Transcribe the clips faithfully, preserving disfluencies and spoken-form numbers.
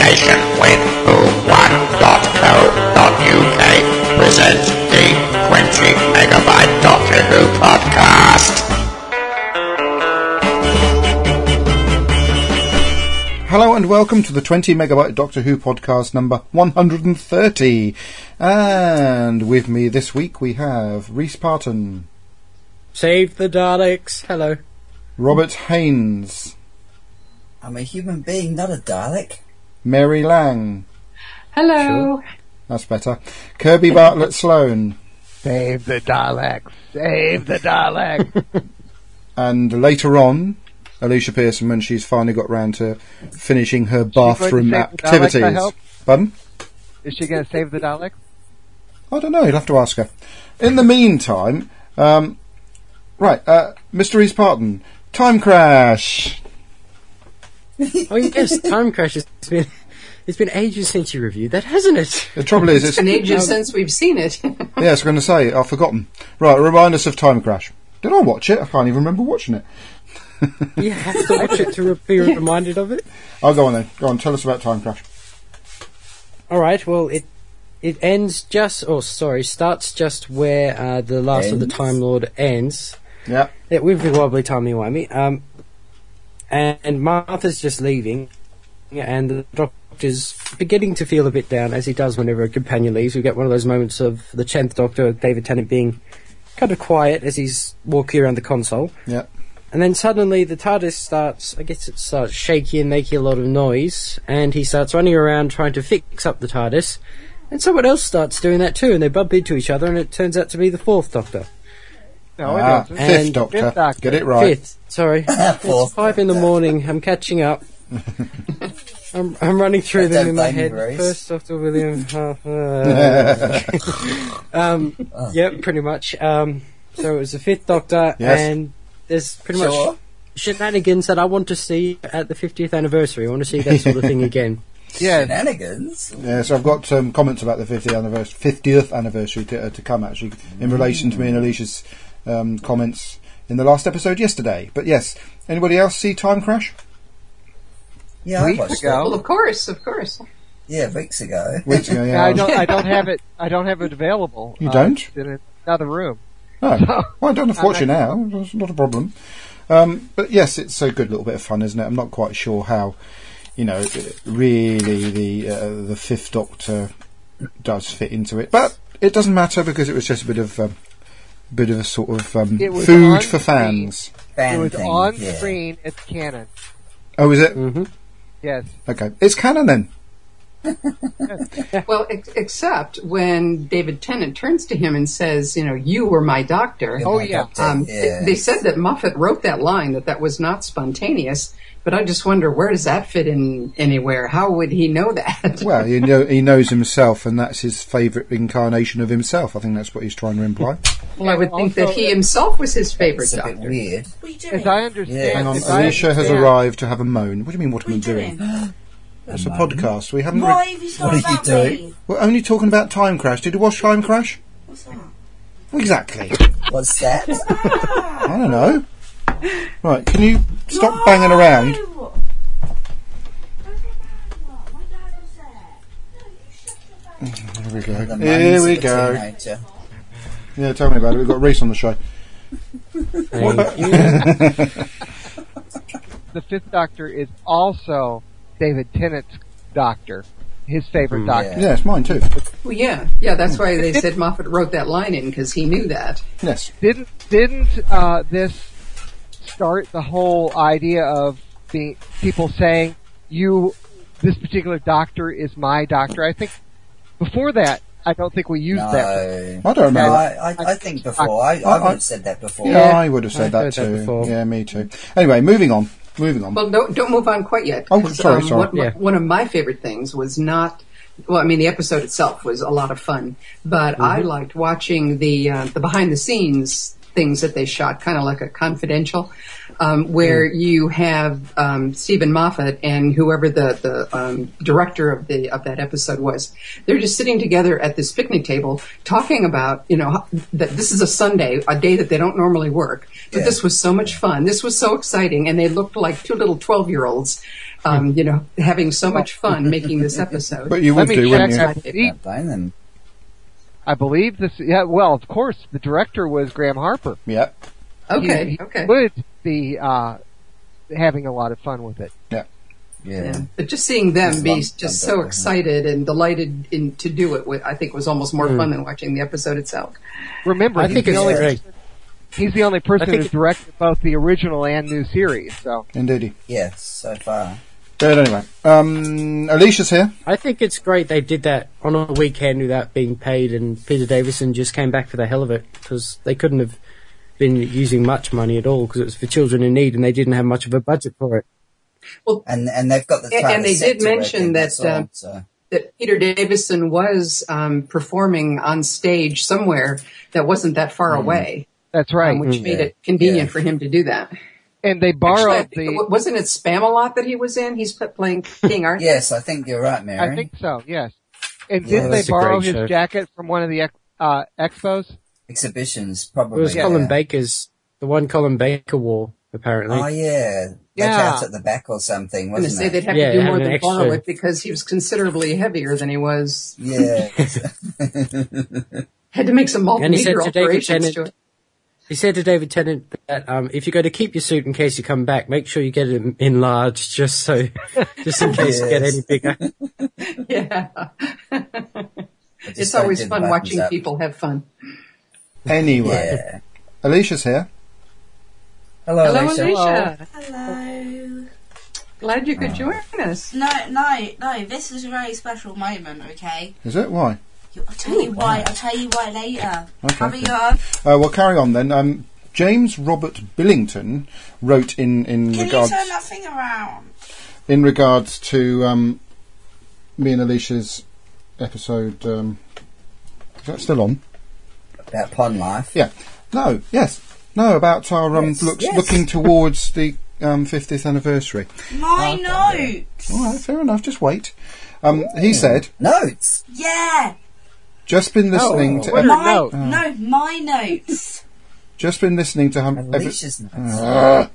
association with who one dot co dot uk presents the twenty megabyte Doctor Who podcast. Hello and welcome to the twenty megabyte Doctor Who podcast number one hundred thirty. And with me this week we have Rhys Parton. Save the Daleks. Hello. Robert Haynes. I'm a human being, not a Dalek. Mary Lang. Hello. Sure. That's better. Kirby Bartlett Sloan. Save the Daleks. Save the Daleks. And later on, Alicia Pearson, when she's finally got round to finishing her bathroom activities. I hope? Pardon? Is she going to save the Daleks? I don't know, you'll have to ask her. In the meantime, um, right, uh, Mister Rhys Parton, Time Crash. Oh yes, Time Crash. It's been it's been ages since you reviewed that, hasn't it? The trouble is, it's It's been ages since we've seen it. yeah, I was going to say, I've forgotten. Right, remind us of Time Crash. Did I watch it? I can't even remember watching it. You have to watch it to re- be reminded of it. I'll go on then. Go on, tell us about Time Crash. All right. Well, it it ends just, oh sorry, starts just where uh, the last Ends? of the Time Lord ends. Yeah. Yeah, with the wobbly timey-wimey. Um, and, and Martha's just leaving, and the Doctor's beginning to feel a bit down, as he does whenever a companion leaves. We get one of those moments of the tenth Doctor, David Tennant, being kind of quiet as he's walking around the console. Yeah. And then suddenly the TARDIS starts, I guess it starts shaking and making a lot of noise, and he starts running around trying to fix up the TARDIS, and someone else starts doing that too, and they bump into each other, and it turns out to be the fourth Doctor. No, Ah, it isn't. fifth And- Doctor. Fifth Doctor. Get it right. Fifth, sorry. Fourth It's five in the morning, I'm catching up. I'm, I'm running through I them don't in my blame you, head. Grace. First Doctor William, half, uh, um, yep, pretty much. Um, so it was the fifth Doctor, Yes. and there's pretty much Sure. shenanigans that I want to see at the fiftieth anniversary. I want to see that sort of thing again. Yeah, Shenanigans. Yeah, so I've got some um, comments about the fiftieth anniversary, fiftieth anniversary to, uh, to come, actually, in relation to me and Alicia's um, comments in the last episode yesterday. But yes, anybody else see Time Crash? Yeah, I Weeks watched ago. Well, of course, of course. it. Yeah, weeks ago. Weeks ago, Yeah, yeah. I don't. I don't have it. I don't have it available. You Uh, don't? it's in another room. Oh, well, I don't have to watch it now. It's not a problem. Um, but yes, it's a good little bit of fun, isn't it? I'm not quite sure how, you know, really the uh, the Fifth Doctor does fit into it, but it doesn't matter because it was just a bit of um, bit of a sort of um, It was food on for fans. Fan it was thing, on yeah. screen. It's canon. Oh, is it? hmm Yes. Okay, it's canon then. Well, ex- except when David Tennant turns to him and says, you know, you were my doctor. Oh, My yeah. doctor, Um, yeah. th- They said that Moffat wrote that line, that that was not spontaneous, but I just wonder, where does that fit in anywhere? How would he know that? Well, you know, he knows himself, and that's his favourite incarnation of himself. I think that's what he's trying to imply. Well, I would think Also, that he himself was his favorite It's a bit doctor. weird. As I understand, Yeah. Hang on, as I Alicia has understand- arrived to have a moan. What do you mean, what am I doing? It's a podcast. We haven't. Re- Why have you What are started you about doing? me? We're only talking about Time Crash. Did you watch Time Crash? What's that? Exactly. What's that? I don't know. Right, can you stop banging around? No! Don't remember. My dad was there. No, you shut your mouth. Here we go. The Here moans we of a go. teenager. Yeah, tell me about it. We've got Rhys on the show. Thank you. the Fifth Doctor is also David Tennant's doctor, his favorite Mm, doctor. yeah. Yes, mine too. Well, yeah, yeah, that's why they said Moffat wrote that line in, because he knew that. Yes. Didn't didn't uh, this start the whole idea of the people saying you this particular doctor is my doctor? I think before that, I don't think we used No. that. I don't No, remember. I, I, I think before. I, I would have said that before. Yeah, I would have said I've that heard that too. before. Yeah, me too. Anyway, moving on. Moving on. Well, don't don't move on quite yet. Oh, 'cause, sorry, sorry. One, Yeah. one of my favorite things was not. Well, I mean, the episode itself was a lot of fun, but I liked watching the uh, the behind the scenes things that they shot, kind of like a confidential. um, where you have um, Stephen Moffat and whoever the the um, director of the of that episode was. They're just sitting together at this picnic table talking about, you know, that this is a Sunday, a day that they don't normally work. But Yeah. this was so much fun. This was so exciting, and they looked like two little twelve-year-olds, um, you know, having so much fun making this episode. But you Let would me do, check. wouldn't I you? believe, Don't blame them. I believe this. Yeah, well, of course, the director was Graham Harper. Yeah. Okay, He, he okay. would be uh, having a lot of fun with it. Yeah. Yeah. But just seeing them It's be fun- just fun so doctor, huh? excited and delighted in, to do it, wa- I think was almost more fun than watching the episode itself. Remember, I he's think the it's only great. he's the only person I think who's it- directed both the original and new series. So Indeedy. Yes, so far. But anyway, um, Alicia's here. I think it's great they did that on a weekend without being paid, and Peter Davison just came back for the hell of it, because they couldn't have been using much money at all, because it was for children in need and they didn't have much of a budget for it. And and they've got the And- TARDIS and they set did to work mention in, that, that's all, uh, so. That Peter Davison was um, performing on stage somewhere that wasn't that far away, that's right. um, which Mm. made Yeah. it convenient Yeah. for him to do that. and they Actually, I borrowed think it, the. wa- wasn't it Spam-A-Lot that he was in? He's pl- playing King Arthur. Yes, I think you're right, Mary. I think so. Yes. And Yeah, didn't they that's a borrow great his show. jacket from one of the ex- uh, expos? Exhibitions, It probably. was yeah. Colin Baker's, the one Colin Baker wore, apparently. Oh, yeah. Yeah. That's out at the back or something, I'm going to wasn't say it? they'd have Yeah, to do it had more an than extra- borrow it because he was considerably heavier than he was. Yeah. Had to make some And he said major to David alterations to Tennant, it. he said to David Tennant that um, if you're going to keep your suit in case you come back, make sure you get it enlarged, just so, just in case you get Yes. any bigger. Yeah. I just It's don't always do the fun buttons watching up. people have fun. Anyway, Yeah. Alicia's here. Hello, Hello, Alicia. Alicia. Hello. Glad you could join us. No, no, no. This is a very special moment. Okay. Is it? Why? I'll tell you why. I'll tell you why later. Okay. Hurry cool. up. Uh, well, carry on then. Um, James Robert Billington wrote in, in Can regards you turn that thing around? in regards to um, me and Alicia's episode. Um, is that still on? About Pond Life. Yeah. No. Yes. No. About our um, Yes, looks, yes. looking towards the um, fiftieth anniversary. My Okay. notes. All right. Fair enough. Just wait. Um, he said, Notes. Yeah. just been listening Oh, to what epi- are- My note. no, my notes. just been listening to hum- epi- Alicia's notes. Ah.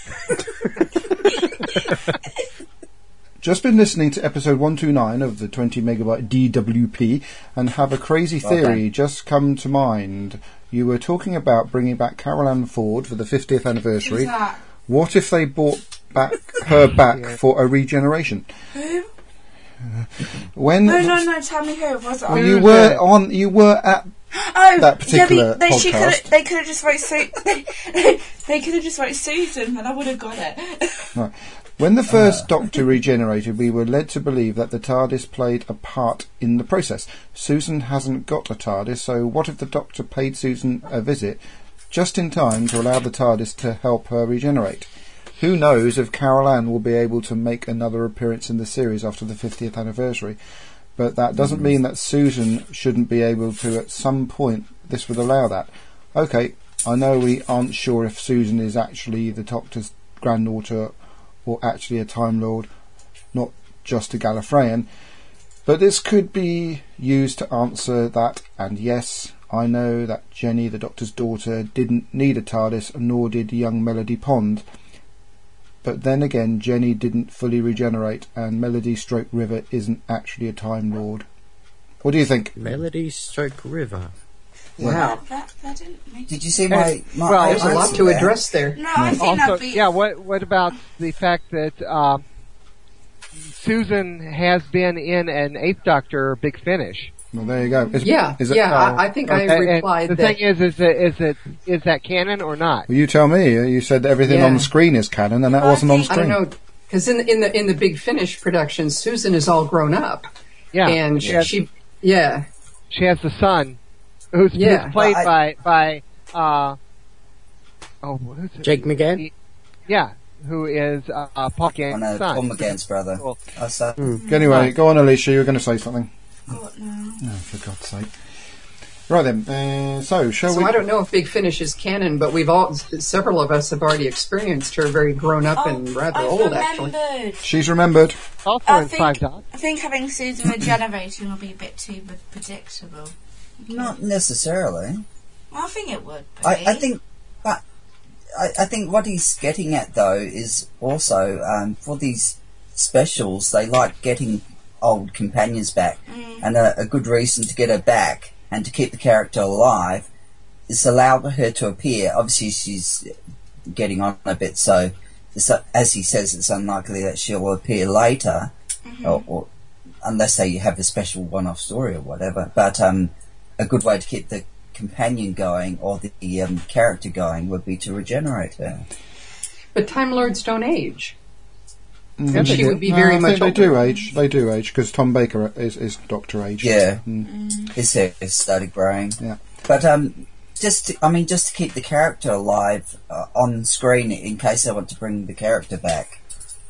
Just been listening to episode one twenty-nine of the twenty megabyte D W P and have a crazy Well theory done. just come to mind. You were talking about bringing back Carol Ann Ford for the fiftieth anniversary. Who's that? What if they brought back her back for a regeneration? Who? When No, no, no. Tell me who. Was it? well, you were on, you were at Oh, that particular yeah, they, they, she podcast. could they could have just wrote Su- they could have just wrote Susan, and I would have got it. Right. When the first Doctor regenerated, we were led to believe that the TARDIS played a part in the process. Susan hasn't got a TARDIS, so what if the Doctor paid Susan a visit just in time to allow the TARDIS to help her regenerate? Who knows if Carol Ann will be able to make another appearance in the series after the fiftieth anniversary. But that doesn't mean that Susan shouldn't be able to at some point. This would allow that. Okay, I know we aren't sure if Susan is actually the Doctor's granddaughter or actually a Time Lord, not just a Gallifreyan, but this could be used to answer that. And yes, I know that Jenny, the Doctor's daughter, didn't need a TARDIS, nor did young Melody Pond. But then again, Jenny didn't fully regenerate, and Melody Stroke River isn't actually a Time Lord. What do you think? Melody Stroke River. Wow. That, that didn't make Did you see my? my Well, There's a lot answer to there? address there. No, I think Also, that'd be. yeah. What what about the fact that um, Susan has been in an Eighth Doctor Big Finish? Well, there you go. Is, Yeah, is it, yeah. oh, I, I think Okay, I and replied the that. thing is, is it is it is that canon or not? well, you tell me. You said everything Yeah. on the screen is canon, and that I wasn't on think- I screen. don't know, because in the, in the in the Big Finish production, Susan is all grown up, Yeah, and she has, she, yeah, she has the son, who's, Yeah. who's played Well, by by uh, oh who's it? Jake McGann? He- yeah, who is uh, uh, Paul Oh, Gann's no, son. Paul McGann's brother. Cool. Oh, so, Anyway, go on, Alicia. You were going to say something. Oh, no. Oh, for God's sake. Right then, uh, so shall So we... I don't know if Big Finish is canon, but we've all, several of us have already experienced her very grown up and rather I've old, actually. remembered. She's remembered. Also I in think, Five Dots. I think having Susan regenerating will be a bit too predictable. Not necessarily. I think it would be. I, I think, but I, I think what he's getting at though is also um, for these specials, they like getting old companions back, Mm. and a, a good reason to get her back and to keep the character alive is allow her to appear. Obviously, she's getting on a bit, so it's, as he says, it's unlikely that she'll appear later, Mm-hmm. or, or unless they have a special one-off story or whatever. But um, a good way to keep the companion going or the, the um, character going would be to regenerate her. But Time Lords don't age. Mm. And she would be No, very I much think they older. do age. They do age, because Tom Baker is, is Doctor Age. Yeah. Mm. His hair has started growing. Yeah. But um, just to, I mean, just to keep the character alive uh, on screen in case they want to bring the character back.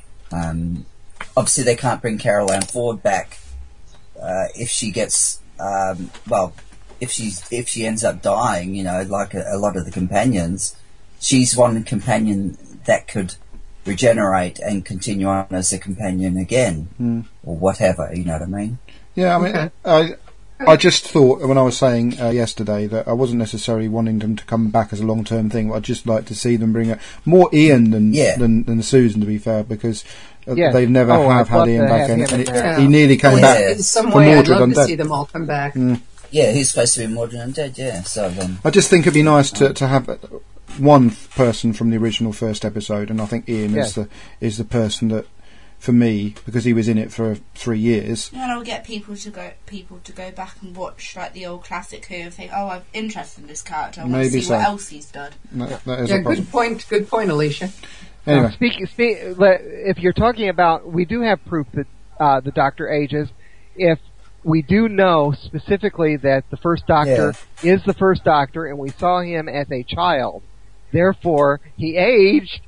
Um, obviously, they can't bring Carol Ann Ford back uh, if she gets um, well, if she's if she ends up dying. You know, like a, a lot of the companions, she's one companion that could regenerate and continue on as a companion again, Mm. or whatever. You know what I mean? Yeah, I mean, Okay. I I just thought when I was saying uh, yesterday that I wasn't necessarily wanting them to come back as a long-term thing. I'd just like to see them bring a, more Ian than, Yeah. than than Susan, to be fair, because uh, Yes. they've never Oh, have I'd had love Ian to back, have and, him and in it, there. he nearly came Yeah. back. In some for way, I'd Mordred love to Undead. see them all come back. Yeah, he's supposed to be Mordred Undead. Yeah, so um, I just think it'd be nice to, to have uh, one f- person from the original first episode, and I think Ian Yes. is the is the person that, for me, because he was in it for three years. And I'll get people to go people to go back and watch like the old classic Who and think, oh, I'm interested in this character. I want to Maybe see so. what else he's done. That, that is Yeah, a problem. good point. Good point, Alicia. Anyway, Now, speak, speak, le- if you're talking about, we do have proof that uh, the Doctor ages. If we do know specifically that the first Doctor is the first Doctor, and we saw him as a child, therefore he aged.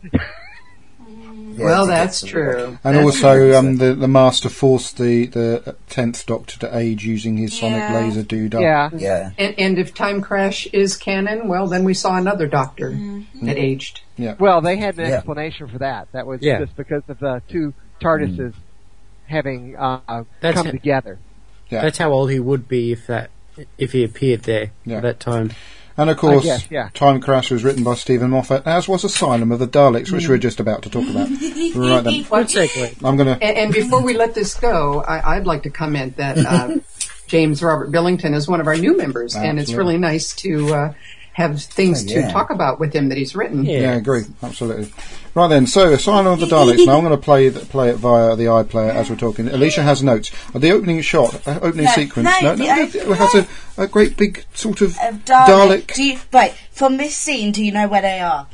yeah, Well, to get that's to the- true. and That's also true. um, the the Master forced the the tenth Doctor to age using his sonic Yeah. laser doodah. Yeah. Yeah. And, and if Time Crash is canon, well, then we saw another Doctor Mm-hmm. that aged. Well, they had an Yeah. explanation for that. That was Yeah. just because of the two TARDISes having uh, That's come it. together. Yeah. That's how old he would be if that if he appeared there Yeah. at that time. And of course, guess, yeah. Time Crash was written by Stephen Moffat, as was Asylum of the Daleks, which we're just about to talk about. Right then, Good segue. I'm gonna. And, and before we let this go, I, I'd like to comment that uh, James Robert Billington is one of our new members, and it's Absolutely. really nice to uh, have things Oh, yeah. to talk about with him that he's written. Yeah. Yeah, I agree. Absolutely. Right then, so Asylum of the Daleks. Now I'm going to play the, play it via the iPlayer as we're talking. Alicia has notes. Uh, The opening shot, uh, opening No, sequence. no, No, no, the no, op- it has a, a great big sort of Of Dalek. Dalek Do you, wait, from this scene, do you know where they are?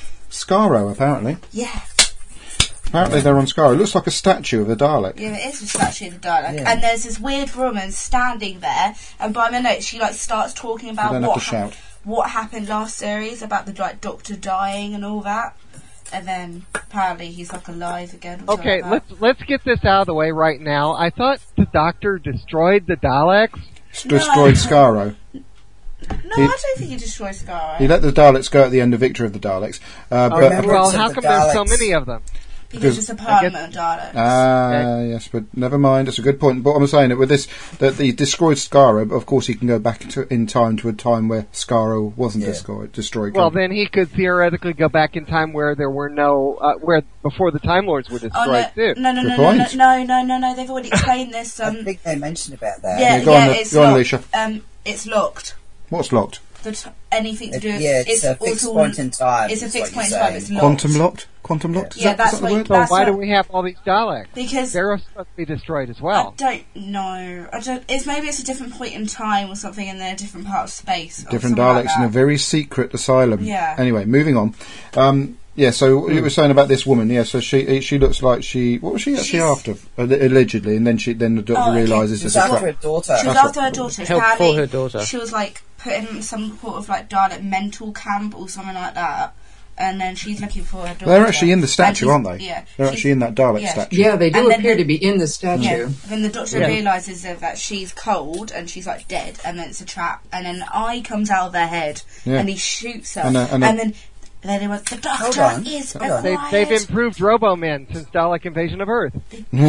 Skaro. Apparently, Yeah. apparently they're on Skaro. It looks like a statue of a Dalek. Yeah, it is a statue of the Dalek. Yeah. And there's this weird woman standing there, and by my notes, she like starts talking You about don't have what to shout. what happened last series about the like Doctor dying and all that. And then apparently he's like alive again. Or Okay, something like let's let's get this out of the way right now. I thought the Doctor destroyed the Daleks. S- Destroyed Skaro. that. No, he- I don't think he destroyed Scar. He let the Daleks go at the end of Victory of the Daleks. Uh, but remember- Well, of how the come there's so Daleks. many of them? Because because- it's a parliament of Daleks. Ah, yes, but never mind. It's a good point. But I'm saying that with this, that he destroyed Skaro, but of course he can go back to, in time to a time where Skaro wasn't Yeah. destroyed. destroyed Well, then he could theoretically go back in time where there were no, uh, where before the Time Lords were Oh, destroyed no, too. no, no, Good no, no, no, point. no, no, no, no, they've already explained this. I Um, think they mentioned about that. yeah, Yeah, go yeah, on, it's go on, locked. Alicia. Um, it's locked. What's locked? The t- anything to It- do with yeah, it's, a all fixed to- point in time. It's a is fixed what point in you're time. saying. It's locked. Quantum locked? Quantum locked? Is Yeah, that, that's is that the what- word? So That's why what- do we have all these Daleks? Because They're supposed to be destroyed as I well. don't know. I don't. It's maybe it's a different point in time or something, and they're a different part of space. or Different something like Daleks in a that. very secret asylum. Yeah. Anyway, moving on. Um, yeah, so you were saying about this woman. Yeah, so she she looks like she. What was she actually She's- after? Alli- Allegedly, and then she then the doctor Oh, okay. realises She's it's a after trap. her daughter. She was That's after what- her daughter. Help for Apparently, her daughter. She was like put in some sort of like Dalek mental camp or something like that. and then she's looking for her daughter. They're actually in the statue, And aren't they? Yeah. They're she's- actually in that Dalek yeah. statue. Yeah, they do And then appear the- to be in the statue. Yeah. Then the doctor Yeah. realises that, that she's cold and she's like dead, and then it's a trap, and then an eye comes out of their head, Yeah. and he shoots her, And, uh, and, uh, and then then it was the doctor on, is hold on. They, acquired. they've improved Robo-Men since Dalek Invasion of Earth.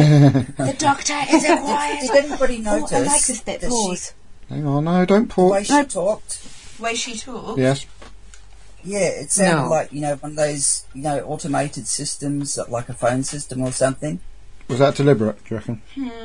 The doctor is acquired. Did anybody Oh, notice I like this bit. that Pause. Hang on, no, don't the way pause. she talked? Way she talks. Yes. Yeah, it sounded No. like, you know, one of those, you know, automated systems, like a phone system or something. Was that deliberate, do you reckon?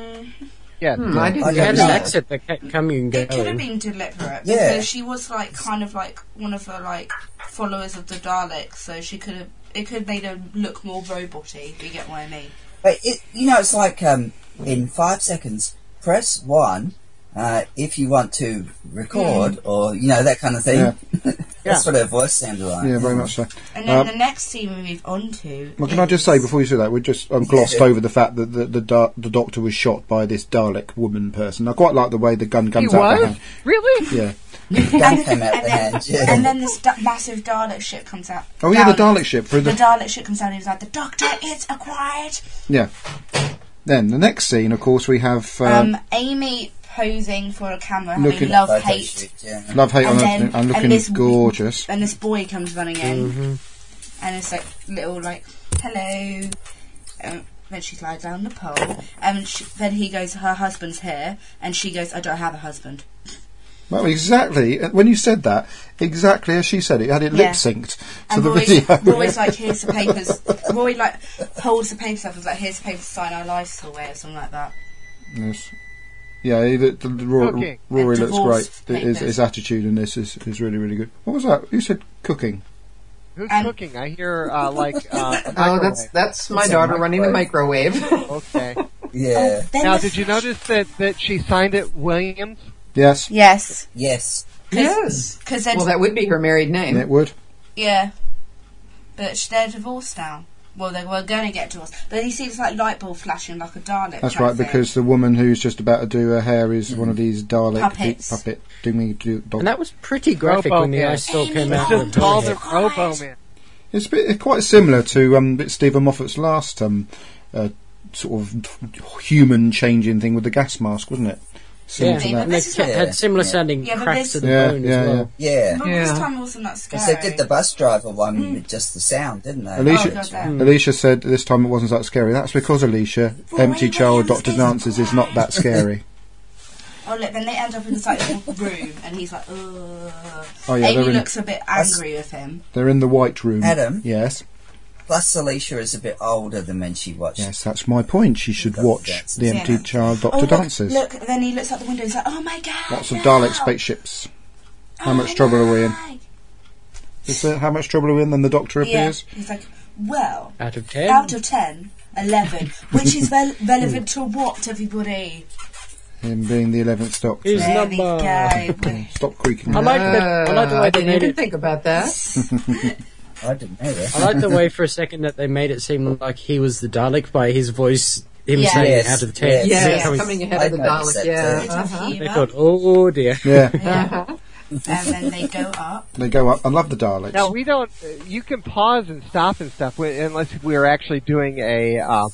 Yeah. Hmm, I didn't I It don't had know. an accent that kept coming and It could have going. been deliberate Yeah. because she was like kind of like one of the like followers of the Daleks, so she could have. It could have made her look more roboty. If you get what I mean? But, it, you know, it's like, um, in five seconds, press one uh, if you want to record, or, you know, that kind of thing. Yeah. That's what her voice sounded like. Yeah, very much so. And then Um, the next scene we move on to. Well, can I just say is- before you say that, we just um, glossed Yeah. over the fact that the the, da- the doctor was shot by this Dalek woman person. I quite like the way the gun He comes out the was? hand. Really? Yeah. Gun came out and the then, hand, yeah. and then this da- massive Dalek ship comes out. Oh yeah, the down. Dalek ship through The the Dalek ship comes down and he's like, the doctor is acquired. yeah. Then the next scene, of course, we have uh, Um, Amy posing for a camera, having Looking- love Photo hate. shoot, yeah. love hate and on then- a, and looking and this- gorgeous. And this boy comes running in, Mm-hmm. and it's like little like hello. Um, then she slides down the pole, and she, then he goes, her husband's here, and she goes, I don't have a husband. Well, exactly. When you said that, exactly as she said it, you had it Yeah. lip synced to And the Roy's, video. Roy's like, here's the papers. Roy like holds the papers up and is like, here's the papers to sign our lives away or something like that. Yes. Yeah, he, the, the, the Rory, Cooking. Rory The looks divorce great. His, papers. his attitude in this is, is really, really good. What was that? You said cooking. Who's Um, cooking? I hear, uh, like, uh, a Oh, that's microwave. that's my It's a daughter running the microwave. Okay. Yeah. Oh, then Now, the- did you notice that, that she signed it Williams? Yes, Yes, Yes. Yes. because Well, that would be her married name. it would. yeah, but sh- they're divorced now. Well, they were going to get divorced, but you see this like light bulb flashing like a Dalek. That's type right, thing. because the woman who's just about to do her hair is one of these Dalek Puppets. pe- puppet doing do, dog. And that was pretty graphic Robo when the Man. ice still came Amy out. Just of the call toilet. them Robo-Man. It's, a bit, it's quite similar to um, bit Stephen Moffat's last um, uh, sort of human changing thing with the gas mask, wasn't it? Similar Yeah, to Yeah, that. and they This is kept, what- had similar Yeah. sounding Yeah, but cracks this- to the Yeah, bone yeah, as well. Yeah. But this Yeah. time wasn't that scary. Because they did the bus driver one with just the sound, didn't they? Alicia, Oh, God, yeah. Alicia said this time it wasn't that scary. That's because Alicia, Roy empty child, Williams Doctor is Dances is not that scary. Oh look, then they end up in this like little room, and he's like, ugh. Oh yeah, Amy they're in, looks a bit angry with him. they're in the white room. Adam? Yes, Plus, Alicia is a bit older than when she watched. yes, that's my point. She should Doctor watch Dances. the empty Yeah. child, Oh, Doctor look, Dances. look, then he looks out the window, he's like, oh my god. Lots of no. Dalek spaceships. How Oh much my trouble are we in? God. Is there how much trouble are we in? Then the Doctor Yeah, appears. he's like, well, Out of ten. out of ten, eleven, which is vel- relevant to what, everybody? Him being the eleventh Doctor. His There we number. go. Stop creaking. I like that. I like the Uh, way I they didn't made even it. think about that. I didn't know that. I like the way for a second that they made it seem like he was the Dalek by his voice, him Yeah. saying Yes, out of ten. yes. Yeah, Yeah. it's coming ahead I of the noticed Dalek. that Yeah. Bit of Uh-huh. They humour. thought, oh dear. Yeah, Yeah. And then they go up. they go up. I love the Daleks. Now, we don't, uh, you can pause and stop and stuff wi- unless we're actually doing a, uh,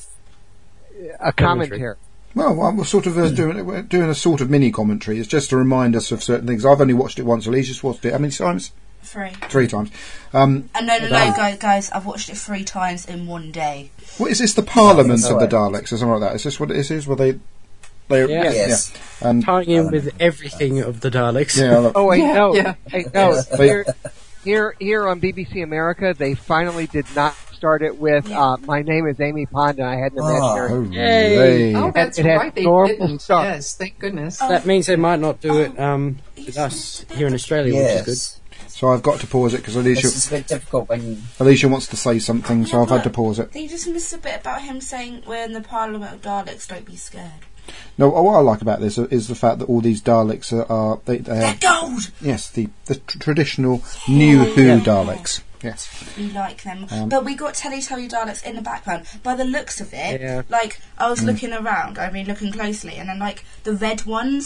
a commentary. Well, well, we're sort of uh, doing we're doing a sort of mini commentary. It's just to remind us of certain things. I've only watched it once. Alicia's watched it how many times? Three. Three times. Um, And no, no, no, guys, guys, I've watched it three times in one day. what is this? The Parliament Oh, of the right. Daleks or something like that? Is this what it is? Were they? They Yeah. Yes. yeah. And Tying in with everything of the Daleks. yeah, look, Oh wait, Yeah, no, yeah. hey, no. They- Here, here, here on B B C America, they finally did not start it with uh, "My name is Amy Pond and I had an imaginary." oh, Yay. hooray. Oh, that's It had right. They normal didn't. start. Yes, thank goodness. That means they might not do it um, with us here in Australia, which is good. Yes. So I've got to pause it because Alicia This is a bit difficult when Alicia wants to say something, so I've had to pause it. They just missed a bit about him saying, we're in the Parliament of Daleks, don't be scared. No, what I like about this is the fact that all these Daleks are, are they, they They're have gold! yes the the tr- traditional New Who Yeah. Daleks. Yes. We like them. Um, but we got Teletubby Daleks in the background. By the looks of it, Yeah. like, I Mm. was looking around, I mean, looking closely, and then, like, the red ones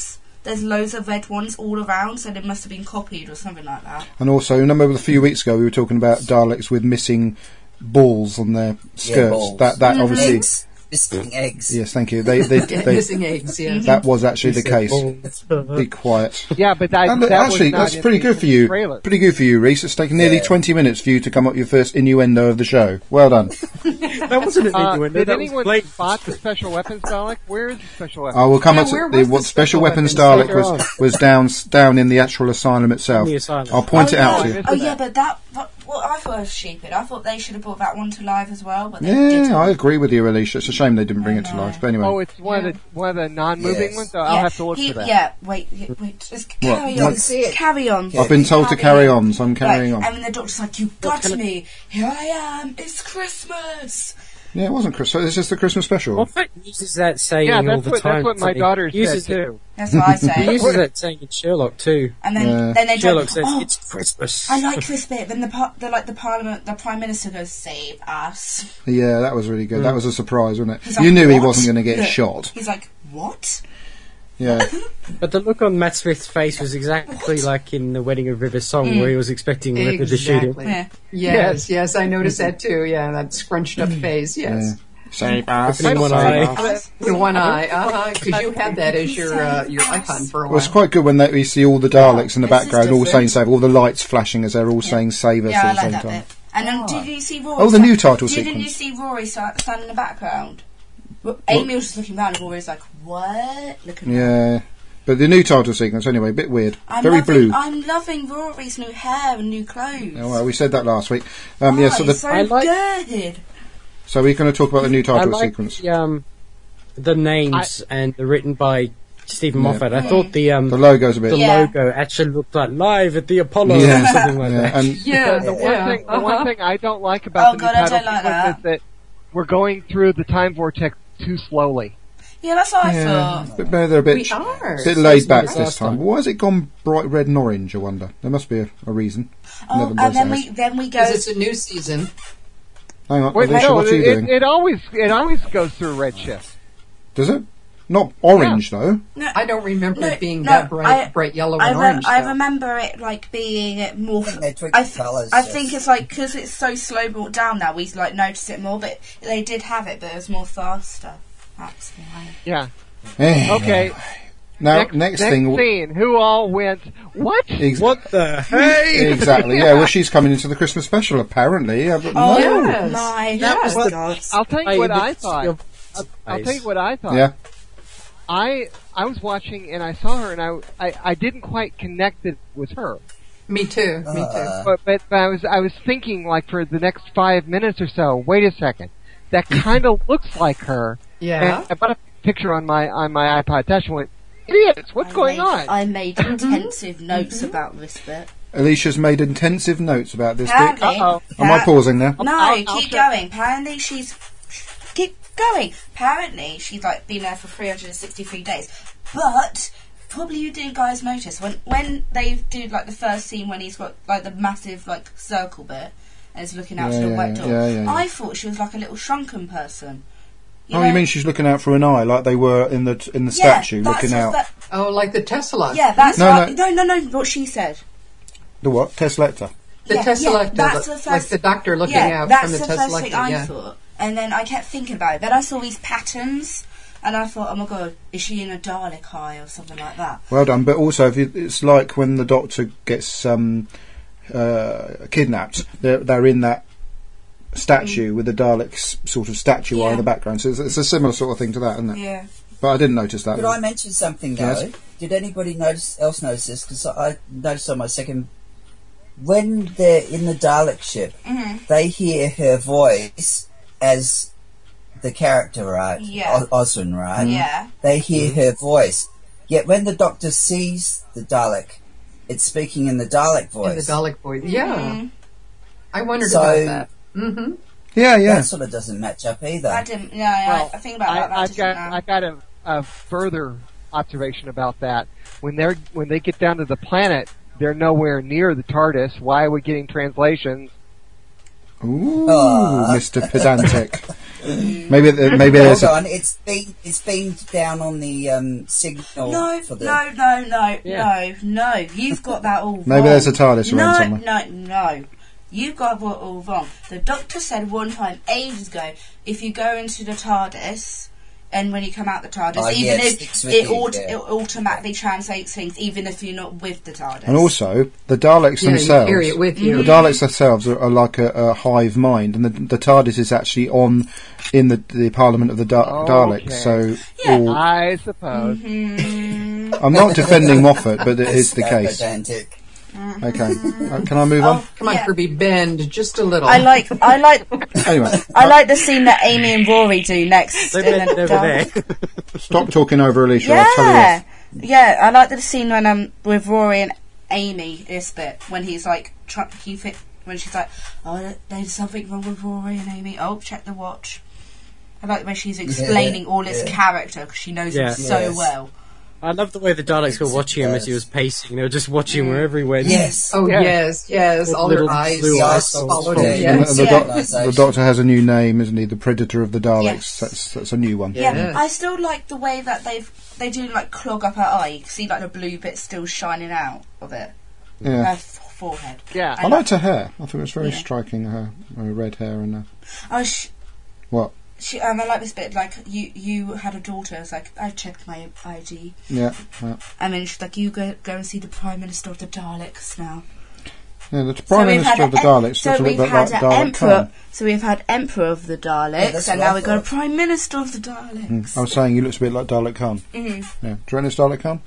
there's loads of red ones all around, so they must have been copied or something like that. And also, remember a few weeks ago we were talking about Daleks with missing balls on their skirts. balls. that that Mhm. obviously. Eggs. Missing eggs. Yes, thank you. They they, they Missing eggs, yeah. that was actually the case. Balls. Be quiet. Yeah, but that, And look, that was actually, not that's in pretty the good for you. trailer. Pretty good for you, Reese. It's taken nearly Yeah. twenty minutes for you to come up with your first innuendo of the show. Well done. That wasn't an Uh, innuendo. did that was anyone blatant. spot the special weapons Dalek? Where is the special weapons? I will come Yeah, at where the, was what the special special weapons weapons? Dalek Later was on. was down down in the actual asylum itself. In the asylum. I'll point oh, it out to yeah. you. Oh yeah, but that what, what I thought was stupid. I thought they should have brought that one to life as well, but they didn't. Yeah, I agree with you, Alicia. It's a shame they didn't bring I it to know. life. But anyway, Oh, it's one of the one of the non-moving Yes. ones. So I'll Yeah, have to look he- for that. Yeah, wait, yeah, wait, just What? carry What? on. See it. Carry on. I've been told to carry on, so I'm carrying Right, on. And then the doctor's like, you got me. Here I am. It's Christmas. Yeah, it wasn't Christmas. It's just the Christmas special. Moffat uses that saying Yeah, all that's the what time. that's what my He daughter uses said it- too. That's what I He say. uses that saying in Sherlock too. And then, Yeah. then they Sherlock go, says oh, it's Christmas. I like this bit. Then the, par- the like the Parliament, the Prime Minister goes, "Save us." Yeah, that was really good. That was a surprise, wasn't He's it? like, You knew he "What?" wasn't going to get Yeah. shot. He's like, "What?" Yeah. But the look on Matt Smith's face was exactly like in the Wedding of River song, where he was expecting Ripper to shoot him. Exactly. Yeah. Yes, yes, I noticed that too. Yeah, that scrunched up face. Yes, Save us. Opening one save eye. us. the one eye. Uh because you had that as your uh, your icon for a Well, it's while. quite good when they, we see all the Daleks in the This is background all saying different. save, all the lights flashing as they're all saying save us Yeah, I at the like same that time. bit. And then, did you see Rory? Oh, the sta- new title Didn't sequence. you see Rory sta- stand in the background? Well, Amy was just looking around, and Rory's like, "What?" Looking around. Yeah. But the new title sequence, anyway, a bit weird. I'm Very loving, blue. I'm loving Rory's new hair and new clothes. Oh, well, we said that last week. Um, yeah, Oh, so, it's the, so I like- good. so we're going to talk about the new I title like sequence. the, um, the names and the written by Stephen Yeah. Moffat. I thought the um, The logo's a bit... the Yeah. logo actually looked like live at the Apollo Yeah. or something like Yeah, that. and Yeah, The one yeah. thing, the one uh-huh. thing I don't like about Oh, the God, new I title don't like sequence that. is that we're going through the time vortex too slowly. Yeah, that's what I yeah, thought. but no, they're a bit, We are. bit laid So back small this last time. time. Why has it gone bright red and orange, I wonder? There must be a, a reason. Oh, Never and does then that. we then we go. Because it's a new season. Hang on, Wait, Alicia, no, what are you it, doing? it always it always goes through red shift. Does it? Not orange, though. No, I don't remember No, it being no, that bright, I- bright yellow I, and re- orange. I though. remember it like being more. I think they tweaked I, the colours, I yes. think it's like because it's so slow brought down now. We like notice it more, but they did have it, but it was more faster. That's why. Yeah. Eh. Okay. Now, next, next, thing. scene. Who all went? What? Ex- What the hey? Exactly. Yeah. Well, she's coming into the Christmas special, apparently. Yeah, but Oh no. Yes. my That was the- God! I'll tell you Hey, what the- I thought. your- I'll tell you what I thought. Yeah. I I was watching and I saw her and I I, I didn't quite connect it with her. Me too. Me too. Uh, But, but but I was I was thinking like for the next five minutes or so. Wait a second, that kind of looks like her. Yeah. And I put a picture on my on my iPod Touch and went, idiots, what's I going made, on? I made intensive notes about this bit. Alicia's made intensive notes about this bit. Apparently, Uh-oh. Am I pausing now? No, I'll- keep I'll check. going. Apparently, she's keep going. Apparently, she's like been there for three hundred sixty-three days. But probably you didn't guys notice when when they do like the first scene when he's got like the massive like circle bit and is looking out Yeah, to the yeah, wet door. yeah, yeah, yeah. I thought she was like a little shrunken person. Oh, know? you mean she's looking out for an eye, like they were in the in the Yeah, statue, that's looking what out. that- Oh, like the Tesla. yeah, that's No, what, no. no, no, no. What she said. The what? Teslector. The Yeah, Tesla, yeah, that's the, the like first- the doctor looking yeah, out that's from the, the Tesla. first thing I yeah. thought. And then I kept thinking about it. Then I saw these patterns, and I thought, oh my god, is she in a Dalek eye or something like that? Well done. But also, if you, it's like when the Doctor gets um, uh, kidnapped. They're they're in that statue with the Dalek's sort of statue eye in Yeah. the background. So it's, it's a similar sort of thing to that, isn't it? Yeah. But I didn't notice that. Could I mention something though? Yes. Did anybody notice else notice this? Because I noticed on my second. When they're in the Dalek ship, Mhm. they hear her voice as the character, right? Yeah. O- Oswin, right? Yeah. They hear her voice. Yet when the Doctor sees the Dalek, it's speaking in the Dalek In the voice. Dalek voice. Yeah. Mhm. I wondered So- about that. Mm-hmm. Yeah, yeah. That sort of doesn't match up either. I didn't. No, Well, I, I think about that. but I I, I've didn't got know. I've got a, a further observation about that. When they're when they get down to the planet, they're nowhere near the TARDIS. Why are we getting translations? Ooh, Ah. Mister Pedantic. Maybe th- maybe there's Hold a, on, it's beamed, it's beamed down on the um, signal No, for the. no, no, no, Yeah. no, no. You've got that all wrong. Maybe there's a TARDIS no, around somewhere. No, no, You've got it all wrong. The Doctor said one time, ages ago, if you go into the TARDIS, and when you come out the TARDIS, Oh, even yeah, it if sticks with it, you, aut- yeah. it automatically translates things, even if you're not with the TARDIS. and also the Daleks Yeah, you themselves. carry it with you. The Daleks themselves are, are like a, a hive mind, and the, the TARDIS is actually on in the the Parliament of the da- Okay. Daleks. So Yeah. all, I suppose. Mhm. I'm not defending Moffat, but it is the That's case. pedantic. Okay, uh, can I move on? Oh, Come on, yeah. Kirby, bend just a little. I like, I like, Anyway, I like the scene that Amy and Rory do next. They in bend the over dark. there. stop talking over Alicia. I'll tell you Yeah, off. yeah. I like the scene when um with Rory and Amy. This bit when he's like trying to keep it when she's like, oh, there's something wrong with Rory and Amy. Oh, check the watch. I like when she's explaining all his yeah. character because she knows Yeah. him so Yes. well. I love the way the Daleks were watching him as he was pacing. They were just watching him everywhere. Yes. Oh, Yeah. yes, yes. With All their little eyes blue The eyes. eyes followed yeah, him. And Yes. the, the, Yeah. doc- the Doctor has a new name, isn't he? The Predator of the Daleks. Yes. That's that's a new one. Yeah, Yes. I still like the way that they've they do like clog up her eye. You can see like the blue bit still shining out of it. Yeah. Her f- forehead. Yeah. I liked her hair. I thought it was very Yeah. striking. Her, her red hair and uh, Oh, sh- what? she, um, I like this bit. Like you, you had a daughter. It's like I checked my I D. Yeah, yeah. And then she's like, you go go and see the Prime Minister of the Daleks now. Yeah, the Prime we've Minister had of the a- Daleks So looks a we've bit like had like an Dalek emperor. Khan. So we've had Emperor of the Daleks, that's and what now I we've got a thought. Prime Minister of the Daleks. I was saying he looks a bit like Dalek Khan. Mhm. Yeah. Do you reckon it's Dalek Khan?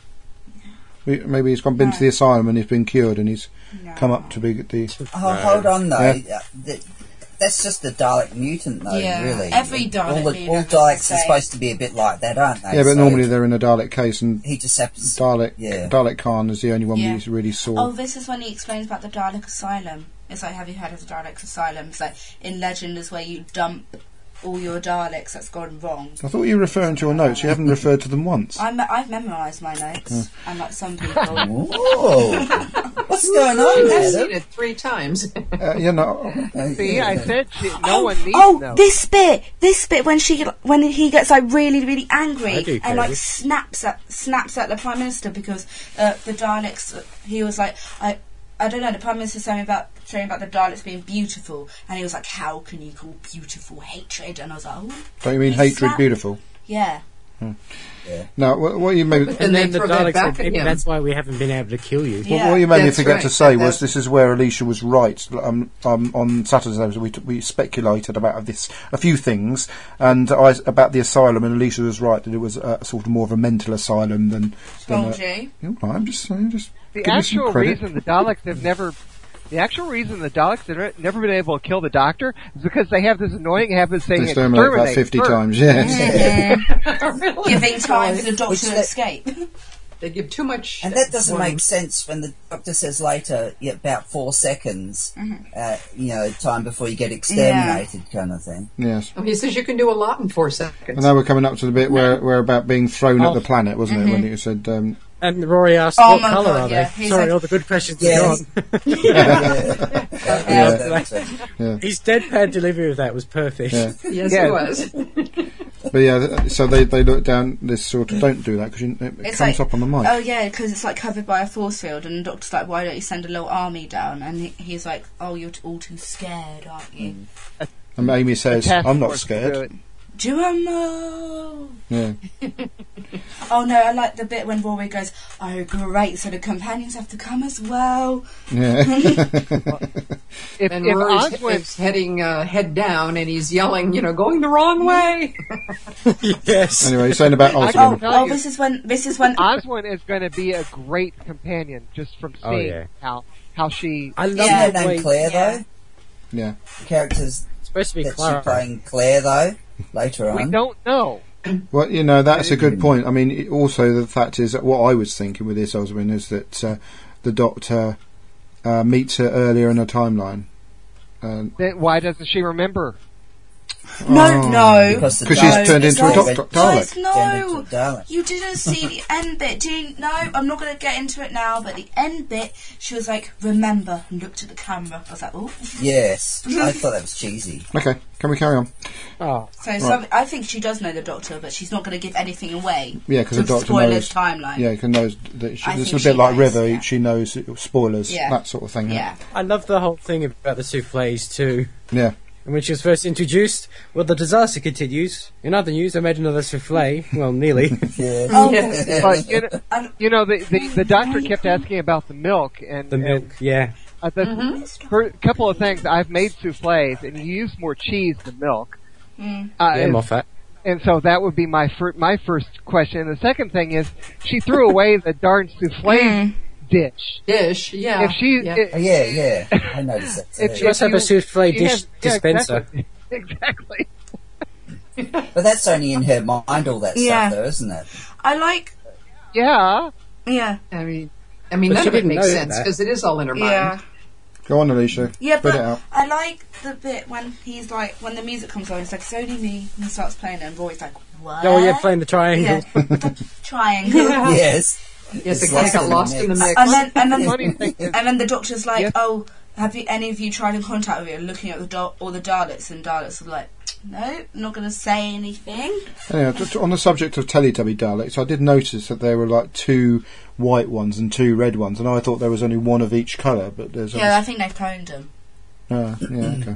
We- Maybe he's gone been to the asylum and he's been cured and he's No. come up to be the. Oh, hold on though. Yeah. Uh, th- that's just a Dalek mutant though, Yeah, really. every Dalek All, the, mutant all is the Daleks same. are supposed to be a bit like that, aren't they? Yeah, but So normally they're in a Dalek case, and he just happens. Dalek Yeah. Dalek Khan is the only one Yeah. we really saw. Oh, this is when he explains about the Dalek Asylum. It's like, have you heard of the Dalek Asylum? It's like, in Legend is where you dump all your Daleks that's gone wrong. I thought you were referring to your notes. You haven't referred to them once. I'm, I've memorised my notes, unlike some people. Whoa! What's going on, I've Adam? seen it three times. Uh, you know, See, I said she, no oh, one needs oh, to know. this bit, this bit when she, when he gets like really, really I angry do, and like Katie. snaps at, snaps at the Prime Minister because uh, the Daleks. uh, He was like, I, I don't know. The Prime Minister saying about saying about the Daleks being beautiful, and he was like, how can you call beautiful hatred? And I was like, oh, don't you mean he hatred snapped. beautiful? Yeah. No, what, what you made And And then they the throw that Daleks back said, at maybe him. that's why we haven't been able to kill you. Yeah. what, what you made me That's forget right. to say was That's- this is where Alicia was right. Um, um, on Saturday's episode, we, t- we speculated about this a few things, and I about the asylum, and Alicia was right that it was uh, sort of more of a mental asylum than. than Told a, you. you know, I'm just saying, just The give me some actual credit. reason the Daleks have never, the actual reason the Daleks have never been able to kill the Doctor is because they have this annoying habit of saying Exterminate about exterminate fifty first. times, yes. Really? Giving time for the Doctor Which to let- escape. They give too much. And that doesn't warning. make sense when the doctor says later, yeah, about four seconds, Mm-hmm. uh, you know, time before you get exterminated, kind of thing. Yes. Oh, he says you can do a lot in four seconds. And now we're coming up to the bit where where about being thrown Oh. at the planet, wasn't it? When you said, um, And Rory asked, Oh what my colour God, are they? yeah. He Sorry, said- all the good questions Yeah. are gone. yeah. yeah. His deadpan delivery of that was perfect. Yeah. yes, Yeah. it was. But yeah, th- so they they look down this sort of don't do that because it It's comes like- up on the mic. Oh yeah, because it's like covered by a force field, and the Doctor's like, "Why don't you send a little army down?" And he, he's like, "Oh, you're t- all too scared, aren't you?" And Amy says, The task "I'm not force will do scared." it. Geronimo! Yeah, Oh no, I like the bit when Rory goes, "Oh great, so the companions have to come as well." yeah. If, And if Rory's Oswin, is heading uh, head down, and he's yelling, you know, going the wrong way. Yes. Anyway, you're saying about I Oh, can Oswin. tell oh, you- this is when this is when Oswin is going to be a great companion just from Oh, seeing yeah. how how she. I love Yeah. Isn't the her way name Claire, yeah. though? Yeah, The character's it's supposed to be that she's Clara. playing Claire, though, later We on. don't know. well, you know that's a good point. I mean, it- also the fact is that what I was thinking with this Oswin is that uh, the Doctor uh, meets her earlier in her timeline. Uh, Then why doesn't she remember? No, no. Because the Because she's Daleks- turned into a Guys, doc- guys, Dalek. Turned no. into a Dalek. You didn't see the end bit. Do you, no, I'm not going to get into it now, but the end bit, she was like, remember, and looked at the camera. I was like, oh. Yes, I thought that was cheesy. Okay, can we carry on? Oh, So some, I think she does know the Doctor, but she's not going to give anything away. Yeah, because to the Doctor spoil knows. his timeline. Yeah, because knows that she, I it's think a bit she like knows, River. yeah. She knows spoilers, Yeah. that sort of thing. Yeah. I love the whole thing about the souffles too. Yeah. And when she was first introduced, well, the disaster continues. In other news, I made another souffle. Well, nearly. Yeah. Oh, Yes. But you know, I- you know the, the the doctor kept asking about the milk and The milk, yeah. And, uh, the, for a couple of things, I've made souffles and you use more cheese than milk. Mm. Uh, Yeah, and, Moffat. and so that would be my fir- my first question. And the second thing is, she threw away the darn souffle Mm. dish. Dish, yeah. If she, yeah. i- Oh, yeah, yeah. I noticed that If too. She must have you- a souffle she dish has- yeah, dispenser. exactly. exactly. But that's only in her mind, all that Yeah. stuff, though, isn't it? I like, Yeah. yeah, I mean, I mean, But none she of it didn't makes know sense that. because it is all in her mind. yeah. Go on, Alicia. Yeah, Spit but it out. I like the bit when he's like, when the music comes on, it's like, it's only me, and he starts playing it, and Roy's like, what? Oh, yeah, playing the triangle. Yeah, the triangle. Yes. Yes, It's it kind lost of got in the lost in the mix. mix. And then, and then, Funny thing is, and then the Doctor's like, Yes. oh, have you, any of you tried in contact with you, looking at the do- all the Daleks, and Daleks are like, no, I'm not going to say anything. Anyway, just on the subject of Teletubby Daleks, I did notice that there were like two white ones and two red ones, and I thought there was only one of each colour, but there's Yeah, I think they've cloned them. Ah, yeah, okay.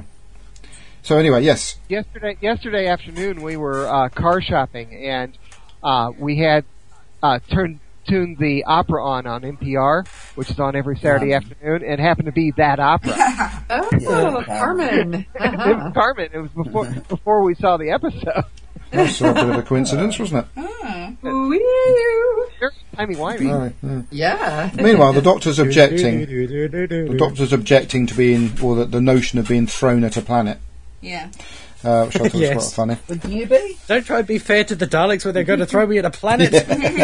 So anyway, yes. yesterday yesterday afternoon we were uh, car shopping and uh, we had uh, turned tuned the opera on on N P R, which is on every Saturday Yeah. afternoon, and happened to be that opera. Oh, Yeah. Carmen. It Uh-huh. was Carmen. It was before before we saw the episode. That's a bit of a coincidence, wasn't it? Mm. Wee-oo. Very timey wimey. Right, yeah. Yeah. Meanwhile, the Doctor's objecting. The Doctor's objecting to being, or the, the notion of being thrown at a planet, Yeah. uh, which I thought Yes. was quite funny. Would you be? Don't try to be fair to the Daleks where they're going to throw me at a planet.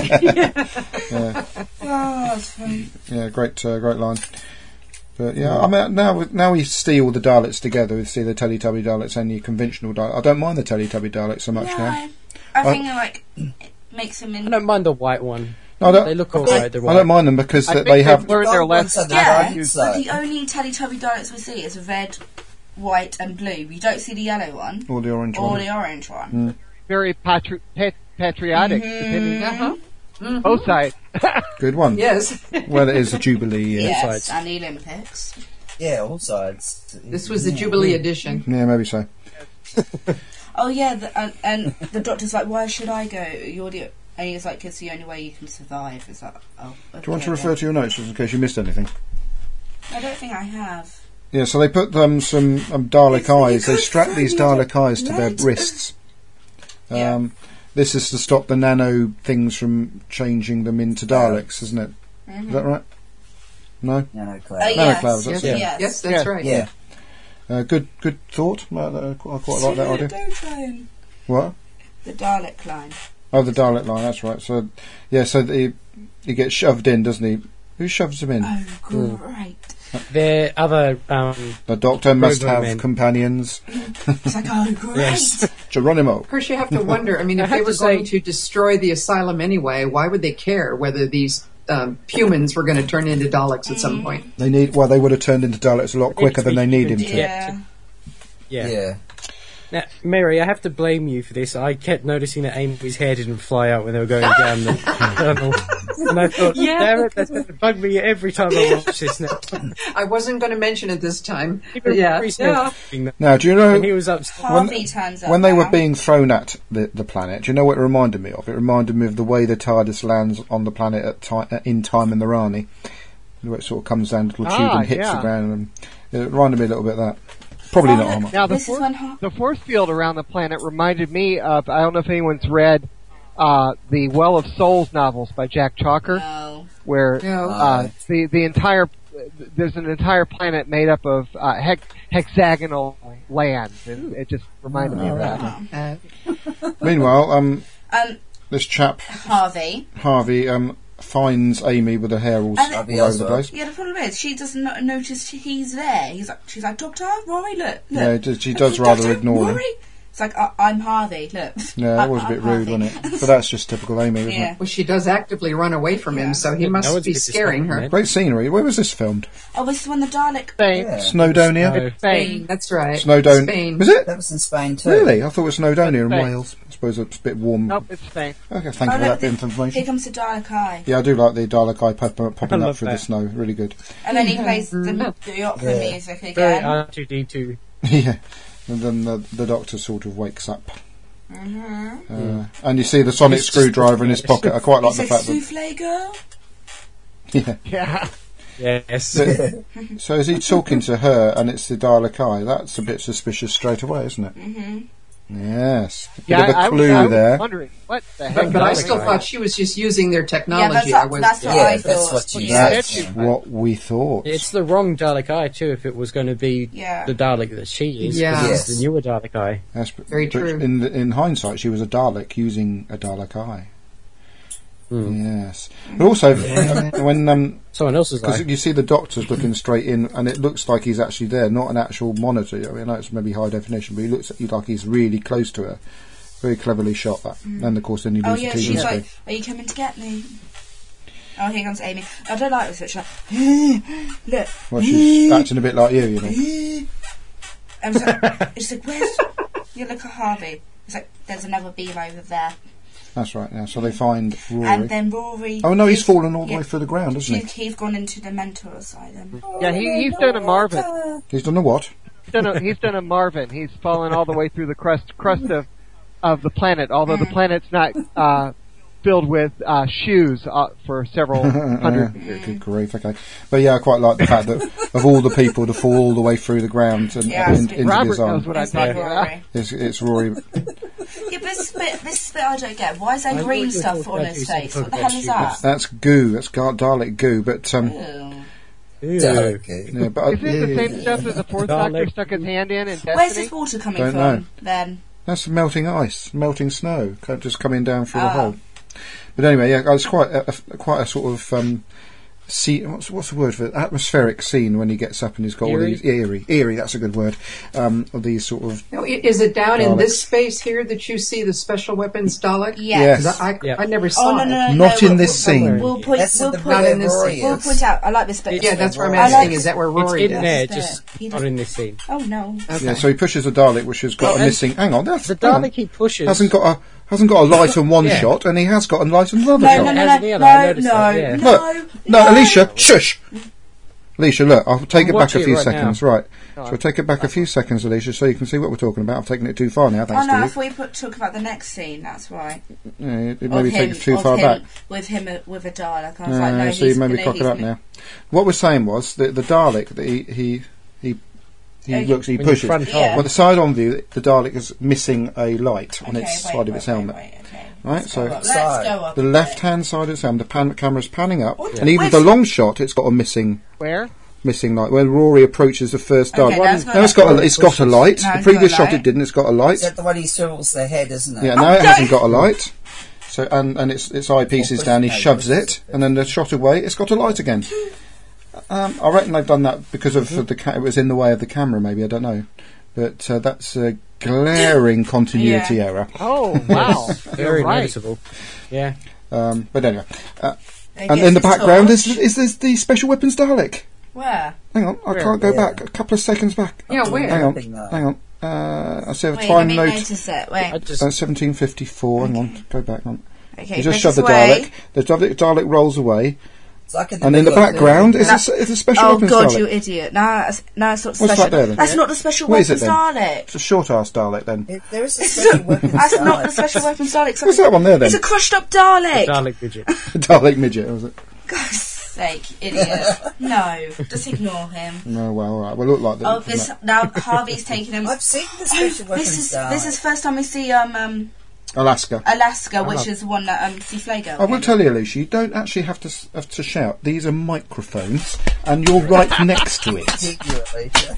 Yeah, Oh, that's funny. yeah, great, uh, great line. But yeah, I mean, now now we see all the Daleks together. We see the Teletubby Daleks and the conventional Daleks. I don't mind the Teletubby Daleks so much No, now. I think like it makes him I in. don't mind the white one. No, I don't. They look alright, they're I white. don't mind them because I that think they have. they've learned their Dark ones lesson. are Yeah, dark, but so- the only Teletubby Daleks we see is red, white, and blue. We don't see the yellow one Or the orange or one. the orange one. Very patri- pat- patriotic, Mhm. depending Uh-huh. on both sides. Good one. Yes. Well, it is a Jubilee. Yeah, Yes, sides. and the Olympics. Yeah, all sides. This was the Jubilee edition. yeah, maybe so. Oh yeah, the, and, and the Doctor's like, why should I go? You're the. And he's like, it's the only way you can survive. Is that? Oh. Okay, Do you want to yeah. refer to your notes just in case you missed anything? I don't think I have. Yeah, so they put um, some um, Dalek It's- you eyes. They could strap these find Dalek eyes to their right. wrists. Yeah. Um, This is to stop the nano things from changing them into Daleks, isn't it? Is that right? No? Nano Uh, cloud. Nano yes. clouds, that's yes. it. Yes. Yes, that's Yeah. right. Yeah. Uh, good good thought. Uh, uh, I quite like that idea. Don't try and What? the Dalek line. Oh, the Dalek line, that's right. So, yeah, so he, he gets shoved in, doesn't he? Who shoves him in? Oh, great! Their other, um, The Doctor must Robo have men. companions. It's like, oh, great! Yes. Geronimo. Of course, you have to wonder. I mean, I if have they were to say- going to destroy the asylum anyway, why would they care whether these um, humans were going to turn into Daleks at some point? They need. Well, they would have turned into Daleks a lot quicker than they need him to. Yeah. yeah. Yeah. Now, Mary, I have to blame you for this. I kept noticing that Amy's hair didn't fly out when they were going down the tunnel. And I thought, Yeah. damn it, that's going to bug me every time I watch this now. I wasn't going to mention it this time. Even Yeah. Reese Yeah. Nelson doing that. Now, do you know And he was upset. Harvey turns up when they were now. being thrown at the, the planet? Do you know what it reminded me of? It reminded me of the way the TARDIS lands on the planet at ti- in Time in the Rani. The way it sort of comes down the little tube Ah, and hits yeah. the ground. And it reminded me a little bit of that. Probably Oh, not look, Homer. Now, the this is fourth- when Har- The force field around the planet reminded me of, I don't know if anyone's read uh, the Well of Souls novels by Jack Chalker, No. where No. uh, the the entire there's an entire planet made up of uh, hex, hexagonal lands, and it just reminded me of that. Uh, Meanwhile, um, Um, this chap Harvey. Harvey um finds Amy with her hair all, And- all Harvey over the Oswald. place. Yeah, the problem is she doesn't no- notice he's there. He's like, she's like, Doctor Rory, look, look. Yeah, she- she And does he's, rather "Doctor ignore him." Rory?" It's like, I- I'm Harvey, look. Yeah, that was a bit rude, wasn't it? But that's just typical Amy, isn't Yeah. it? Well, she does actively run away from Yeah. him, so he Yeah, must no one's be good to scaring stop her. him, eh? Great scenery. Where was this filmed? Oh, this is when the Dalek... Spain. Yeah. Snowdonia? No. Spain. That's right. Snowdonia. Spain. Was it? That was in Spain too. Really? I thought it was Snowdonia in Spain. Wales. I suppose it's a bit warm. Nope, it's Spain. Okay, thank Oh, you for look, that bit of Here information. comes the Dalek Eye. Yeah, I do like the Dalek eye pop- popping I up love through the that. snow. Really good. And then he plays the, the opera Yeah. music Very again. R two D two. Yeah. And then the, the Doctor sort of wakes up. Mm-hmm. Uh, and you see the sonic It's just- screwdriver in his pocket. I quite like He the said, fact that... souffle girl? Yeah. Yeah. Yes. So, so is he talking to her and it's the Dalek eye? That's a bit suspicious straight away, isn't it? Mm-hmm. Yes. A bit Yeah, of a I, I clue was, I was there. wondering what the heck. But, but I Dalek still guy. thought she was just using their Yeah, technology. that's, I was, that's what Yeah, I that's thought. what you yeah. That's Yeah. what we thought. It's the wrong Dalek eye too. If it was going to be Yeah. the Dalek that she is, Yeah. 'cause it's Yes. the newer Dalek eye. Yes, but, Very but true. In, in hindsight, she was a Dalek using a Dalek eye. Hmm. Yes. But also, when... Um, Someone else's Because eye. you see the Doctor's looking straight in, and it looks like he's actually there, not an actual monitor. I mean, I know it's maybe high definition, but he looks at you like he's really close to her. Very cleverly shot that. And of course, then you Oh lose yeah, the T V she's screen. like, are you coming to get me? Oh, here comes Amy. I don't like this, but she's like, look. Well, she's acting a bit like you, you know. I was like, it's like, where's... You look at Harvey. It's like, there's another beam over there. That's right. Yeah. So they find Rory. And then Rory... Oh no, he's is- fallen all the yeah, way through the ground, hasn't He's, he? he's gone into the mental asylum. Yeah, he, he's done a Marvin. He's done the what? He's done a, he's done a Marvin. He's fallen all the way through the crust crust of of the planet. Although the planet's not uh, filled with uh, shoes uh, for several hundred Yeah, years. good grief, okay. But yeah, I quite like the fact that of all the people to fall all the way through the ground and Yeah, in, it's into Robert his arm, knows what I'm It's like talking about. Rory. it's, it's Rory. Yeah, but this bit, this bit I don't get. Why is there I green thought you stuff were on talking his about face? you What the said hell is talking that? That's goo. That's Gar- Dalek goo. But um, Ew. Ew. Okay. yeah, but Is it the same stuff that the fourth Dalek. Doctor stuck his hand in in Where's Destiny? this water coming Don't from, know. then? that's melting ice, melting snow, co- just coming down through the Oh. hole. But anyway, yeah, it's quite a, a, quite a sort of um, scene. What's, what's the word for it? Atmospheric scene when he gets up and he's got all Eerie? these eerie, eerie. That's a good word. Um, of these sort of Now, i- is it down in Daleks. this space here that you see the special weapons Dalek? Yes. 'Cause I, I, Yeah. I never Oh saw no, no, it. no, Not no, in we'll, this we'll, scene. We'll point. That's We'll the point. Not in this Rory scene. We'll is. point out. I like this bit. Yeah, that's what I'm I asking. like- Is that where It's Rory in is? there, There. just He not does- in this scene. Oh no. Okay. yeah. So he pushes a Dalek, which has got Oh, a and missing. Hang on, that's The hang on. Dalek he pushes. hasn't got a hasn't got a light on one Yeah. shot, and he has got a light on another No, shot. no, no, Hasn't no, he? I no, noticed no, that, yeah. no, Look, no, Alicia, shush. Alicia, look, I'll take I'm it back a watching few it right seconds. now. Right, so I'll take it back a few seconds, Alicia, so you can see what we're talking about. I've taken it too far now, Oh thanks no, I to you. thought we put talk about the next scene. That's why. Yeah, it Of maybe him- takes too of far him back. with him uh, with a Dalek. I was Uh, like, no, so he's you maybe no, cock it he's up no- now. What we're saying was that the Dalek that he he he, he Okay. looks, he When you pushes. front Yeah. Well, the side-on view, the Dalek is missing a light on Okay, its wait, side of wait, its wait, helmet. wait, okay. Right, Let's so go up. Side. Let's go up. the a bit. left-hand side of its helmet, the pan, camera's panning up, What? and even with Where's- the long shot, it's got a missing Where? missing light. When Rory approaches the first Okay, Dalek, that's got now it's a- got a, it's got a light. No, the it's previous got a shot it light. didn't. It's got a light. Is that the one he swivels their head, isn't it? Yeah, now Oh, it hasn't don't- got a light. So and and its its eyepiece is down. He shoves it, and then the shot away. It's got a light again. Um, I reckon they've done that because of the ca- it was in the way of the camera. Maybe I don't know, but uh, that's a glaring continuity Yeah. error. Oh wow! Very You're right. noticeable. Yeah. Um, but anyway, uh, They and get in the his background torch. is is this the special weapons Dalek? Where? Hang on, I Where? can't go Yeah. back. A couple of seconds back. Yeah, where? Hang on, Nothing, no. hang on. Uh, I see a Wait, let time me note. notice it. Wait. I just Uh, seventeen fifty-four. Hang on, go back. Hang on. Okay, You just push shove the this away. Dalek. The Dalek, Dalek rolls away, It's like in and in the middle of background is a, That's- s- is a special Oh weapons god, Dalek. you idiot! No, that's, no, it's not What's special. that there, then? That's not the special What is weapons it, then? Dalek. It's a short ass Dalek then. It, there is a It's special not, weapons that's not the Dalek. special weapons Dalek. What's that one there then? It's a crushed up Dalek. Dalek midget. Dalek midget, was it? God's sake, idiot! No, just ignore him. No, well, all right. Well, look like that. Oh, this now Harvey's taking him. I've seen the Oh, special weapons this is Dalek. this is first time we see um um Alaska. Alaska, which is the one that um Souffle Girl. I will tell you, Alicia, you don't actually have to s- have to shout. These are microphones, and you're right next to it. Keep you, Alicia.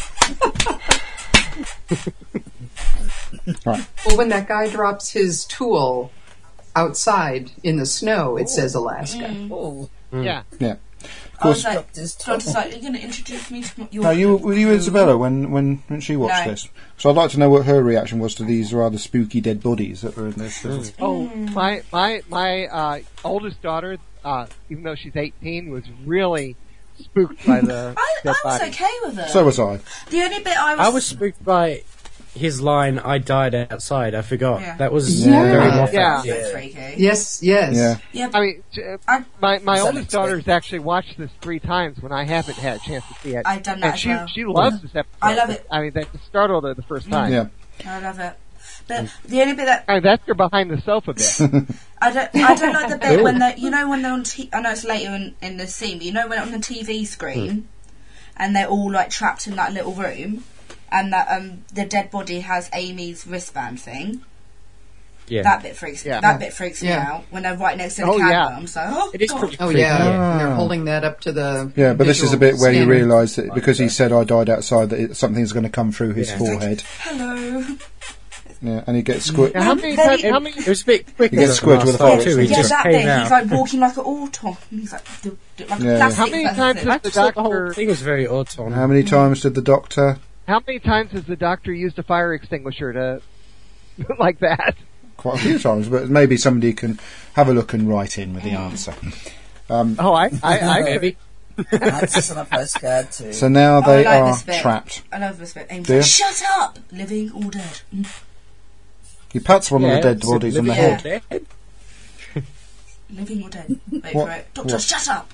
Right. Well, when that guy drops his tool outside in the snow, it says Alaska. Oh, Yeah. Yeah. I was course. like, Doctor's Doctor's Tom. like, you're going to introduce me to your... No, you were you Isabella when, when, when she watched No. this. So I'd like to know what her reaction was to these rather spooky dead bodies that were in this. Mm. Oh, my my my uh, oldest daughter, uh, even though she's eighteen, was really spooked by the I, dead I was body. okay with it. So was I. The only bit I was... I was spooked by his line, "I died outside." I forgot. Yeah. That was Yeah. very Moffat. Yeah. Bit freaky. Yes, yes. Yeah. Yeah, I mean, j- I, my my It's oldest daughter's unexpected. actually watched this three times when I haven't had a chance to see it. I've done that and as she well. she loves this episode. I love it. I mean, that startled her the first time. Yeah. I love it. But the only bit that I mean, that's her behind the sofa bit. I don't, I don't like the bit when they, you know, when they're on. T- I know it's later in, in the scene, but you know when on the T V screen, and they're all like trapped in that little room, and that um the dead body has Amy's wristband thing. Yeah. That bit freaks. Yeah. That bit freaks Yeah. me out when they're right next to the Oh, camera. yeah. I'm so. Oh, It is God. pretty Oh creepy. yeah, Ah. and they're holding that up to the Yeah, but this is a visual bit where you scanner. realise that because he said I died outside, that it, something's going to come through his Yeah. forehead. Hello. Yeah, and he gets squid. Now, how many Then times? he- How many? It was a bit quicker. You get than squidged with a last time, fire too. He extinguisher. Yeah, just that came bit. out. He's like walking like an auton. He's like, do, do, like Yeah, a yeah. plastic How many person. times I has the just thought the whole doctor? thing was very autumn. How many times did the doctor? How many times has the doctor used a fire extinguisher to like that? Quite a few times, but maybe somebody can have a look and write in with the answer. Um, Oh, I I, I Maybe. Answers on a postcard too. so now Oh, they I like are this bit. trapped. I love this bit. Amy's Do you? like, shut up! Living or dead? Mm. He pats one Yeah, of the dead it's bodies on the living head. or dead. Living or dead? Wait What? for it. Doctor, What? shut up!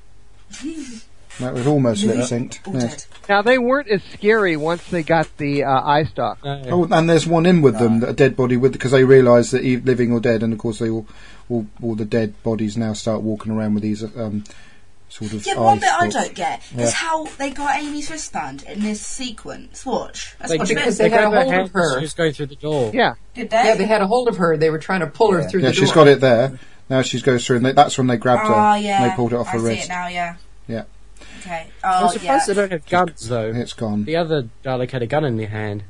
That was almost lip Living synced. or Yes. dead? now they weren't as scary once they got the uh, eye stalk. No. Oh, and there's one in with them, a dead body with, because they realise that he living or dead, and of course they all, all, all the dead bodies now start walking around with these um, sort of. Yeah, but one eye bit I stalks. don't get Yeah. is how they got Amy's wristband in this sequence. Watch. Let's They, watch a because bit. they had a grabbed her hold of hand as her. She was going through the door. Yeah, Did they? Yeah, they had a hold of her. They were trying to pull her Yeah. through Yeah, the door. she's got it there. Now she goes through, and they, that's when they grabbed her. Oh, yeah. And they pulled it off I her see wrist. it now, yeah. Yeah. Okay. I'm Oh, surprised yeah. they don't have guns, though. It's gone. The other Dalek had a gun in their hand.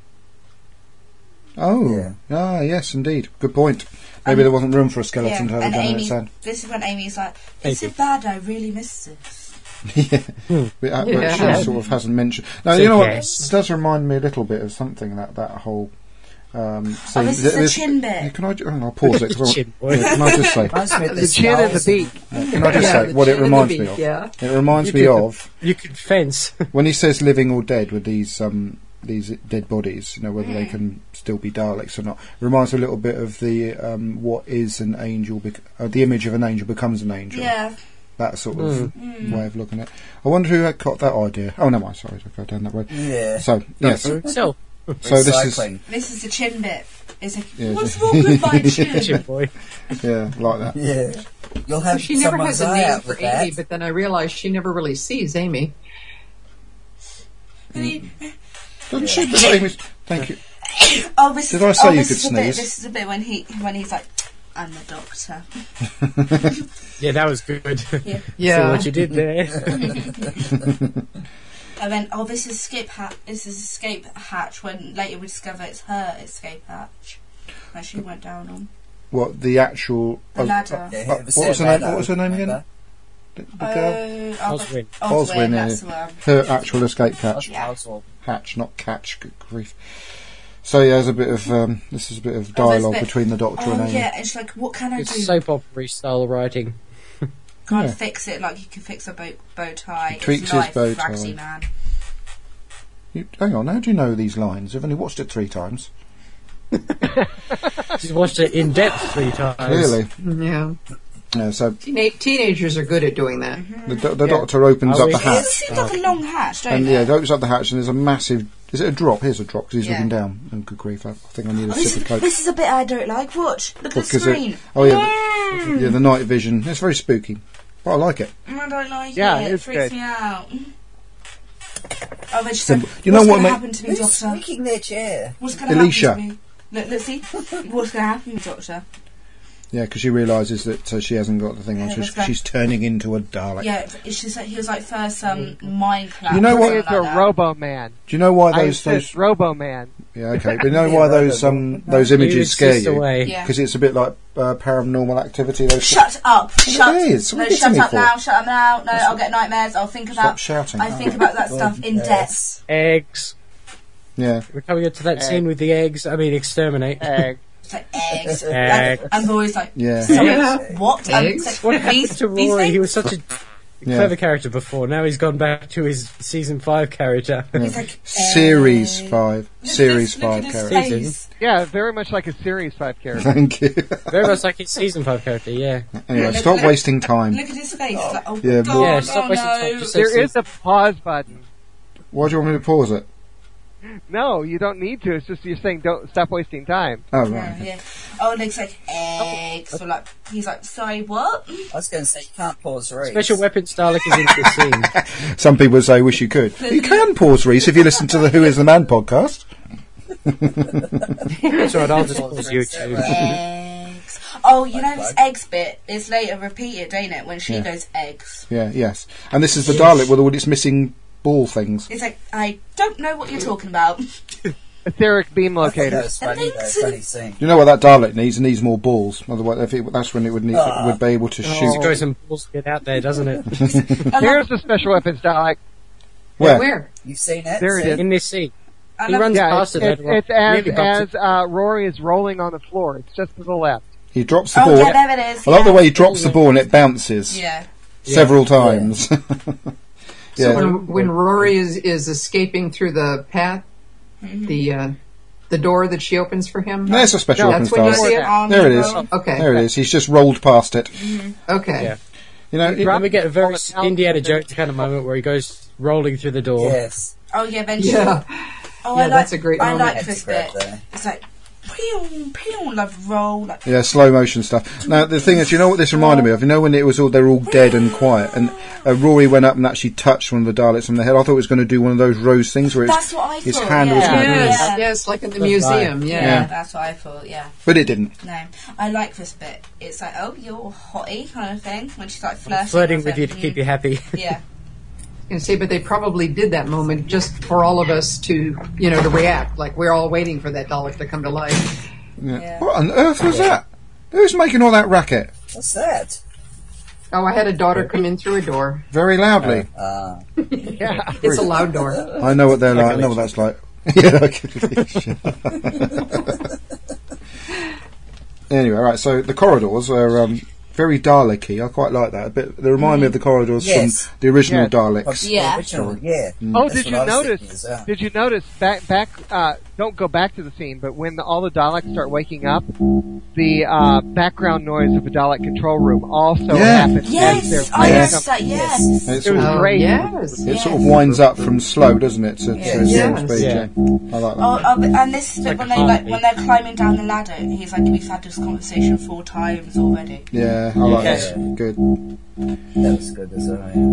Oh, Yeah. ah, yes, indeed. Good point. Maybe there wasn't room for a skeleton Yeah, to have and a gun in Amy, its hand. this is when Amy's like, it's Maybe. so bad I really miss this. yeah, but, uh, but Yeah. she sort of hasn't mentioned. No, So you know what? yes. It does remind me a little bit of something that that whole. Um, Oh, this is the this- chin bit. Yeah, can I? ju- hang on, I'll pause it. 'cause I want- Chin boy. yeah, can I just say? Reminds me of the chin and the skulls beak. Can I just Yeah, say the what chin it and the reminds me beak, of? yeah. It reminds You me could- of You could fence. when he says "living or dead" with these um, these dead bodies. You know whether Mm. they can still be Daleks or not. It reminds me a little bit of the um, what is an angel? Bec- uh, the image of an angel becomes an angel. Yeah. That sort of Mm. way of looking at it. I wonder who had got that idea. Oh no, I'm sorry to go down that way. Yeah. So yes, so So, this is Recycling. This is the chin bit. It's like, Yeah, what's just- wrong with my chin? Chin boy. yeah, like that. Yeah. You'll have She never someone's has a eye name out for with Amy, that. but then I realized she never really sees Amy. Doesn't she? Does that Amy- Thank you. Oh, this Did is, I say oh, you this could is the bit, sneeze? This is the bit when he when he's like, I'm the doctor. Yeah, that was good. Yeah. See Yeah. what you did there. And then, oh, this is skip hat. This is escape hatch. When later we discover it's her escape hatch that she went down on. What the actual? The oh, ladder. Yeah, uh, it was what was her Sarah name? What was her name again? remember? The, the girl. Oh, Oswin. Oswin, Oswin, yeah. that's the one. Her actual escape hatch. Yeah. Hatch, not catch. Good grief. So yeah, there's a bit of um, this is a bit of Oh, there's a dialogue bit- between the Doctor Oh and Amy. yeah, it's like, what can I It's do? soap opera style writing. Can't Yeah. fix it like you can fix a bow, bow tie. He tweaks it's his life, bow Ragsy tie. man. You, hang on, how do you know these lines? I've only watched it three times. She's watched it in depth three times. Clearly, Yeah. yeah. So Teena- teenagers are good at doing that. the, do- the Yeah. Doctor opens Are up we? the It hatch, seems like a long hatch, don't and it? yeah, it opens up the hatch, and there's a massive. Is it a drop? Here's a drop because he's Yeah. looking down. And good grief, I, I think I need a Oh, this, sip is, of coke. this is a bit I don't like. Watch. Look at the Because it- screen. oh yeah, the, yeah, the night vision. It's very spooky, but I like it. I don't like Yeah, it. it's It freaks good. me out. Oh, they just said, Simple. You know what's what, going mate? to happen to me, Who's Doctor? squeaking their chair? What's going to Alicia. happen to me? Look, look, see? What's going to happen to me, Doctor? Yeah, because she realises that uh, she hasn't got the thing on. Yeah, She's, that's right. she's turning into a Dalek. Yeah, it's just like, he was like first um, mind clap. You know or what- something It's a like that. Robo Man. Do you know why I those those? insist, Robo Man. Yeah, okay. But you know why those um those images You scare insist you? away. Yeah. Because it's a bit like uh, Paranormal Activity. Those Shut up! Shut! it is. What No, are you shut hitting me up for? now! Shut up now! No, I'll get nightmares. I'll think Stop about. shouting. I Oh. think about that stuff in depth. Eggs. Yeah. We're coming into that scene with the eggs. I mean, exterminate. Egg. It's like eggs. Eggs. And, and Rory's like, Yeah. sorry, Yeah. what? Eggs? Um, What happened these, to these Rory? He things? was such a Yeah. clever character before. Now he's gone back to his season five character. He's like, Series egg. five. Look at Series this- look five at his character. face. Yeah, very much like a Series five character. Thank you. Very much like his season five character. Yeah. Anyway, Look- stop look- wasting time. Look at his face. It's like, oh, Yeah, God, Yeah, stop oh, wasting no. time. Just say There is a pause button. Why do you want me to pause it? No, you don't need to. It's just you're saying don't stop wasting time. Oh, Yeah, right. yeah. Oh, it looks like eggs. So like, he's like, sorry, what? I was going to say, you can't pause Reese. Special weapons Dalek is into the scene. Some people say, wish you could. You can pause, Reese, if you listen to the Who is the Man podcast. That's right, I'll just pause you too. Eggs. Oh, you know this eggs bit is later repeated, ain't it? When she Yeah. goes eggs. Yeah, yes. And this is the Dalek with all its missing ball things. It's like, I don't know what you're talking about. Etheric beam I think that locator. was funny, though. Funny scene. You know what that Dalek needs? It needs more balls. Otherwise, if it, that's when it would need, Ah. would be able to It shoot. goes and balls get out there, doesn't it? I Here's love, the special weapons Dalek. Where? Where? You've seen it? There it See? is. In this scene. I He love, runs Yeah, past it's, it. it's, later on. it's as Really bumps as it. uh, Rory is rolling on the floor. It's just to the left. He drops the oh, ball. yeah, there it is. I like yeah. the way he drops the ball and it bounces Yeah. several times. So yeah. when, when Rory is, is escaping through the path, the uh, the door that she opens for him. There's a special No, weapons that's when you Dalek. see it. Army There it is. roll. Okay. There it is. He's just rolled past it. Okay. Yeah. You know, it- And we get a very All the Indiana Jones kind of moment where he goes rolling through the door. Yes. Oh, yeah, eventually. Yeah. Oh, Yeah, I like, that's a great I moment. like Had to this grab bit. there. It's like, pew, pew, like roll. Like, yeah, slow motion stuff. Now the thing is, you know what this reminded me of? You know when it was all they're all dead and quiet, and uh, Rory went up and actually touched one of the Daleks on the head. I thought it was going to do one of those rose things where that's it's, what I his thought. hand yeah. was going yeah. in. Yes, yes, like in the museum. Yeah, Yeah. Yeah. that's what I thought, yeah. But it didn't. No, I like this bit. It's like, oh, you're a hottie kind of thing. When she's like flirting, Flirting with you to him. keep you happy. Mm, yeah. And say, but they probably did that moment just for all of us to, you know, to react. Like we're all waiting for that Dalek to come to life. Yeah. Yeah. What on earth was that? Who's making all that racket? What's that? Oh, I had a daughter come in through a door. Very loudly. Uh, Yeah. It's a loud door. I know what they're like. I know what that's like. Yeah, I can believe it. Anyway, right. So the corridors are um, very Dalek-y. I quite like that. A bit. They remind me of the corridors Yes. from the original Yes. Daleks. Yeah. Original, yeah. Oh, That's did what you I was notice? thinking as well. Did you notice back back? Uh, don't go back to the scene, but when the, all the Daleks start waking up, the uh, background noise of the Dalek control room also Yeah. happens. as Yes, they're I Yeah. noticed that. Yes. It's It was sort of, great. Yes. it sort of winds up from slow, doesn't it? To, to Yes. slow Yes. speed. Yeah. Yeah. I like that. Oh, oh, but- and this is like when a they like heartbeat. when they're climbing down the ladder. He's like, "We've had this conversation four times already." Yeah, I like Yeah. that. Good. That was good as well.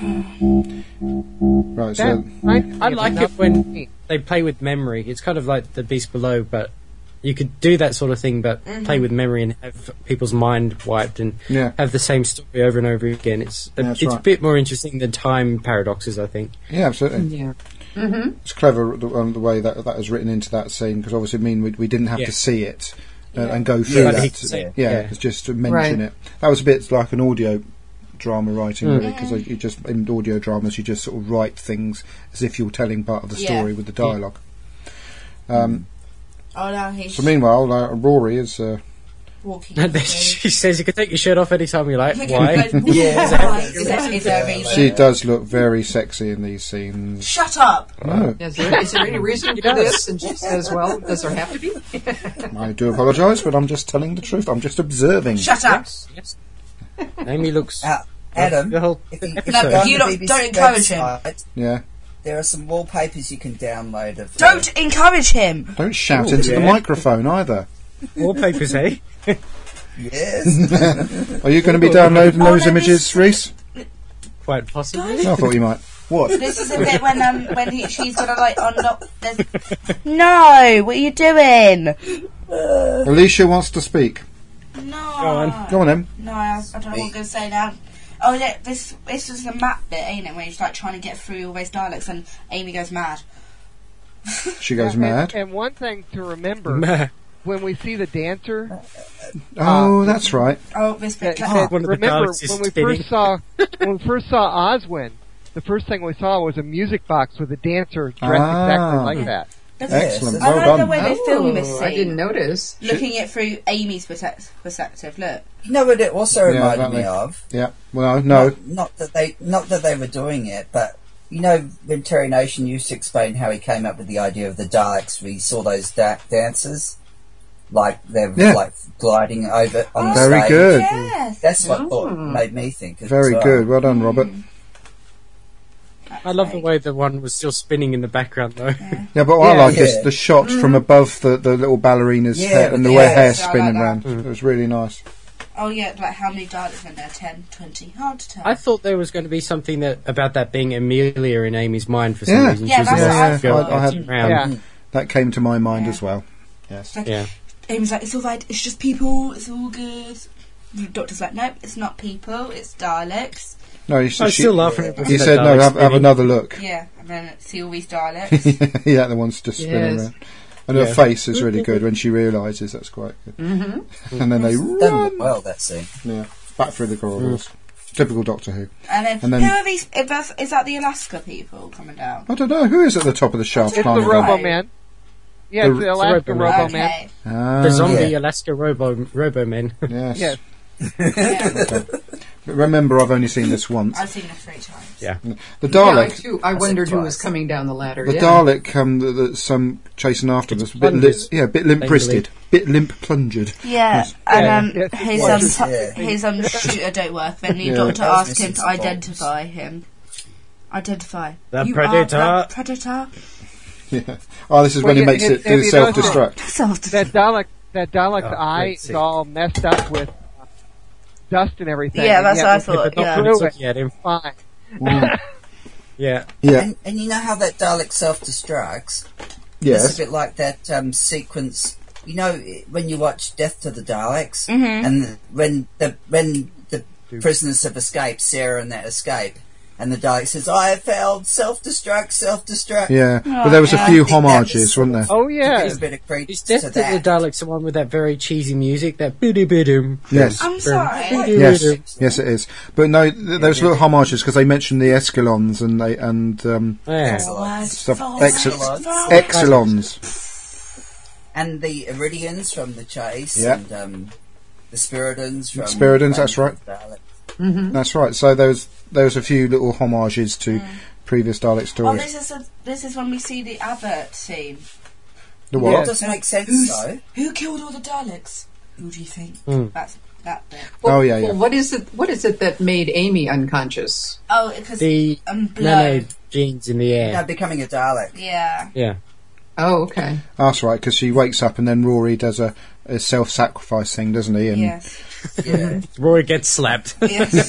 Right. That So reminds me I of like it another when scene. they play with memory. It's kind of like the Beast Below, but you could do that sort of thing, but play with memory and have people's mind wiped and yeah. have the same story over and over again. It's a, Yeah, that's it's right. a bit more interesting than time paradoxes, I think. Yeah, absolutely. Yeah. It's clever the, um, the way that that is written into that scene because obviously, I mean, we, we didn't have Yeah. to see it uh, Yeah. and go through Yeah, that. he could say it. Yeah, Yeah. it's just to mention Right. it. That was a bit like an audio drama writing, Mm. really, because you just in audio dramas you just sort of write things as if you're telling part of the Yeah. story with the dialogue. Um, Oh no, he's so meanwhile, uh, Rory is. Uh, walking. And then she says you can take your shirt off anytime you like. Why? Yeah. Is that, is that, is there a Yeah, reason? she does look very sexy in these scenes. Shut up! No, Is there, is there any reason for this? And she says, well, does there have to be? I do apologise, but I'm just telling the truth. I'm just observing. Shut up! Yes. Amy looks. Uh, Adam, the whole if you, if you episode. go on You the don't- B B C don't encourage him. website, Yeah. there are some wallpapers you can download of. Don't encourage him. Don't shout Ooh, into the yeah. microphone either. wallpapers, eh? Yes. Are you going to be downloading Oh, those no, images, this- Reese? Quite possibly. I thought you might. What? This is a bit when um when he, she's gonna like unlock. There's... No, what are you doing? Alicia wants to speak. No. Go on. Go on, then. No, I, I don't know what I'm gonna say now. Oh, yeah, this this is the map bit, ain't it? Where he's like trying to get through all those dialects, and Amy goes mad. She goes And, mad. and one thing to remember when we see the dancer, Oh, that's right. Oh, this bit. that, Oh, that- One of the remember Daleks is when we spinning. first saw when we first saw Oswin, the first thing we saw was a music box with a dancer dressed Ah. exactly like that. Excellent. I Well like the done. way they film this Oh, scene. I didn't notice. Looking it through Amy's perse- perspective. Look. You know what it also Yeah, reminded exactly. me of? Yeah. Well, no. Not, not that they, not that they were doing it, but you know when Terry Nation used to explain how he came up with the idea of the Daleks, we saw those dark dancers, like they're Yeah. like gliding over on the Very stage. good. Yes. That's what Oh. thought made me think. as Very well. good. Well done, Robert. I love the way the one was still spinning in the background, though. Yeah, but what I Yeah, like is yeah. the shot from above the, the little ballerina's Yeah, head and the yeah, way hair I like spinning that. round. It was really nice. Oh yeah, like how many Daleks were there? ten, twenty? Hard to tell. I thought there was going to be something that about that being Amelia in Amy's mind for some Yeah. reason. Yeah, She was that's like, what I yeah, thought. I- I had- dancing around. Yeah. That came to my mind Yeah. as well. Yes. Like, Yeah. Amy's like, it's all right, it's just people, it's all good. The doctor's like, nope, it's not people, it's Daleks. No, he, I was she, still laughing at the he said, no, have, have another look. Yeah, and then see all these Daleks. Yeah, the one's just spinning Yes. around. And her Yeah. face is really good when she realises that's quite good. Mm-hmm. And then they Done run well that scene. yeah, back through the corridors. Typical Doctor Who. and, then, And then- who are these? Is that, is that the Alaska people coming down? I don't know, who is at the top of the shaft It's the It's the climbing down? Robo Man. Yeah, it's The- the Alaska Robo Robo Man. Man. Okay. Ah, The zombie Yeah. Alaska Robo Robo Men. yes. Yes. Yeah, But remember, I've only seen this once. I've seen it three times. Yeah. The Yeah, I Dalek, too. I That's wondered who twice. was coming down the ladder. the yeah. Dalek, um, that that some chasing after It's us, a bit li- plungers. yeah, a bit limp-wristed, bit limp-plunged. Yeah, and Yeah. um, Yes, his it um, was. t- Yeah. his um shooter don't work. Then the Yeah. doctor I was asks him missing to some identify him. Identify. The You Predator. Are the predator. Yeah. Oh, this is Well, when he yeah, makes have- it have do you self-destruct. Soft. That Dalek, that Dalek's Oh, eye great is scene. all messed up with uh, dust and everything. Yeah, and that's yet what I when thought, they But yeah. not threw it, looking at him. fine. Mm. Yeah. Yeah. And, and you know how that Dalek self-destructs? It's Yes. a bit like that um, sequence. You know when you watch Death to the Daleks, Mhm. and when the when the prisoners have escaped, Sarah and that escape, and the Dalek says, "I have failed, self-destruct, self-destruct." Yeah. Oh, But there was a yeah. few I think that homages, was- weren't there? Oh yeah. There's a bit of Is credence Death to to the that. Daleks the one with that very cheesy music? That biddy bidum. Yes. I'm sorry. Yes, yes, it is. But no, th- there was little homages because they mentioned the Escalons and they and um, Yeah. stuff. Oh, Excel- Excellent. Excelons. And the Iridians from the Chase, Yeah. and um, the Spiridons from Spiridons, that's right. Dalek. Mm-hmm. That's right. So there was there was a few little homages to previous Dalek Oh, stories. this is a, this is when we see the Abbott scene. The Well, it what? does make sense Who's, though. who killed all the Daleks? Who do you think? Mm. That's that bit. Oh yeah, yeah. Well, what is it? What is it that made Amy unconscious? Oh, because The um, blood. nano genes in the air. Now becoming a Dalek. Yeah. Yeah. Oh, okay. That's right. Because she wakes up and then Rory does a, a self-sacrifice thing, doesn't he? And Yes. Yeah, Rory gets slapped. Yes.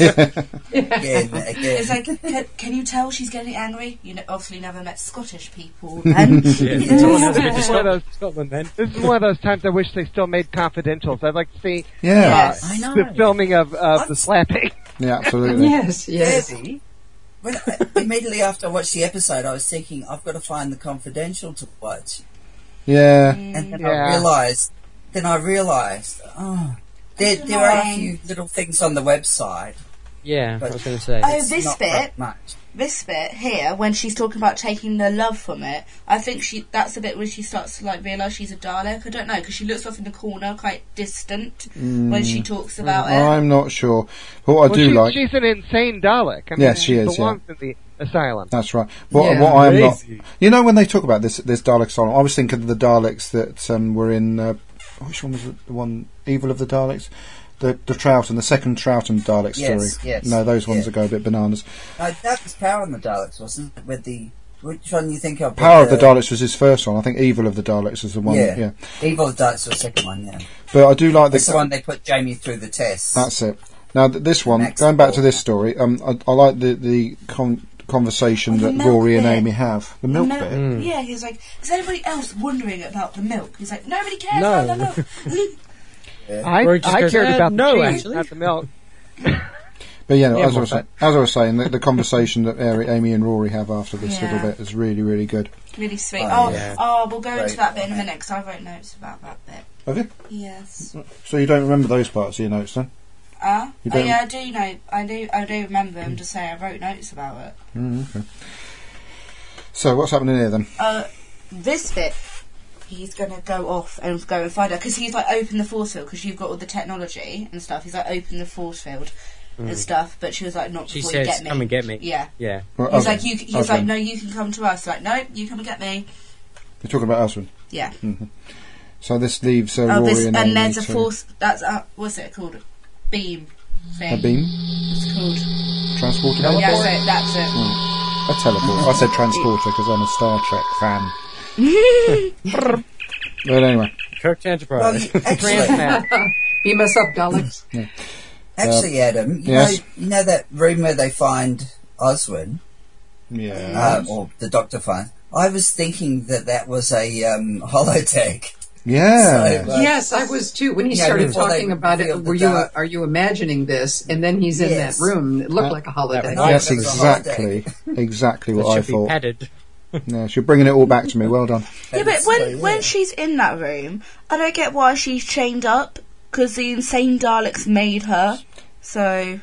again, again. It's like, can, can you tell she's getting angry? You know, obviously never met Scottish people. And Yeah. Someone has a bit of It's one of those- Scotland then. This is one of those times I wish they still made confidentials. I'd like to see yeah, Yes. I know. the filming of, of the slapping. yeah, absolutely. Yes, yes. Debbie, when I, immediately after I watched the episode, I was thinking, I've got to find the confidential to watch. Yeah, And then Yeah. I realised, then I realised, oh, there, there are a few little things on the website. Yeah, But- I was going to say. Oh, It's this not bit, that much. this bit here, when she's talking about taking the love from it, I think she that's the bit when she starts to like realise she's a Dalek. I don't know, because she looks off in the corner, quite distant, when she talks about it. I'm not sure. But what I Well, do she, like, she's an insane Dalek. I mean, Yes, she is, belongs in the asylum. that's right. What, Yeah, what I'm not, crazy. you know, when they talk about this this Dalek Asylum, I was thinking of the Daleks that um, were in. Uh, which one was it? The one Evil of the Daleks. The the Troughton, the second Troughton Dalek story. Yes, yes, no, those ones yeah. that go a bit bananas. No, that was Power in the Daleks, wasn't it? With the, which one you think of? Power of With the Daleks was his first one. I think Evil of the Daleks is the one. Yeah. Yeah. Evil of the Daleks was the second one, yeah. But I do like That's the. the one they put Jamie through the test. That's it. Now th- this one, Next going back to ball. this story, um, I, I like the the con- conversation Oh, the that milk Rory and bit. Amy have. The milk No- bit. Mm. Yeah, he's like, is anybody else wondering about the milk? He's like, nobody cares No. about the milk. I, Rory just I goes, cared "Uh, about no, the cheese, actually." not the milk. But yeah, no, Yeah, as, I was, more saying, as I was saying, the, the conversation that Ari- Amy and Rory have after this Yeah. little bit is really, really good. Really sweet. Oh, Oh, yeah. oh, we'll go into Great. that bit in a minute because I wrote notes about that bit. Have you? Yes. So you don't remember those parts of your notes then? Uh, You oh don't- yeah, I do know. I do. I do remember. I'm just saying. I wrote notes about it. Mm, okay. So what's happening here then? Uh, this bit, he's gonna go off and go and find her because he's like open the force field because you've got all the technology and stuff. He's like open the force field and stuff, but she was like, not She before you says, get me. "Come and get me." Yeah. Yeah. Well, He's Oswin. like, you. He's Oswin. like, no, you can come to us. Like, no, you come and get me. You're talking about Oswin. Yeah. So this leaves uh, Oh, Rory this, and and Amy there's a to- force. That's uh, what's it called? Beam thing. a beam It's called. transporter. Yeah, Teleport? so that's it. A teleport. I said transporter because I'm a Star Trek fan. But anyway, Kirk Well, Enterprise. you- actually, Beam us up, Daleks. actually, Adam, you yes? know, you know that room where they find Oswin, yeah, uh, or the Doctor finds. I was thinking that that was a um, holodeck. yeah. So, uh, Yes, I was too. When he Yeah, started before they talking about it, revealed the were you dark- are you imagining this? And then he's in Yes. that room. It looked Uh, like a holodeck. No, yes, it was a exactly, exactly That what I should be thought. padded. Yeah, she's bringing it all back to me. Well done. Yeah, but That's- when so, yeah. when she's in that room, I don't get why she's chained up because the insane Daleks made her. So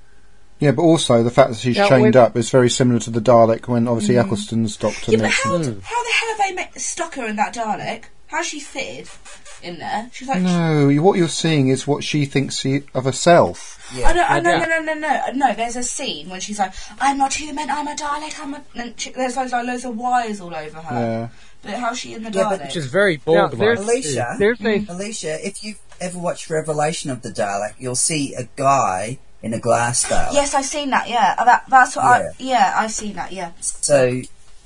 Yeah, but also the fact that she's Yeah, chained with- up is very similar to the Dalek when obviously Eccleston's Doctor yeah, but met. how Mm. how the hell have they met, stuck her in that Dalek? How's she fitted in there? She's like, No, you- what you're seeing is what she thinks she, of herself. I don't, I, no, Yeah. no, no, no, no, no. There's a scene when she's like, "I'm not human. I'm a Dalek. I'm a." And she, there's like, like loads of wires all over her. Yeah. But how's she in the Yeah, but- Dalek? Which is very Now, bold. there's- Alicia, There's a Alicia, if you've ever watched Revelation of the Dalek, you'll see a guy in a glass Dalek. Yes, I've seen that. Yeah, Uh, that, that's what I. Yeah. Yeah, I've seen that. Yeah. So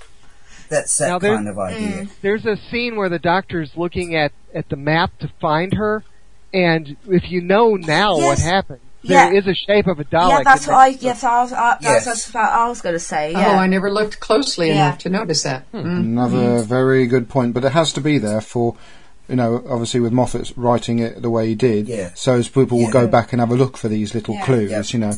that's that Now, there- kind of idea. there's a scene where the doctor's looking at, at the map to find her, and if you know now what Yes. happened, there Yeah. is a shape of a Dalek. Yeah, that's in what I. that- Yes, I was. I, Yes. that's what I was going to say. Oh, Yeah. I never looked closely Yeah. enough to notice that. Mm. Another very good point, but it has to be there for, you know, obviously with Moffat writing it the way he did, Yeah. so as people will Yeah. go back and have a look for these little Yeah. clues, Yep. you know.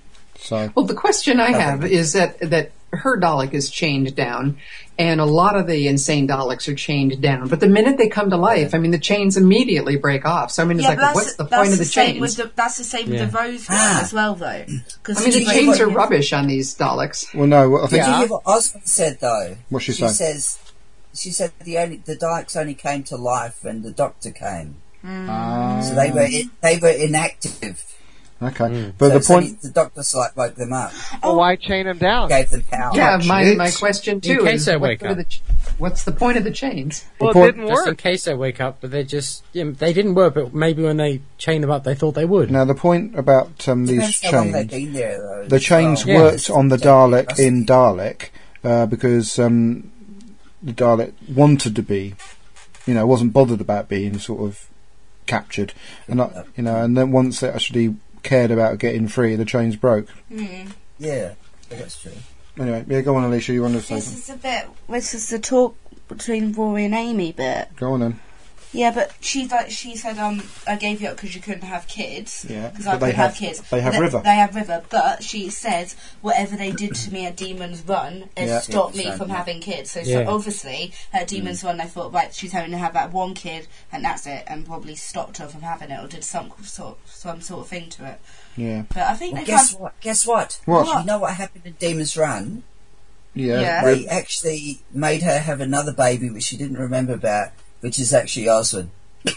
So Well, the question I have is that that her Dalek is chained down, and a lot of the insane Daleks are chained down. But the minute they come to life, I mean, the chains immediately break off. So I mean, it's Yeah, like, but that's, what's the that's point of the same chains? With the, that's the same with Yeah. the Rose one Ah. as well, though. Cause I mean, the she's chains like- are rubbish on these Daleks. well, no, well, I think Did you Yeah. hear what Oswald said though? What's she she saying? says she said the only the Daleks only came to life when the Doctor came, Ah, so they were in, they were inactive. okay, but so the it's only point. the Doctor like woke them up, Well, why chain him down? gave them power. Yeah, my it. my question too In case is they what wake good are up. the ch- what's the point of the chains? Well, The it point- didn't Just in work. case they wake up, but they just yeah, they didn't work. But maybe when they chain them up, they thought they would. Now the point about um, these Depends how long they've chains. been there though. The as chains well. worked on the Dalek Yes. in Dalek uh, because um, the Dalek wanted to be, you know, wasn't bothered about being sort of captured, and I, you know, and then once they actually cared about getting free, the chains broke. Mm. Yeah, that's true. Anyway, yeah, go on, Alicia. You want to say This something? is a bit. This is the talk between Rory and Amy bit. Go on then. Yeah, but she's like she said, um, I gave you up because you couldn't have kids. Yeah, because but I they couldn't have, have- kids. they have But River. They have River, but she says whatever they did to me at Demon's Run has Yeah. stopped Yeah, me from yeah. having kids. So, Yeah. so obviously at Demon's Mm. Run, they thought right, she's having to have that one kid, and that's it, and probably stopped her from having it or did some sort some sort of thing to it. Yeah, But I think Well, they guess kind what? Guess what? What? You know what happened in Demon's Run? yeah. Yeah. Rib- They actually made her have another baby, which she didn't remember about, which is actually Oswald.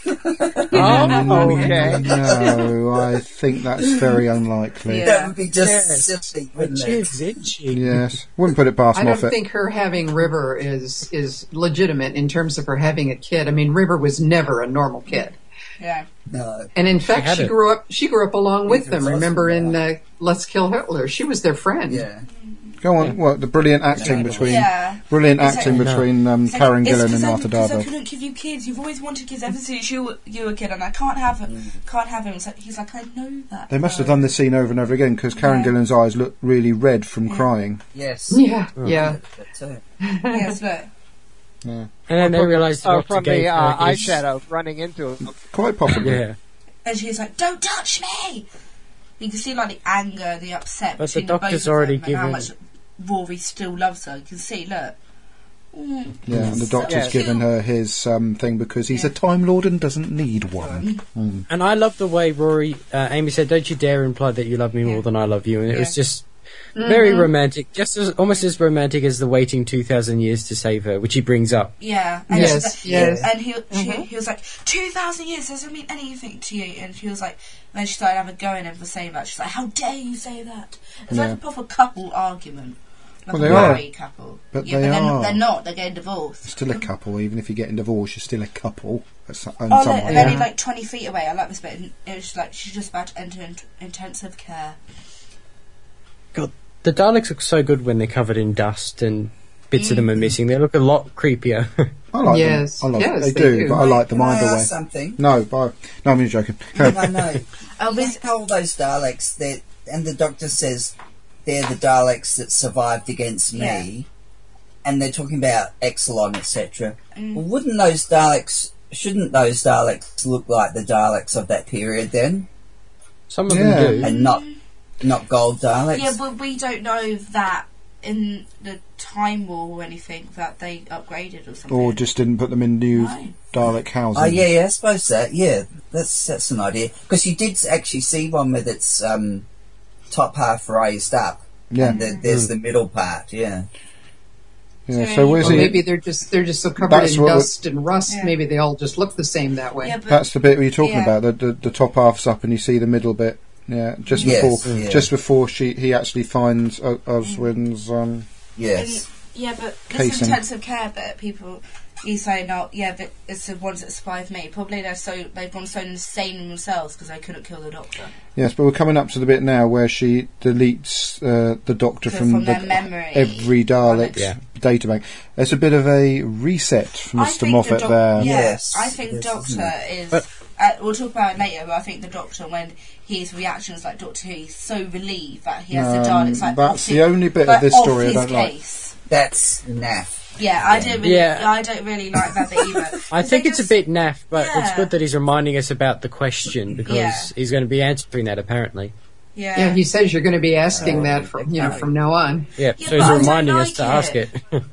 Oh, okay. No, I think that's very unlikely. Yeah. That would be just Yes. silly, Which wouldn't it? is itchy. Yes, wouldn't put it past I don't Moffat. think her having River is is legitimate in terms of her having a kid. I mean, River was never a normal kid, yeah. No. and in fact, had she it. grew up. She grew up along with It them. was Remember awesome, in uh, Let's Kill Hitler, she was their friend. Yeah. Go on. What the brilliant acting Yeah. between Yeah. brilliant It's acting like- between um, It's like, Karen it's Gillan 'cause and I- Martha 'cause I Darbo. couldn't give you kids. You've always wanted kids ever since you were, you were a kid, and I can't have can't have him. So he's like, I know that. They must have though." done this scene over and over again because Karen Yeah. Gillan's eyes look really red from crying. Yes. Yeah, yeah. That too. Yes, look. Yeah. And then they From- realised the oh, doctor from gave the uh, her his- eyeshadow running into him. Quite possibly. Yeah. And she's like, "Don't touch me!" You can see like the anger, the upset But the between the both doctor's of already them, and how given- much Rory still loves her. You can see, look. Mm, Yeah, and the so doctor's cute. given her his um, thing because he's a Time Lord and doesn't need one. Mm. And I love the way Rory, uh, Amy said, "Don't you dare imply that you love me more Yeah. than I love you." And it was Yeah. just very romantic, just as, almost as romantic as the waiting two thousand years to save her, which he brings up. Yeah, and Yes, she, yes. and he she, he was like, two thousand years doesn't mean anything to you, and he was like, when she started having a go at him for saying that, she's like, how dare you say that? It's Yeah. like a proper couple argument, like Well, a they are. married couple. But yeah, they but are. They're, they're not. They're getting divorced. Still a couple, even if you're getting divorced, you're still a couple. At some, in Oh, some look, way. they're only like twenty feet away. I like this bit. And it was like she's just about to enter into intensive care. God, the Daleks look so good when they're covered in dust and bits of them are missing. They look a lot creepier. I like Yes, them. I like yes, they, they do, do. but I like them Can I either way. ask something? No, but no, I'm only joking. No, no, no. Oh, Like all those Daleks, that, and the Doctor says they're the Daleks that survived against me, and they're talking about Exelon, et cetera. Well, wouldn't those Daleks? Shouldn't those Daleks look like the Daleks of that period then, Some of Yeah. them do. and not not gold Daleks? yeah, but we don't know that in the Time War or anything that they upgraded or something. Or just didn't put them in new No. Dalek housing. Oh yeah, yeah, I suppose that. Yeah, that's that's an idea because you did actually see one with its um, top half raised up. Yeah. And the, there's the middle part. Yeah. Yeah, so where's Or he? maybe they're just they're just so covered That's in what we- dust and rust. Yeah. Maybe they all just look the same that way. Yeah, but That's the bit where you're talking Yeah. about. The, the the top half's up, and you see the middle bit. Yeah, just Yes, before, yeah. just before she he actually finds o- Oswin's. Um, Yes. And, yeah, but this Casing. intensive care bit, people, he's saying, "Oh, yeah, but it's the ones that survived me." Probably they're so they've gone so insane in themselves because they couldn't kill the Doctor yes, but we're coming up to the bit now where she deletes uh, the Doctor So from, from the, their memory. every Dalek's Yeah. databank. It's a bit of a reset for I Mister think Moffat the doc- there. Yeah, Yes, I think yes, Doctor isn't is. But- uh, we'll talk about it later, but I think the Doctor, when his reactions like Doctor Who, he's so relieved that he has Um, the Daleks like that's off the his- only bit of like, this off story I his don't like. case. That's naff. Yeah, I don't really. Yeah. I don't really like that bit either. I 'Cause think they it's a just- bit naff, but it's Yeah. good that he's reminding us about the question because Yeah. he's going to be answering that apparently. Yeah. Yeah, he says you're going to be asking Oh, that from you know okay. from now on. Yeah, Yeah, so but he's I don't reminding us like to it. ask it.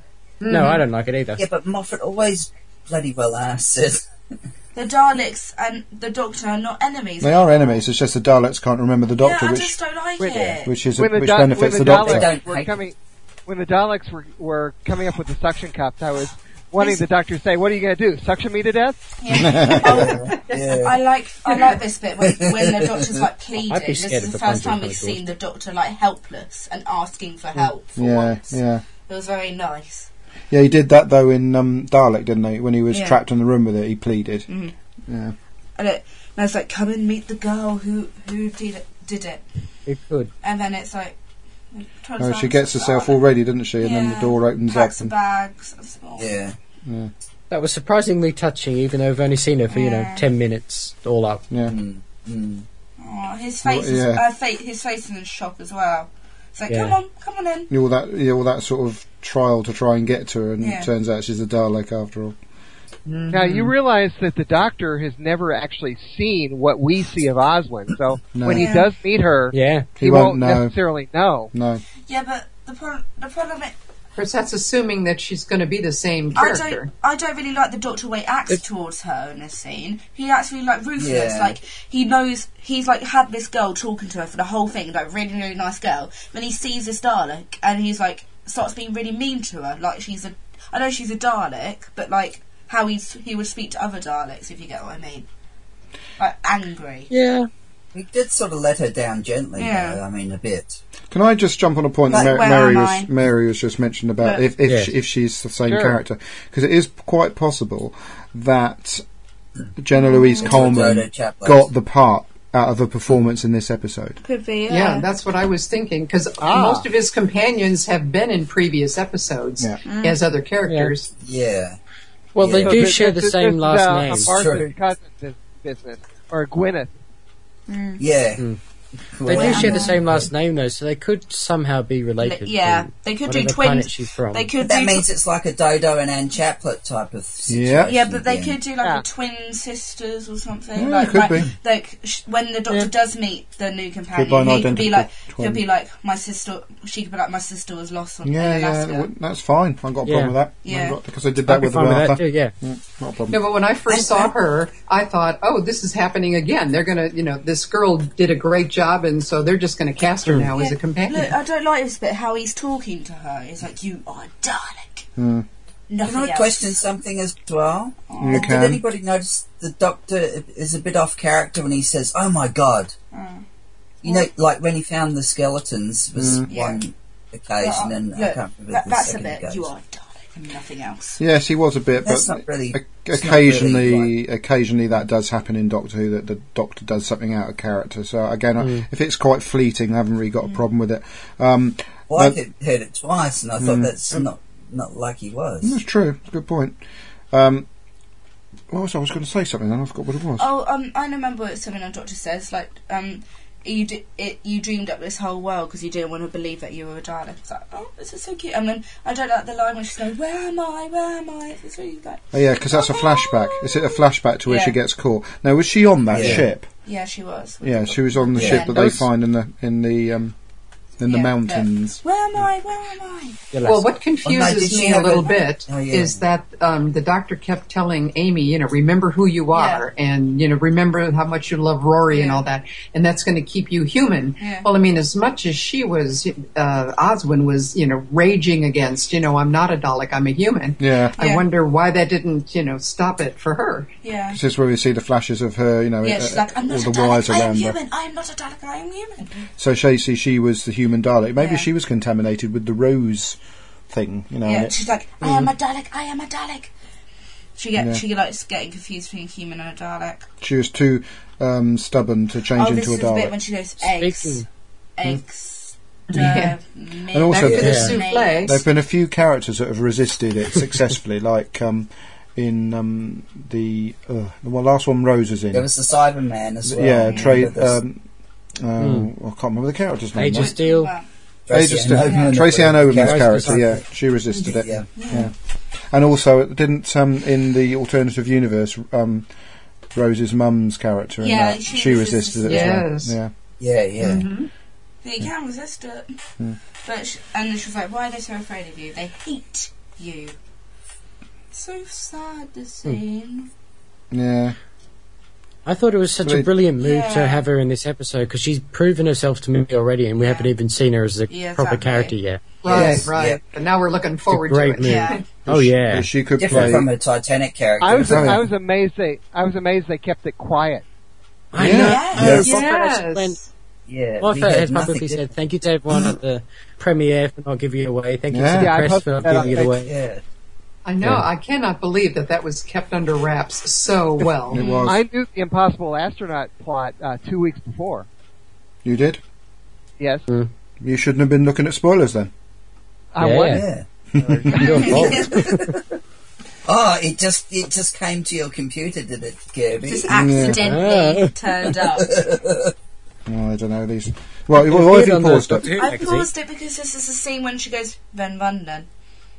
No, I don't like it either. Yeah, but Moffat always bloody well answers. The Daleks and the Doctor are not enemies. They are enemies. It's just the Daleks can't remember the Doctor, yeah, I which just don't like Wait, it. which is when the which Da- benefits when the, the Doctor. Daleks- Daleks Don't were hate coming, when the Daleks were, were coming up with the suction cups, I was wanting the Doctor to say, "What are you going to do? Suction me to death?" Yeah. Oh, Yeah. I like I like this bit when, when the Doctor's like pleading. I'd be This scared is if the the first punch time was we've coming seen the Doctor like helpless and asking for help. For Yeah, once. yeah, It was very nice. yeah. He did that though in um, Dalek, didn't he? When he was Yeah. trapped in the room with it, he pleaded. Mhm. Yeah, And, it, and it's like, come and meet the girl who who did it, did it. It could. And then it's like, turns oh, around she gets to herself Dalek. all ready, doesn't she? And then the Yeah. door opens Packs up. the bags. And small. Yeah. And, That was surprisingly touching, even though I've only seen her for, you know, Yeah. ten minutes all up. yeah, Mm, mm. Oh, his face Well, is yeah. uh, fa- his face is in shock as well. It's like, Yeah. come on, come on in. yeah. All that, yeah, all that sort of trial to try and get to her, and Yeah. it turns out she's a Dalek after all. Now you realize that the Doctor has never actually seen what we see of Oswin, so No. when he Yeah. does meet her, Yeah. he, He won't, won't know. necessarily know. No, Yeah, but the problem, the problem is, Of course, that's assuming that she's going to be the same I character. don't, I don't really like the Doctor way acts It- towards her in this scene. He actually like ruthless. Yeah. Like he knows he's like had this girl talking to her for the whole thing, like really really nice girl. When he sees this Dalek and he's like starts being really mean to her, like she's a, I know she's a Dalek, but like how he's he would speak to other Daleks, if you get what I mean. Like angry. Yeah. He did sort of let her down gently, Yeah. though. I mean, a bit. can I just jump on a point that Like, Mar- where Mary am was I? Mary was just mentioned about But- if if, Yes. she, if she's the same Sure. character, because it is quite possible that Jenna Louise Coleman Georgia Chaplin. got the part out of a performance in this episode. Could be. Yeah, Yeah. that's what I was thinking, because Ah. most of his companions have been in previous episodes Yeah. as other characters. Yeah. Well, they Yeah. do this- share this- the same this last is, uh, name. A Martha Sure. and cousin bus- business, or Gwyneth. Yeah. Mm. They do Well, share the same last name though, so they could somehow be related. Yeah, from they could do whatever planet twins. she's from. They could That do means it's like a Dodo and Ann Chaplet type of situation. Yeah. Yeah, but they again. could do like Yeah. a twin sisters or something. Yeah, like, it could like, be. like sh- when the Doctor Yeah. does meet the new companion, buy an he could be identical like, twin. he'll be like my sister. She could be like my sister was lost on Yeah, in yeah, Alaska. w- that's fine. I've got a problem Yeah. with that. Yeah. I've got- because they did that I'd be with fine with that Arthur. too, yeah. Mm, not a problem. No, but when I first saw her, I thought, oh, this is happening again. They're going to, you know, this girl did a great job, and so they're just going to cast her now as a Yeah, companion. Look, I don't like this bit how he's talking to her. He's like, "You are a Dalek." Hmm. Nothing Can I else. question something as well? You Did can. anybody notice the Doctor is a bit off character when he says, "Oh my God"? Mm. You know, like when he found the skeletons was Mm. one occasion, and I Look, can't remember that, the that's a second bit. occasion. You are a Dalek and nothing else. Yes, he was a bit, That's but not really- o- it's not occasionally, really occasionally that does happen in Doctor Who, that the Doctor does something out of character. So again, I Mm. if it's quite fleeting, I haven't really got a problem with it. Um, Well, I but- heard heard it twice, and I thought Mm. that's not not like he was. that's true. It's a good point. Um, what was I? I was going to say something, and I forgot what it was. Oh, um, I remember something the Doctor says, like, um, you d- it, you dreamed up this whole world because you didn't want to believe that you were a Dalek. It's like, oh, this is so cute. And then I don't like the line when she's going, "Where am I? Where am I?" It's really like, Oh, yeah, because that's a flashback. Is it a flashback to where Yeah. she gets caught? Now, was she on that Yeah. ship? yeah, she was. Yeah, she was on the Yeah. ship that they Those- find in the in the um, in the Yeah, mountains. Where am I? Where am I? Yeah, Well, last- what confuses Oh, no, did she me a have little a- bit Oh, yeah. is that um, the doctor kept telling Amy, you know, remember who you are, and you know, remember how much you love Rory and Yeah. all that, and that's going to keep you human. Yeah. Well, I mean, as much as she was, uh, Oswin was, you know, raging against, you know, I'm not a Dalek, I'm a human. Yeah, I Yeah. wonder why that didn't, you know, stop it for her. Yeah. this is where we see the flashes of her, you know, Yeah, uh, she's like, I'm all not the a Dalek, wires I am around her. human. I am not a Dalek, I am human. So Shacey, she was the human Dalek. Maybe Yeah. she was contaminated with the rose thing, you know. Yeah, and it- she's like, I am a Dalek, I am a Dalek. She get Yeah. she likes getting confused between human and a Dalek. she was too um, stubborn to change Oh, this into a is the bit Dalek. when she goes eggs, Speaking- eggs, Yeah. and also Back to the Yeah. souffle. There've been a few characters that have resisted it successfully, like um, in um, the uh, the one, last one Rose is in. There was the Cyberman as well. yeah, I Trey. remember this. Um, uh, I can't remember the character's name. Age now. of Steel. Age of Tracy Steel. Ann Oberman, Tracy Ann the Oberman's character. character, yeah, she resisted it. Yeah. Yeah. And also, it didn't um, in the alternative universe, um, Rose's mum's character, in Yeah, that, she she, resisted resisted it it. as Yes. well. Yeah, yeah. Mhm. You can resist it. Hmm. But sh and then she was like, why are they so afraid of you? They hate you. So sad the scene. Yeah, yeah. I thought it was such They- a brilliant move Yeah. to have her in this episode because she's proven herself to me already, and we Yeah. haven't even seen her as a Yeah, proper exactly. character yet. Right, Yes, right. yeah. But now we're looking forward to great it. move. Yeah. Oh yeah, She could Different play. from a Titanic character. I was Oh, yeah. I was amazed they I was amazed they kept it quiet. I Yeah. know. Yes. Moffat has went- Yes. yeah, we Moffat had has nothing publicly different. said thank you to everyone at the premiere for not giving it away. Thank you Yeah. to the Yeah, I press posted for not that giving on it away. Yeah. I know. Yeah. I cannot believe that that was kept under wraps so well. It was. I knew the Impossible Astronaut plot uh, two weeks before. You did. Yes, You shouldn't have been looking at spoilers then. I Yeah. was. Yeah. Your fault. Oh, it just it just came to your computer, did it, Kirby? Just accidentally Yeah. turned up. Oh, I don't know these. Well, well, why have you on the paused it? Doctor Who I magazine. paused it because this is the scene when she goes, Van London.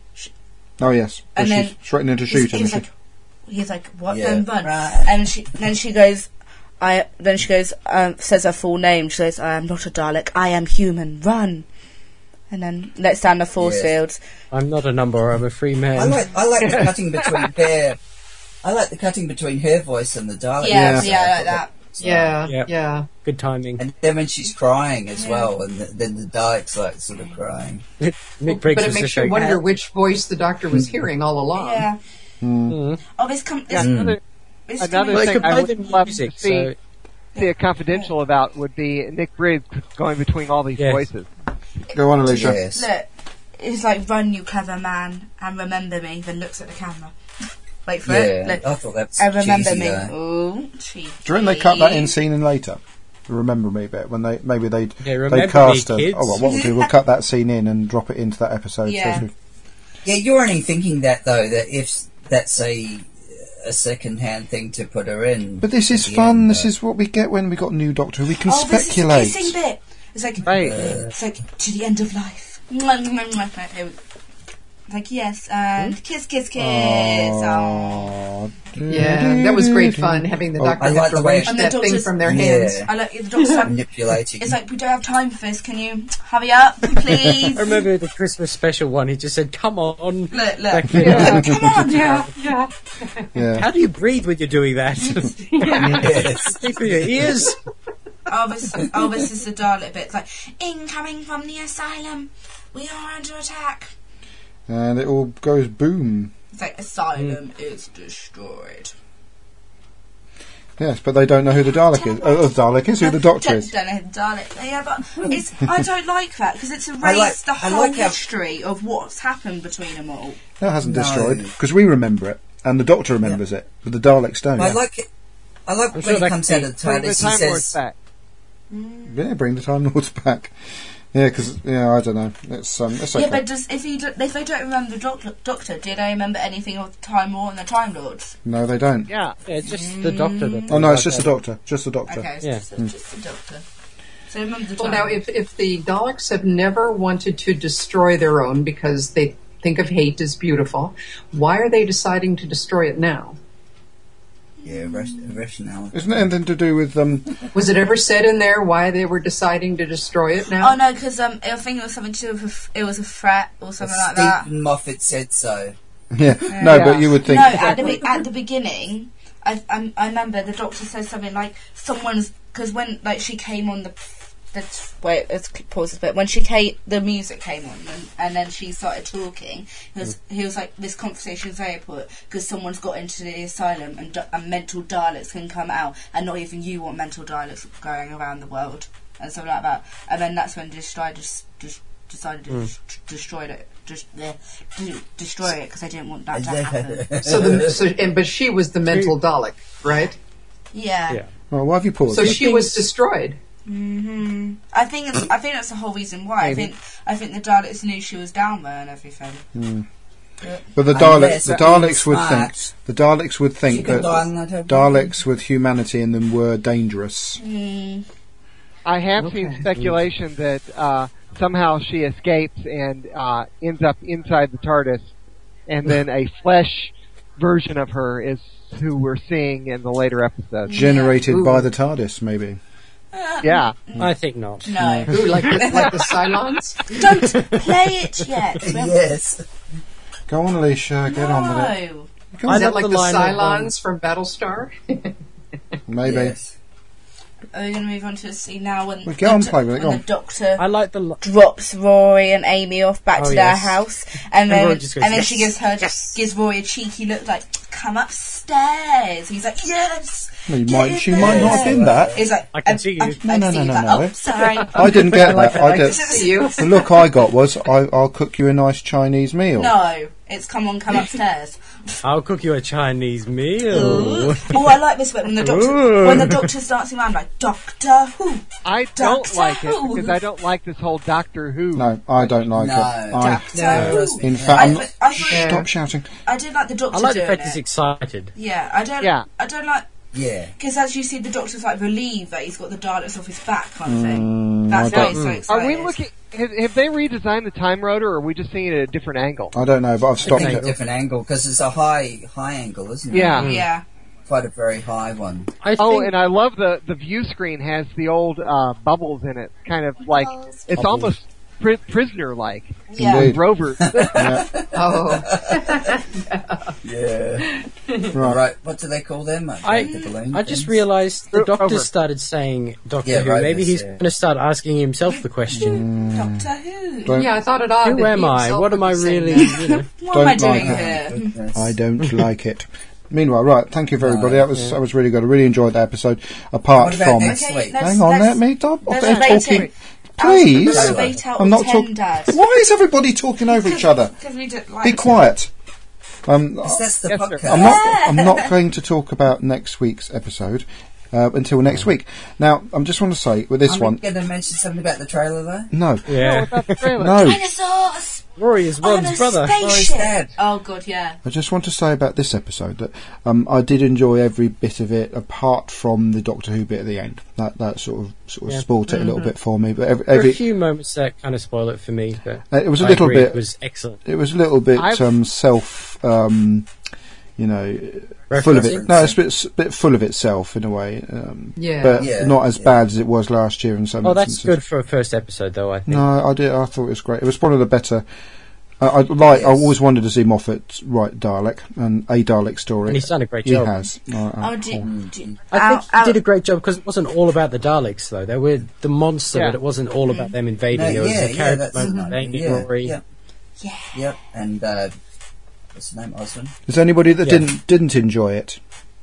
Oh yes, And she's then threatening to He's, shoot him. he's isn't like, he's like, what Yeah. Van Van? Right. And she then she goes, I then she goes, um, says her full name. She says, I am not a Dalek. I am human. Run. And then lets down the force Yes. fields. I'm not a number. I'm a free man. I like I like the cutting between her. I like the cutting between her voice and the Dalek. Yeah, Yeah. voice. yeah, I like that. Yeah, Yep. yeah. Good timing. And then when she's crying as well, and the, then the Dalek's like sort of crying. Nick Briggs But it was makes just you like, wonder which voice the doctor was hearing all along. Yeah. Mm. Oh, this com- Yeah, this, another this another Well, they thing could I play would the love music, to see, so see a confidential about would be Nick Briggs going between all these Yes. voices. Go on, Alicia. Yes. Look, it's like, run, you clever man, and remember me. Then looks at the camera. Wait for it. Yeah, Look, I thought that was and remember cheesy, me. though. Ooh, cheeky. Do you reckon they cut that in scene in later? The remember me bit when they maybe they Yeah, remember they cast me, a, kids. oh well, what we'll do we'll cut that scene in and drop it into that episode. Yeah. So we- Yeah, you're only thinking that though, that if that's a a second-hand thing to put her in. But this is at the fun. end, This though. is what we get when we got new Doctor Who. We can Oh, speculate. this is the kissing bit. It's like, Right. it's like, to the end of life. Mwah, mwah, mwah, mwah. It's like, yes, and kiss, kiss, kiss. Oh. Yeah, that was great fun having the Oh, doctor I have like to the way- wrench And the that thing doctor's- from their Yeah. hands. I like the doctor's like, Manipulating. it's like, we don't have time for this. Can you hurry up, please? I remember the Christmas special one. He just said, "Come on." Look, look. Back then. Yeah. Come on. Yeah, yeah. Yeah. How do you breathe when you're doing that? Yes. Speak through your ears. Oh, this, oh, this is the Dalek bit. It's like, incoming from the asylum. We are under attack. And it all goes boom. It's like, asylum is destroyed. Yes, but they don't know who the Dalek is. Oh, the Dalek is who the Doctor don't, is. Don't know who the Dalek. Yeah, but it's, I don't like that because it's erased I like- the I whole like how- history of what's happened between them all. No, it hasn't No. destroyed because we remember it and the Doctor remembers it, but the Daleks don't. I Yeah. like it. I like I'm when sure he that comes could out be- of the Bring the TARDIS. He Time Lords says, back. Yeah, bring the Time Lords back. Yeah, because yeah, I don't know. It's um, it's okay. Yeah, but does, if you do, if they don't remember the doc- Doctor, do they remember anything of the Time War and the Time Lords? No, they don't. Yeah. Yeah, it's just the Doctor. That Oh no, it's just the Doctor. Just the Doctor. Okay, it's Yeah. just, it's just the Doctor. So remember the Well, Time now, if, if the Daleks have never wanted to destroy their own because they think of hate as beautiful, why are they deciding to destroy it now? yeah, ras- rationality. Isn't it anything to do with um? Was it ever said in there why they were deciding to destroy it now? Oh no, because um, I think it was something to do with a f- it was a threat or something like that. Stephen Moffat said so. Yeah, no, Yeah. but you would think. No, at the be- at the beginning, I, I I remember the Doctor said something like someone's because when like she came on the the wait let's pause this bit when she came the music came on and, and then she started talking. He was he was like this conversation is very important because someone's got into the asylum and, and mental Daleks can come out and not even you want mental Daleks going around the world and stuff like that. And then that's when Destroy just just decided to Mm. just destroy it. Just uh, de- destroy it because I didn't want that to happen. So the so and but she was the mental Dalek, right? Yeah. Yeah. Oh, why have you paused? So it? she was destroyed. hmm I think it's, I think that's the whole reason why. Maybe. I think I think the Daleks knew she was down there and everything. But the Unless Daleks, the that Daleks means would smart. think the Daleks would She think could that die and not have Daleks with humanity in them were dangerous. Mm. I have Okay. seen speculation that uh, somehow she escapes and uh, ends up inside the TARDIS, and then a flesh version of her is who we're seeing in the later episodes. Generated Ooh. by the TARDIS, maybe. Yeah. I think not. No, Ooh, like the, like the Cylons. don't play it yet. Yes. Go on, Alicia, get on with it. No. Go I on. Is that love like the the line of, um, Cylons from Battlestar? Maybe. Yes. Are we going to move on to the scene now when, Well, go on, the, play with it, when go the Doctor I like the. Li- drops Rory and Amy off back Oh, to yes. their house, and And then Rory just goes, and then "Yes, she gives her just gives Rory a cheeky look like, "Come upstairs." He's like, "Yes." Well, you get might, in she might not have there." been that. He's like, I can um, see you. um, No, I no, see no, you. no, Like, no. oh, sorry. I didn't get I like that. that. I I did, can see you. the look I got was, I, I'll cook you a nice Chinese meal. No, it's come on, come upstairs. I'll cook you a Chinese meal. Oh, I like this bit when the doctor Ooh. when the doctor's dancing around like Doctor Who. I don't Doctor like it Who. because I don't like this whole Doctor Who. No, I don't like No. it. I, Doctor No. Who. in fact, I'm I, not, I, shh, I, stop shouting. I did like the doctor I like the doing fact it. he's excited. Yeah, I don't. Yeah. I don't like Yeah. because as you see, the doctor's like relieved that he's got the Daleks off his back, kind of thing. Mm, That's I why don't- he's so excited. Are we looking? Have, have they redesigned the Time Rotor, or are we just seeing it at a different angle? I don't know, but I've I stopped think a it. different angle because it's a high high angle, isn't it? Yeah. Yeah. Quite a very high one. I think, Oh, and I love the the view screen has the old uh, bubbles in it, kind of like Bubbles. it's Bubbles. almost pri- prisoner like. Yeah. Indeed. Rovers. Yeah, Oh, Yeah. right. Right. What do they call them? Like, I, the balloon I just things? realised the Ro- Doctor over. started saying Doctor Yeah, Who. right, Maybe yes, he's yeah. going to start asking himself the question. Doctor Who. Don't, yeah, I thought it odd. Who that am he I? himself What am I would be saying really? that. You know, What am I Don't like doing that. here? Goodness. I don't like it. Meanwhile, right, thank you for everybody. No, That was that was really good. I really enjoyed that episode. Apart What about from, next Okay, week? let's- hang on, let's- let me stop. let's They're rate talking. it. Please, Let's rate out I'm of not ten, talking. Dad. Why is everybody talking over each other? Because we don't like Be it. quiet. Um, That's the Yes, sir. podcast. I'm not. I'm not going to talk about next week's episode. uh, until next week. Now, I just want to say with this I'm one, going to mention something about the trailer, though. no, Yeah. Without the trailer. no. Dinosaurs Rory is on Ron's a brother. spaceship. Dad. Oh god, yeah. I just want to say about this episode that um, I did enjoy every bit of it, apart from the Doctor Who bit at the end. That that sort of sort of Yeah. spoilt it a little bit for me. But every, There were a every few moments that kind of spoil it for me, but uh, it was a I little agree, bit. It was excellent. It was a little bit I've- um, self, um, you know, full of it. Referencing. No, it's a bit, bit full of itself in a way, um, Yeah. but Yeah, not as yeah. bad as it was last year in some Oh, that's instances. good for a first episode, though. I think. No, I did. I thought it was great. It was one of the better. I, I like. I Yes. always wanted to see Moffat write Dalek and a Dalek story. And he's done a great He job. has. Uh, uh, Oh, do, cool. do, I out- think he out- did a great job because it wasn't all about the Daleks, though. They were the monster, Yeah. but it wasn't all about them invading. No, there was yeah, a yeah, character that's moment, right. Andy yeah, Rory. Yep, yeah. yep. And uh, what's his name? Osmond. Is there anybody that Yeah. didn't didn't enjoy it?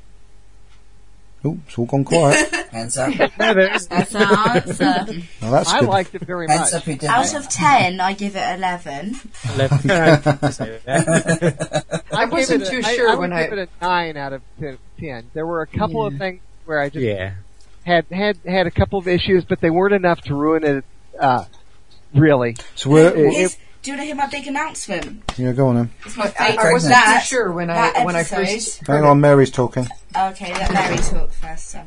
Oh, it's all gone quiet. Hands up. No, there is. That's our answer. Well, that's I good. liked it very Hands much. up who didn't. Out of ten, I give it eleven. eleven. I say that. I gave wasn't it a- too I, sure I would when I. give it a nine out of ten- ten. There were a couple of Yeah. things where I just Yeah. had had had a couple of issues, but they weren't enough to ruin it. Uh, really, So we're, It- Here's- do you want to hear my big announcement? yeah, go on then. It's my I, favourite. I wasn't that, too sure when I that when I episode. first. Hang on, Mary's talking. Okay, let Mary talk first. So.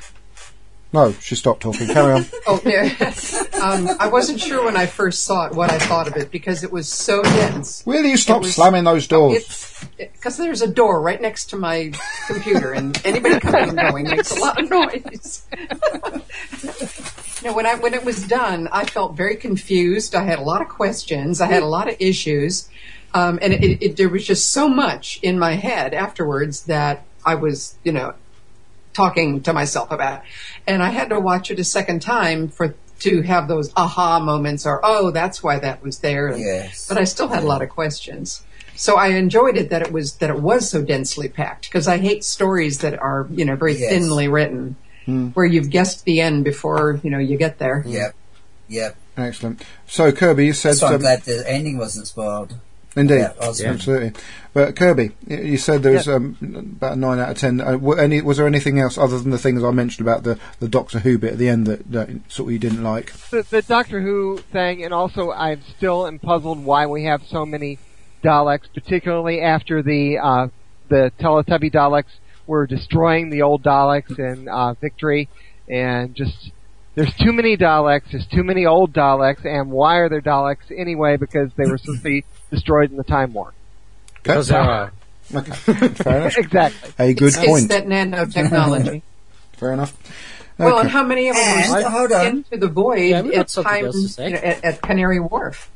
No, she stopped talking. Carry on. Oh, yeah. um, I wasn't sure when I first saw it what I thought of it because it was so dense. Will you stop was- slamming those doors? It's because there's a door right next to my computer, and anybody coming and going makes a lot of noise. No, when I when it was done, I felt very confused. I had a lot of questions. I had a lot of issues, um, and it, it, it, there was just so much in my head afterwards that I was, you know, talking to myself about. And I had to watch it a second time for to have those aha moments, or oh, that's why that was there. Yes. But I still had a lot of questions. So I enjoyed it that it was that it was so densely packed because I hate stories that are, you know, very Yes. thinly written, where you've guessed the end before, you know, you get there. Yep. Yep. Excellent. So Kirby, you said So I'm um, glad the ending wasn't spoiled. indeed, Yeah, Osmond. absolutely. But Kirby, y- you said there was um, about a nine out of ten. Uh, were any, was there anything else other than the things I mentioned about the, the Doctor Who bit at the end that, that sort of you didn't like? the, the Doctor Who thing, and also I'm still am puzzled why we have so many Daleks, particularly after the uh, the Teletubby Daleks were destroying the old Daleks in uh, Victory, and just there's too many Daleks, there's too many old Daleks, and why are there Daleks anyway? Because they were supposed to be destroyed in the Time War. Because there are. Okay, fair enough. Exactly. A good It's, point. it's that nanotechnology. Fair enough. Well, Okay. and how many of them And, were hold on. into the void Yeah, we've got at something time else to say. you know, at, at Canary Wharf?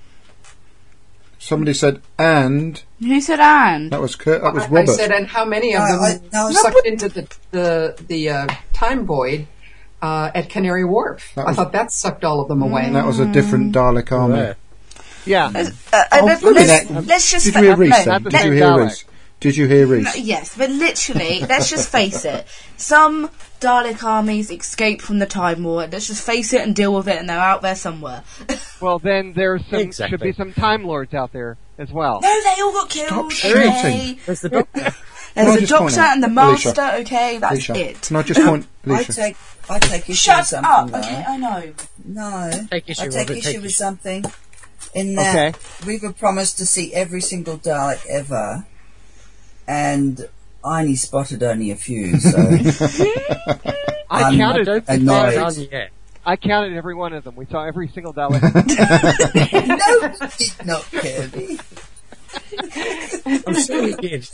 Somebody said, and Who said Anne? that was Kurt, that was I, I Robert. said, and how many of No, them I- no, sucked into the the the uh, time void uh, at Canary Wharf? That I was- thought that sucked all of them away. that was a different Dalek army. There. Yeah. Uh, uh, Oh, let's, look at let's, that. let's just Did fa- you hear Reese? no, then? Not the Did you same hear Dalek. Reese? Did you hear no, Reese? yes, but literally, let's just face it. Some Dalek armies escape from the Time War. Let's just face it and deal with it, and they're out there somewhere. Well, then there's some Exactly. should be some Time Lords out there as well. No, they all got killed. Stop Okay? shouting. There's the Doctor. Can I There's the just point Doctor out- and the Alicia. Master. Okay, that's Alicia, it. can I just point, I Alicia? take I take issue with Shut something up. though. Okay, I know. No, Take issue, I take Robert, issue take with issue. something. In that Okay. we were promised to see every single Dalek ever, and I only spotted only a few. So I I'm I counted. don't think annoyed. they're done yet. I counted every one of them. We saw every single Dalek. no, you did not, Kirby. I'm sure you did.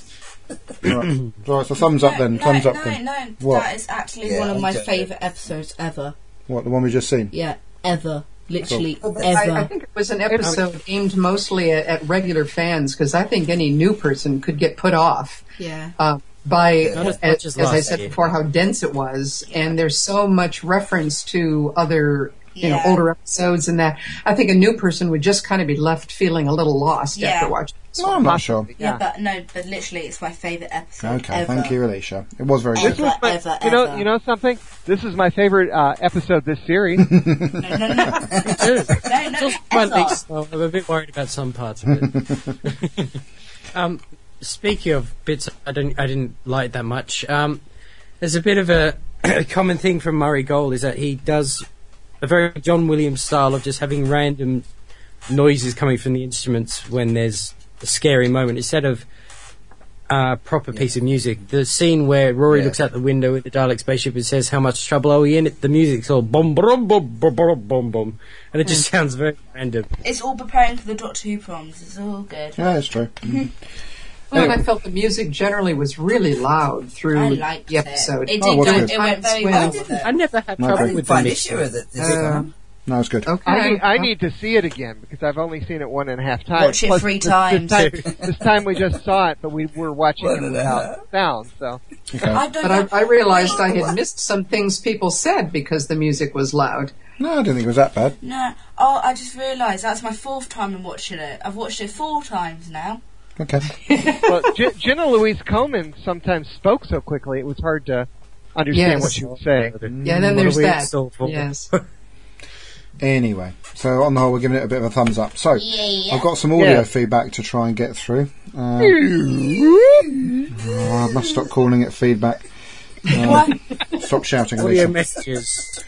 Right. Right, so thumbs up then. No, Thumbs up no, then. no. What? That is actually Yeah, one of I my get it. favourite episodes ever. What, the one we just seen? Yeah, ever. Literally, Cool. I, ever. I think it was an episode aimed mostly at, at regular fans because I think any new person could get put off yeah. uh, by, Not as as, much as as I last said year. before, how dense it was, and there's so much reference to other, you know, Yeah. older episodes and that. I think a new person would just kind of be left feeling a little lost Yeah. after watching. this No, one. I'm not sure. Yeah, Yeah. but no, but literally, it's my favourite episode Okay, ever. thank you, Alicia. It was very Ever. good. This was my, ever, you know, ever. you know something. This is my favorite uh, episode this series. No, no, no, no, no, Just my ever. least, though. I'm a bit worried about some parts of it. um, speaking of bits I didn't, I didn't like that much. Um, there's a bit of a, a common thing from Murray Gold is that he does a very John Williams style of just having random noises coming from the instruments when there's a scary moment instead of a proper yeah. piece of music. The scene where Rory yeah. looks out the window at the Dalek spaceship and says, "How much trouble are we in?" It, the music's all boom, boom, boom, boom, boom, boom, boom, and it just mm. sounds very random. It's all preparing for the Doctor Who proms. It's all good. Yeah, that's true. Mm-hmm. Well, and I felt the music generally was really loud through the episode. It, it, did, oh, it, it went very well, didn't it? I never had no, trouble okay. with find the issue with it. Uh, no, it's good. Okay. I need, I need to see it again because I've only seen it one and a half times. Watch it Plus, three this, times. This time, this time we just saw it, but we were watching it without sound. So, okay. I don't but I, I realized I had missed some things people said because the music was loud. No, I didn't think it was that bad. No. Oh, I just realised that's my fourth time in watching it. I've watched it four times now. Okay. well, G- Jenna Louise Coleman sometimes spoke so quickly it was hard to understand Yes. what she was saying. Yeah, then What there's a weird that. soulful. Yes. Anyway, so on the whole, we're giving it a bit of a thumbs up. So, Yeah. I've got some audio Yeah. feedback to try and get through. Uh, oh, I must stop calling it feedback. Uh, stop shouting, Audio Alicia. messages.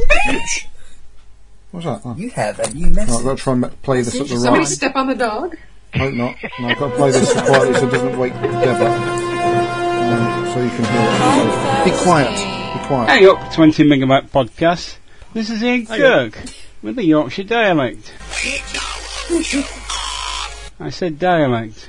What's that? Oh. You have a new message. Right, I've got to try and ma- play this at the Somebody right. step on the dog. Hope not. No, I've got to play this quietly so it doesn't wake Deb up. Um, so you can hear it. So be quiet. Be quiet. Hey up, twenty megabyte podcast. This is Ian Kirk with the Yorkshire dialect. I said dialect.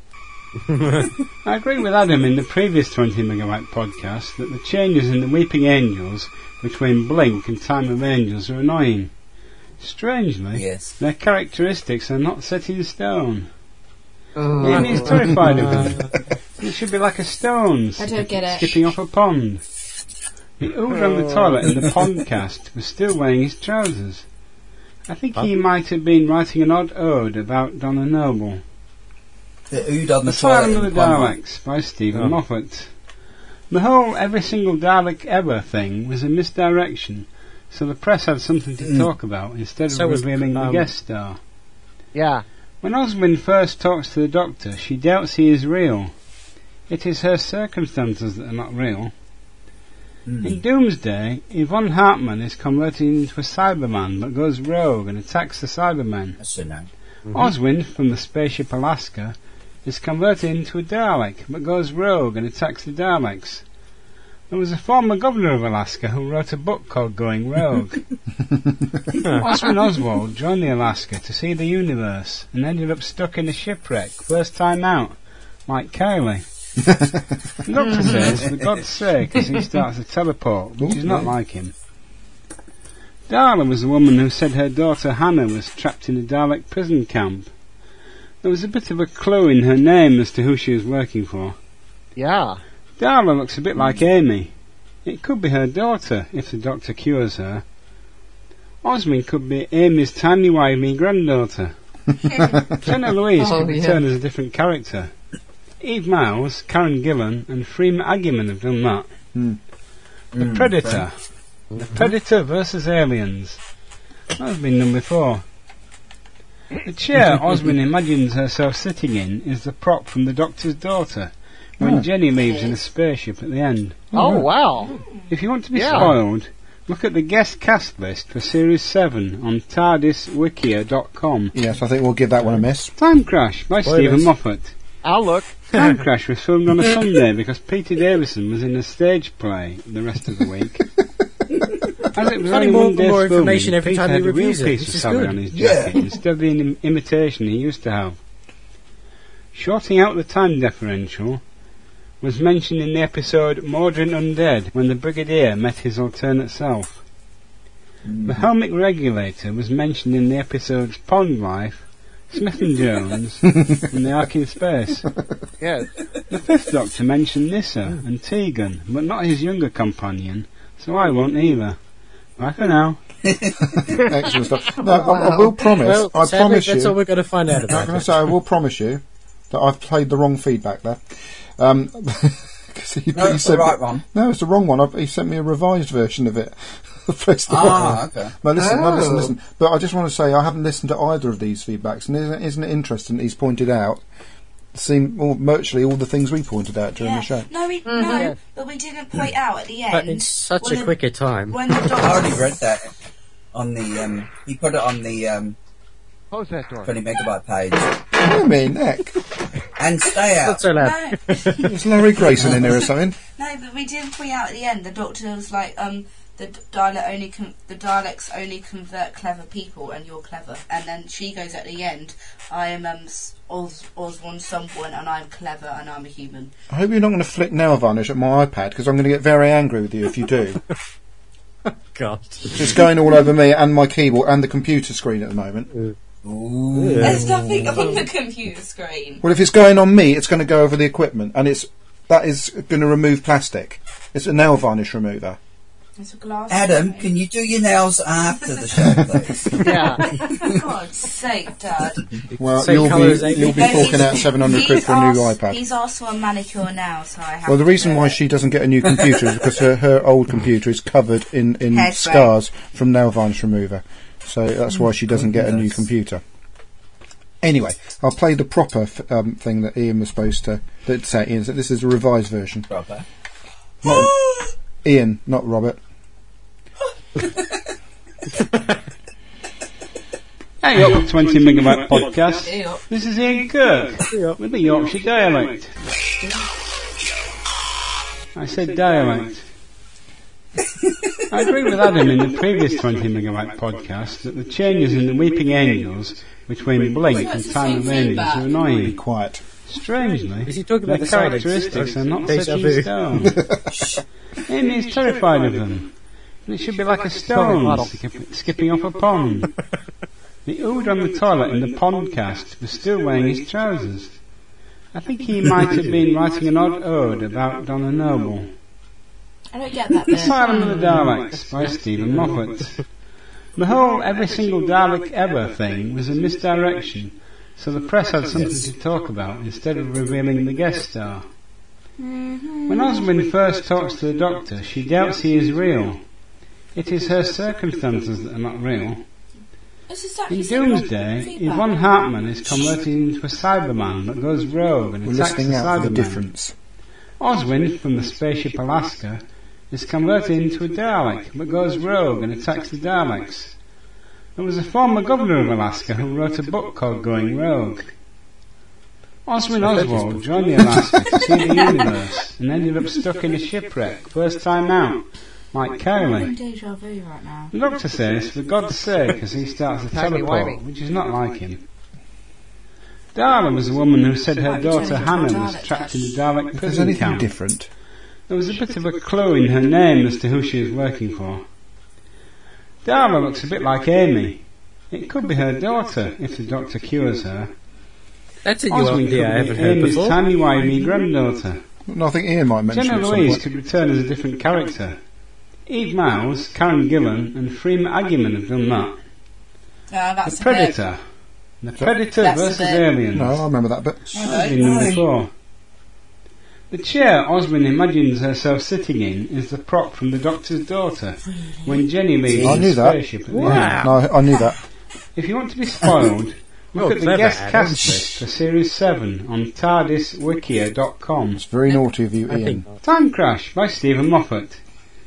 I agree with Adam in the previous twenty megabyte podcast that the changes in the Weeping Angels between Blink and Time of Angels are annoying. Strangely, Yes. their characteristics are not set in stone. Oh. Amy is terrified of them. It should be like a stone I don't get it. skipping off a pond. The Ood on the toilet in the podcast was still wearing his trousers. I think he might have been writing an odd ode about Donna Noble. The Ood on the Asylum toilet. of the Daleks by Stephen Oh. Moffat. The whole every single Dalek ever thing was a misdirection, so the press had something to talk about instead of So was, revealing um, the guest star. Yeah. When Oswin first talks to the Doctor, she doubts he is real. It is her circumstances that are not real. Mm. In Doomsday, Yvonne Hartman is converted into a Cyberman but goes rogue and attacks the Cybermen. I should know. Mm-hmm. Oswin, from the spaceship Alaska, is converted into a Dalek but goes rogue and attacks the Daleks. There was a former governor of Alaska who wrote a book called Going Rogue. Oswin Oswald joined the Alaska to see the universe and ended up stuck in a shipwreck first time out, like Kylie. The Doctor says, for God's sake, as he starts to teleport, which is not like him. Darla was the woman who said her daughter Hannah was trapped in a Dalek prison camp. There was a bit of a clue in her name as to who she was working for. Yeah. Darla looks a bit like Amy. It could be her daughter, if the Doctor cures her. Osmin could be Amy's tiny-wimey granddaughter. Jenna Louise Oh, could yeah. return as a different character. Eve Miles, Karen Gillan and Freema Agyeman have done that. Hmm. The Mm, Predator. The Predator versus Aliens. That's been done before. The chair Osmin imagines herself sitting in is the prop from the Doctor's daughter when Oh. Jenny leaves in a spaceship at the end. Oh, wow. If you want to be Yeah. spoiled, look at the guest cast list for Series seven on TARDIS Wikia dot com. Yes, I think we'll give that one a miss. Time Crash by Spoilers. Stephen Moffat. I'll look. Time Crash was filmed on a Sunday because Peter Davison was in a stage play the rest of the week. As it was Only only more- one day's more filming, information every Peter time he had a real reviews it, piece which of is salad good. on his Yeah. jacket instead of the im- imitation he used to have. Shorting out the time differential was mentioned in the episode Mordrin Undead when the Brigadier met his alternate self. The Helmic Regulator was mentioned in the episodes Pond Life, Smith and Jones, and The Ark in Space. Yes. The Fifth Doctor mentioned Nissa and Tegan, but not his younger companion, so I won't either. Bye for now. Excellent stuff. No, I, I will promise. Well, I sadly, promise that's you. all we're going to find out I'm about going it. to say I will promise you that I've played the wrong feedback there. Um, 'cause he, No, he it's sent the right me- one. No, it's the wrong one. I've, he sent me a revised version of it. I pressed the Ah, button. okay. No, listen, no, listen, Oh. listen. But I just want to say I haven't listened to either of these feedbacks, and isn't, isn't it interesting that he's pointed out seen all, virtually all the things we pointed out during Yeah. the show. No, we no, Yeah. but we didn't point out at the end. But in such when a the- quicker time. When the I doctor already read that on the. Um, he put it on the um, Close that door. twenty megabyte page. I mean, heck, And stay out. Not so loud. No, there's Larry Grayson in there or something. no, but we did point out at the end. The doctor was like, um, the d- dialect only con- the dialects only convert clever people, and you're clever. And then she goes at the end, I am um, S- Os- Osborne someone, and I'm clever, and I'm a human. I hope you're not going to flick nail varnish at my iPad, because I'm going to get very angry with you if you do. God. It's going all over me and my keyboard and the computer screen at the moment. Ooh. There's nothing on the computer screen. Well, if it's going on me, it's going to go over the equipment, and it's that is going to remove plastic. It's a nail varnish remover. There's a glass. Adam, screen. can you do your nails after the show, please? Yeah. For God's sake, Dad. Well, Same you'll colour be as Amy. you'll be No, forking he's- out seven hundred quid he's for a new asked- iPad. He's asked for a manicure now, so I have Well, the to reason do why it. she doesn't get a new computer is because her, her old computer is covered in, in Hairspray. scars from nail varnish remover. So that's why she doesn't get a new goodness. computer. Anyway, I'll play the proper f- um, thing that Ian was supposed to. That say Ian said this is a revised version. Proper. Not, Ian, not Robert. Hey up, twenty megabyte podcast. Hey up. This is Ian Kirk with the Yorkshire dialect. I said dialect. I agree with Adam in the previous twenty megabyte podcast that the changes in the Weeping Angels between Blink and Time of Angels are Be annoying. quiet. Strangely, Is he talking their about the silence? characteristics are not Deja set in vu. stone. Amy is terrified of them. And it should be like a stone skip, skipping off a pond. The Ood on the toilet in the Pondcast was still wearing his trousers. I think he might have been writing an odd ode about Donna Noble. I don't get that bit. Asylum of the Daleks by Stephen Moffat. The whole every single Dalek ever thing was a misdirection, so the press had something to talk about instead of revealing the guest star. When Oswin first talks to the Doctor, she doubts he is real. It is her circumstances that are not real. It's exactly In similar Doomsday, feedback. Yvonne Hartman is converted into a Cyberman that goes rogue and We're attacks the listening out for the Cybermen. difference. Oswin, from the spaceship Alaska, is converted into a Dalek, but goes rogue and attacks the Daleks. There was a former governor of Alaska who wrote a book called Going Rogue. Oswin Oswald joined the Alaska to see the universe and ended up stuck in a shipwreck, first time out, like I'm having Kylie. deja vu right now. The Doctor says, for God's sake, as he starts to Timey-wimey. teleport, which is not like him. Darla was a woman who said her daughter Hannah was trapped in the Dalek If there's prison anything camp. different, There was a bit of a clue in her name as to who she was working for. Darla looks a bit like Amy. It could be her daughter, if the Doctor cures her. That's a new Oswin idea I could haven't be heard Amy's before. timey-wimey granddaughter. no, I think Ian might mention Jenna it at some Louise point. could return as a different character. Eve Miles, Karen Gillan and Freema Agyeman have done that. No, that's The a bit. Predator. The Predator That's a versus bit- Aliens. No, I remember that bit. That's been number four. The chair Oswin imagines herself sitting in is the prop from the Doctor's daughter when Jenny leaves I the knew that. spaceship at the Wow. end. No, I, I knew that. If you want to be spoiled, look Oh, at the clever, guest Adam. cast list for Series seven on TARDIS Wikia dot com. It's very naughty of you, I Ian. think not. Time Crash by Stephen Moffat.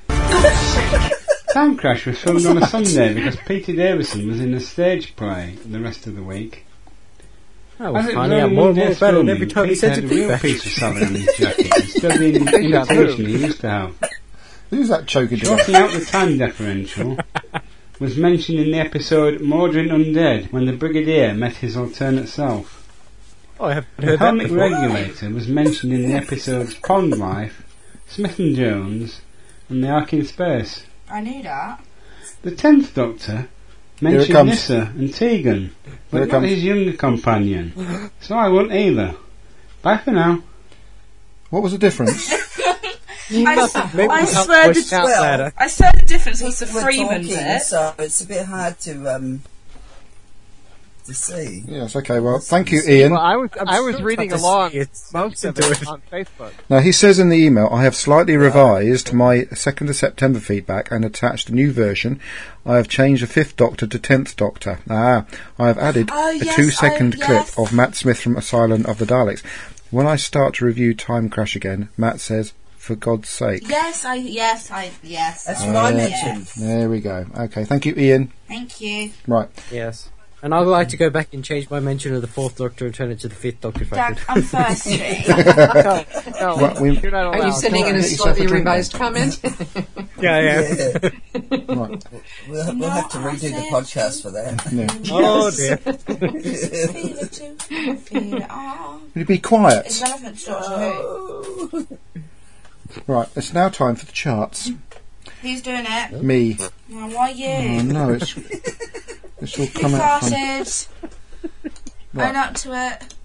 Time Crash was filmed on a Sunday because Peter Davison was in a stage play the rest of the week. Oh, As we're it finding was out only more and one more day's about it filming, every time he Peter sends had a a real feedback. piece of salad in his jacket instead of the imitation he used to have. Who's that choking to Shorting out the time differential was mentioned in the episode Mordrin Undead when the Brigadier met his alternate self. Oh, I haven't The heard that Helmic before. Regulator was mentioned in the episodes Pond Life, Smith and Jones, and The Ark in Space. I knew that. The Tenth Doctor mentioned comes. Nyssa and Tegan, Here but it not comes. his younger companion, so I won't either. Bye for now. What was the difference? I, s- Maybe I we can't swear voice the out well, louder. I swear the difference was the We're Freeman talking, bit. so it's a bit hard to um, to see. Yes, okay, well, thank you, Ian. Well, I was I'm I was sure reading it's along it's most of into it it. on Facebook. Now, he says in the email, I have slightly revised my second of September feedback and attached a new version. I have changed the fifth Doctor to tenth Doctor. Ah, I have added Oh, a yes, two-second oh, clip yes. of Matt Smith from Asylum of the Daleks. When I start to review Time Crash again, Matt says, for God's sake. Yes, I. Yes, I. Yes. That's what I Yeah. mentioned. There we go. Okay, thank you, Ian. Thank you. Right. Yes. And I'd like to go back and change my mention of the fourth Doctor and turn it to the fifth Doctor if I Jack, could. I'm thirsty. No, no, Well, we- you're not allowed. Are you sending in a Get yourself a slightly drink, revised comment? Yeah, yeah. Yeah. Right. We'll, we'll have to redo the podcast for that. Yeah. Oh dear. Feel it too. Feel it. Oh. Will you be It's quiet? relevant to Doctor Who. Right, it's now time for the charts. Who's doing it? Me. Oh, why you? Oh, no, it's... It's all You come out funny. farted. Right. Own up to it.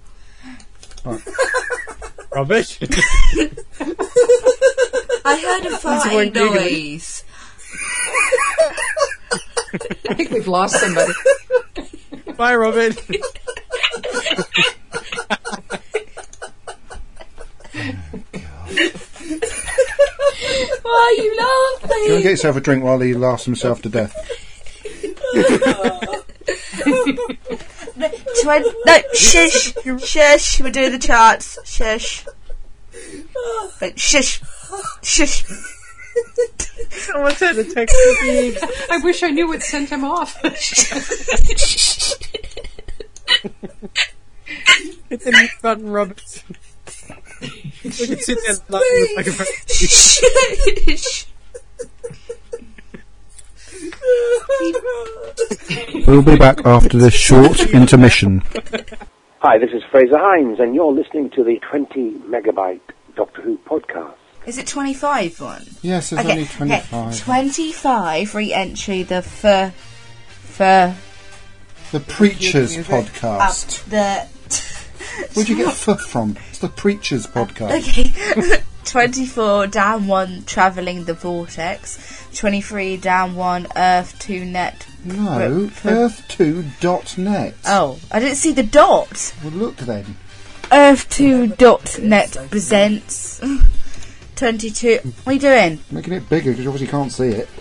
Rubbish. I heard a farting weren't giggling. noise. I think we've lost somebody. Bye, Robin. Why are you Go and laughing? get yourself a drink while he laughs himself to death. Twen- no, shush, shush. We're doing the charts. Shush. Wait, shush, shush. Someone sent a text to me. I wish I knew what sent him off. It's a mute button, Robert. We can sit there and laugh in the microphone. Shush. We'll be back after this short intermission. Hi, this is Fraser Hines, and you're listening to the twenty megabyte Doctor Who podcast. Is it twenty-five one? Yes, there's Okay, only okay. twenty-five. twenty-five re-entry the f f The Preachers Music. podcast. up the. Where'd you get f from? It's the Preachers podcast. Okay. twenty-four down one travelling the vortex. twenty-three down one Earth two net. No, earth two dot net. Oh, I didn't see the dot. Well, look then. Earth two dot net presents. twenty-two. What are you doing? Making it bigger because you obviously can't see it.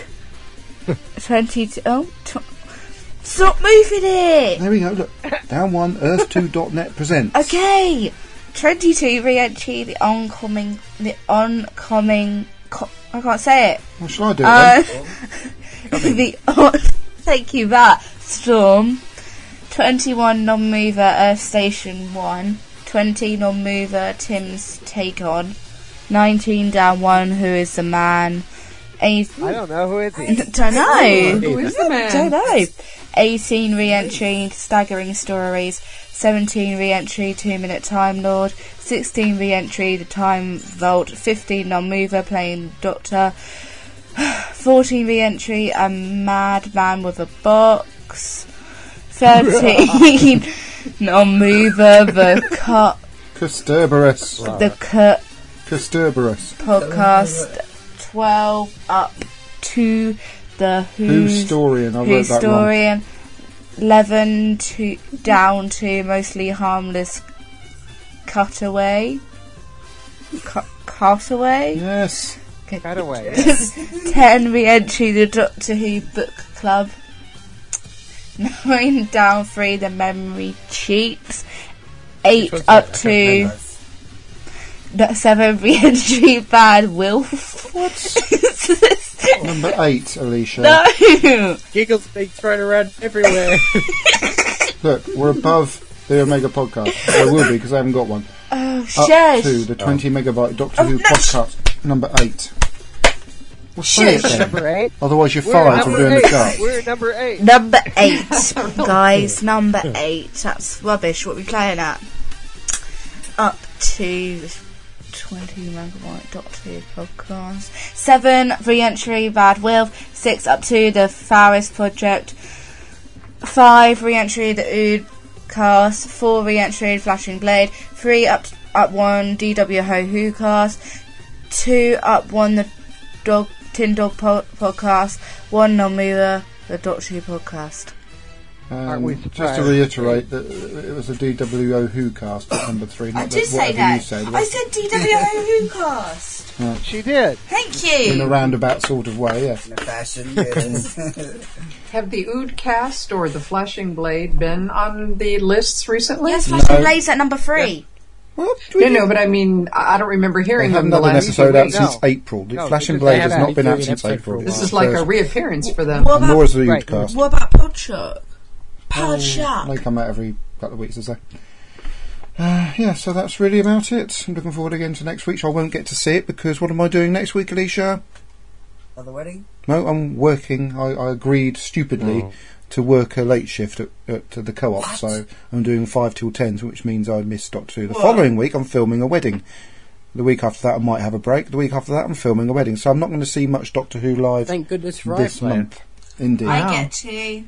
twenty-two. Oh, tw- stop moving it. There we go, look. Down one, earth two dot net presents. Okay. twenty-two re-entry the oncoming. The oncoming. Co- I can't say it. Well, shall I do it Uh, then? the on, thank you, that storm. twenty-one non-mover Earth Station one. twenty non-mover Tim's take on. nineteen down one Who is the man. Eight, I don't know who is he. don't know. Who is the man? Don't know. eighteen re-entry Staggering Stories. seventeen re-entry Two Minute Time Lord. sixteen re-entry The Time Vault. fifteen non-mover Playing Doctor. fourteen re-entry A Madman with a Box. thirteen non-mover The Cut. Casturberus. The Cut Casturberus. podcast. twelve up to the Who's Who's story? And I Who wrote that wrong. story and eleven to down to mostly harmless cutaway. Cut, cutaway. Yes. Okay. Cutaway. ten re-entry the Doctor Who book club. Nine down three the memory cheats. Eight one's up that? I to the seven re-entry bad Wilf. What? Number eight, Alicia. No. Giggles being thrown around everywhere. Look, we're above the Omega podcast. There will be because I haven't got one. Oh, Up shush. to the twenty megabyte Doctor Oh, Who no. podcast, number eight. Well, say it Shush. then. Number eight. Otherwise, you're We're fired from number doing the eight. chart. We're number eight. Number eight, guys. Number eight. That's rubbish. What are we playing at? Up to twenty megabyte Doctor Who podcast. Seven re-entry Bad Will. Six up to the Faris Project. Five re-entry the Ood cast. Four re-entry Flashing Blade. Three up up one D W Ho Who cast. Two up one the Dog Tin Dog po- podcast. One non-mover the Doctor Who podcast. Aren't we Um, just surprised? to reiterate that it was a D W O Who cast at number three. I Not did that say whatever that. You said, I said D W O Who cast. She did. Thank in a you. roundabout sort of way. Yeah. In a fashion, yes. Have the Ood cast or the Flashing Blade been on the lists recently? Yes, Flashing Blade's at number three. Well, No, no, but I mean, I I don't remember They hearing haven't them the had an last episode few out weeks. since No. April. The No, Flashing because Blade they has haven't not been been out doing an since episode April. for a This while. is like a Thursday. reappearance for them. What And nor about is the Ood Right. cast. what about Podshock? They Podshock. come out every couple of weeks, as they. Uh, yeah, so that's really about it. I'm looking forward again to next week. I won't get to see it because what am I doing next week, Alicia? Another wedding? No, I'm working. I, I agreed stupidly Oh. to work a late shift at, at the co-op, What? so I'm doing five till ten, which means I missed Doctor Who. The What? following week, I'm filming a wedding. The week after that, I might have a break. The week after that, I'm filming a wedding. So I'm not going to see much Doctor Who live Thank goodness for this iPlayer. month. Indeed. I Wow. get to.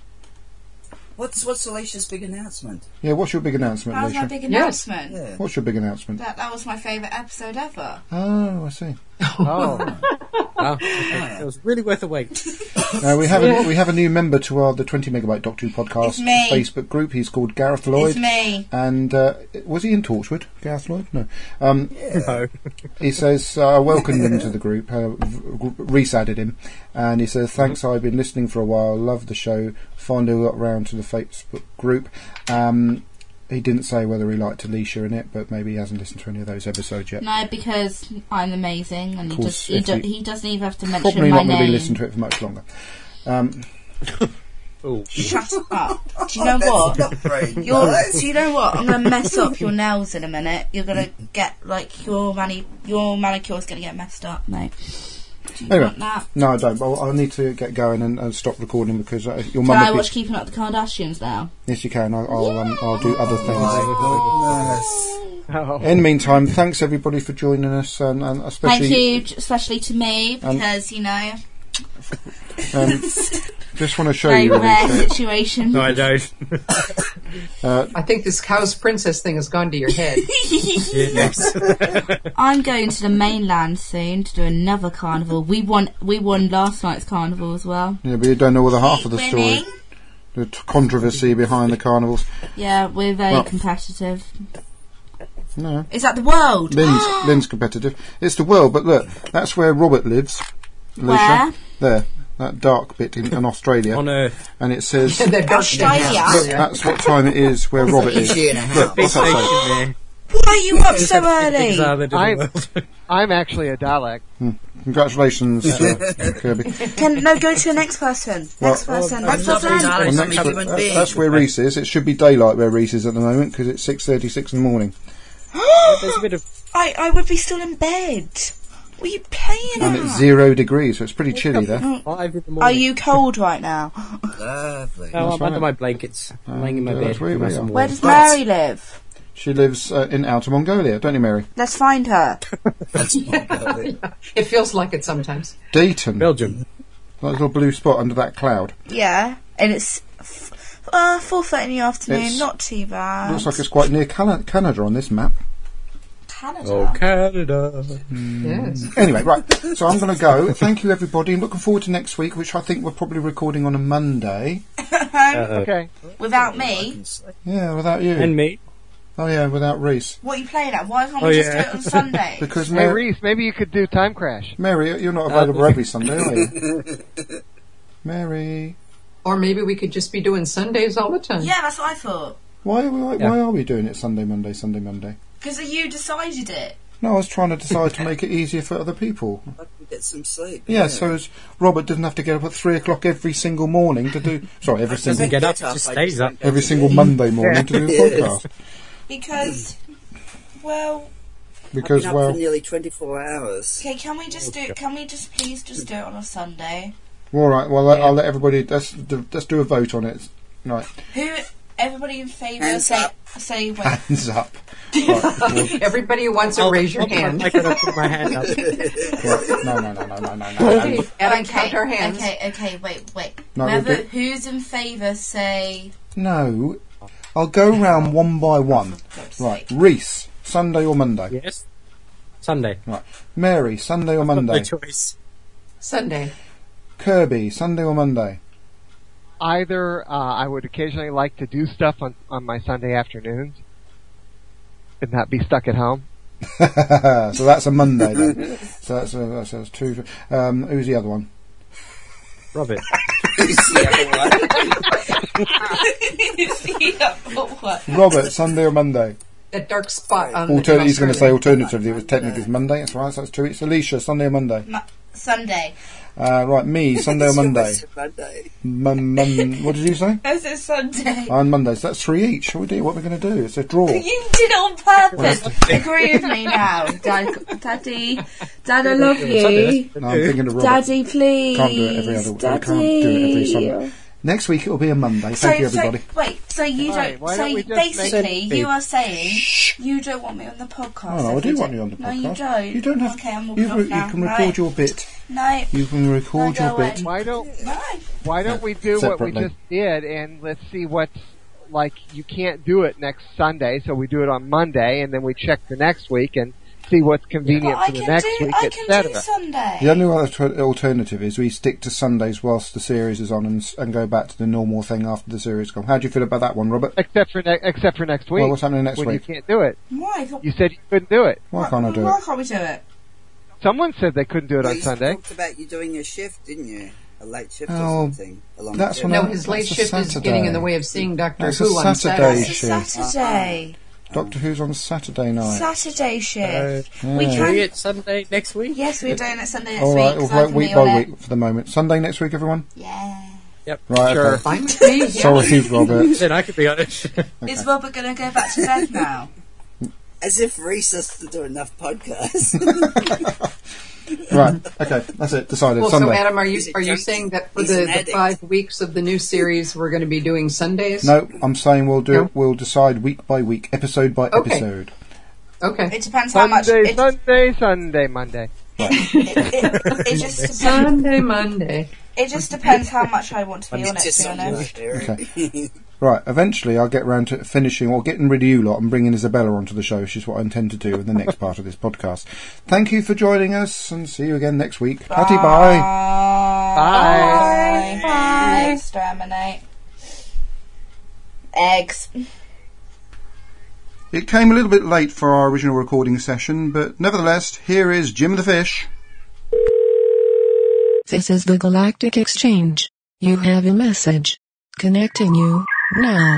What's what's Alicia's big announcement? Yeah, what's your big announcement, That was my Alicia? big Yes. announcement. Yeah. What's your big announcement? That that was my favourite episode ever. Oh, I see. Oh. Wow. It was really worth a wait. Uh, we have a, we have a new member to our the twenty megabyte Doctor Who podcast It's me. Facebook group. He's called Gareth Lloyd. It's me. And uh, was he in Torchwood, Gareth Lloyd? No. Um, No. he says, uh, I welcomed him to the group. Uh, Reese added him. And he says, thanks, I've been listening for a while. Love the show. Finally got round to the Facebook group. Um, he didn't say whether he liked Alicia in it, but maybe he hasn't listened to any of those episodes yet. No, because I'm amazing, and he Course, just he, if do, you- he doesn't even have to mention Probably my not going to name. be listening to it for much longer. Um, Oh. Shut up. Do you know what? Not very You're, nice. do you know what? I'm gonna mess up your nails in a minute. You're gonna get like your mani your manicure's gonna get messed up, mate. Do you Anyway. want that? no, I don't. But I need to get going and, and stop recording because uh, your Can mum I will watch be... Keeping Up with the Kardashians now? Yes, you can. I'll, I'll, um, I'll do other things. Goodness. Oh. In the meantime, thanks everybody for joining us, and, and especially Thank you, j- especially to me, because you know, Um, just want to show very you. rare Alicia. situation. No, I don't. Uh, I think this cow's princess thing has gone to your head. Yes. I'm going to the mainland soon to do another carnival. We won we won last night's carnival as well. yeah, but you don't know all the half of the story. Winning. The t- controversy behind the carnivals. Yeah, we're very Well- competitive. No, Is that the world? Lynn's, Lynn's competitive. It's the world, but look, that's where Robert lives. Alicia. Where? There, that dark bit in, in Australia, On Earth. and it says. They've got Australia? Look, that's what time it is where Robert is. Year and a half. Look, Big what's that say? station there. Why are you up so early? Big island in the I- world. I'm actually a Dalek. Congratulations, uh, Kirby. Can no go to the next person. Next Well- person. I'm Next not person. Dalek, Well, I'm a next, human that- being. that's where Reese is. It should be daylight where Reese is at the moment because it's six thirty-six in the morning. There's a bit of I, I would be still in bed. What are you playing And at? it's zero degrees, so it's pretty chilly there. five in the morning. Are you cold right now? Lovely. No, I'm That's under right. my blankets. I'm laying in my Uh, bed. that's where with we some are. Where warmth. does Mary live? She lives uh, in Outer Mongolia, don't you, Mary? Let's find her. That's not lovely. It feels like it sometimes. Dayton. Belgium. That little blue spot under that cloud. Yeah, and it's f- uh, four thirty in the afternoon. It's- Not too bad. Looks like it's quite near Cana- Canada on this map. Canada. Oh, Canada. Yes. Anyway, right, so I'm going to go. Thank you, everybody. I'm looking forward to next week, which I think we're probably recording on a Monday. Uh-oh. Okay. Without me, Yeah, without you. And me. Oh, yeah, without Reese. what are you playing at? Why can't Oh, we just yeah. do it on Sunday? Because Hey, Mary, Reese, maybe you could do Time Crash. Mary, you're not available every Sunday, are you? Mary, Or maybe we could just be doing Sundays all the time. Yeah, that's what I thought. why are we, Yeah. why are we doing it Sunday, Monday, Sunday, Monday? Because you decided it. No, I was trying to decide to make it easier for other people. I can get some sleep. Yeah, so as Robert doesn't have to get up at three o'clock every single morning to do. Sorry, every Doesn't single get up, Get up, just I stays just up. don't go every to single sleep. Monday morning to do the Yes. podcast Because, well, because I've been up well, for nearly twenty-four hours. okay, can we just do? Can we just please just do it on a Sunday? all right. Well, I'll let everybody. Let's do, let's do a vote on it. Right, Who? Everybody in favour? Hands Say, up. say. Wait. hands up. Right, well, Everybody who wants to raise your I'll- hand. I could put my hand up. right. No, no, no, no, no, no, no. Okay, no. and I count our hands. Okay, okay, wait, wait. No, Whoever, we'll do- who's in favour, say. No, I'll go round one by one. God's Right, sake. Reese, Sunday or Monday? Yes. Sunday. Right, Mary, Sunday or No Monday? choice. Sunday. Kirby, Sunday or Monday? either uh, I would occasionally like to do stuff on, on my Sunday afternoons and not be stuck at home. So that's a Monday then. So that's, uh, that's, that's two. Um, who's the other one? Robert. Who's the other one? What? Robert, Sunday or Monday? That dark spot on Alter- the he's going to say Australia. alternatively. It was technically it's Monday. That's right. So that's two weeks. Alicia, Sunday or Monday? Mo- Sunday. Uh, right, me, Sunday or Monday? Monday. Mon- mon- what did you say? I said Sunday. On Monday. So that's three each. What, we do, what are we going to do? It's a draw. You did it on purpose. Agree with me now, Dad, Daddy. Dad, I love you. No, I'm thinking of Robert. Daddy, please. Can't do it every other. Daddy. I can't do it every Sunday. Next week it'll be a Monday. So, Thank you, everybody. so, wait, so you Right, don't, why so don't we just basically make- you are saying you don't want me on the podcast. Oh, no, I if do you want don't- you on the podcast. No, you don't. You don't have. Okay, I'm you, walking re- off you now. can record Right. your bit. No, You can record No, your go bit. away. Why don't no. Why don't we do what we Separately. just did and let's see what's like? You can't do it next Sunday, so we do it on Monday, and then we check the next week and see what's convenient But I for the can next do, week, I et can do cetera. Sunday. The only other alternative is we stick to Sundays whilst the series is on and, s- and go back to the normal thing after the series gone. How do you feel about that one, Robert? Except for ne- except for next week. Well, what's happening next when week? you can't do it? Why? You said you couldn't do it. Why can't I do Why it? can't we do it? Someone said they couldn't do it Well, on you Sunday. talked about you doing a shift, didn't you? A late shift Oh, or something. Along that's the when No, I- his late That's a shift is Saturday. getting in the way of seeing Doctor That's a Who on Saturday. Saturday. It's a shift. Saturday. Doctor Who's on Saturday night. Saturday shift. Yeah. We Doing can. it Sunday next week? Yes, we're doing it Sunday next All right, week. we'll so I vote can week be on by it. week for the moment. Sunday next week, everyone? Yeah. Right, Sure. okay. Fine with me. Yeah. Sorry, Robert. Then I could be on it. Is Robert going to go back to bed now? As if Reese has to do enough podcasts. Right, okay, that's it. Decided. Well, so Sunday. Adam, are you He's a are you junkie. saying that for He's the, an the addict. five weeks of the new series we're going to be doing Sundays? No, I'm saying we'll do. No? We'll decide week by week, episode by Okay. episode. Okay. It depends how much. Sunday, It, Sunday, Sunday, Monday. it, it, it just depends. Sunday, Monday. It just depends how much I want to be on it. Just To be on honest. Okay. Right, eventually I'll get round to finishing or getting rid of you lot and bringing Isabella onto the show, which is what I intend to do in the next part of this podcast. Thank you for joining us and see you again next week. Patty, bye. Bye. Bye. Exterminate. Eggs. It came a little bit late for our original recording session, but nevertheless, here is Jim the Fish. This is the Galactic Exchange. You have a message. Connecting you, now.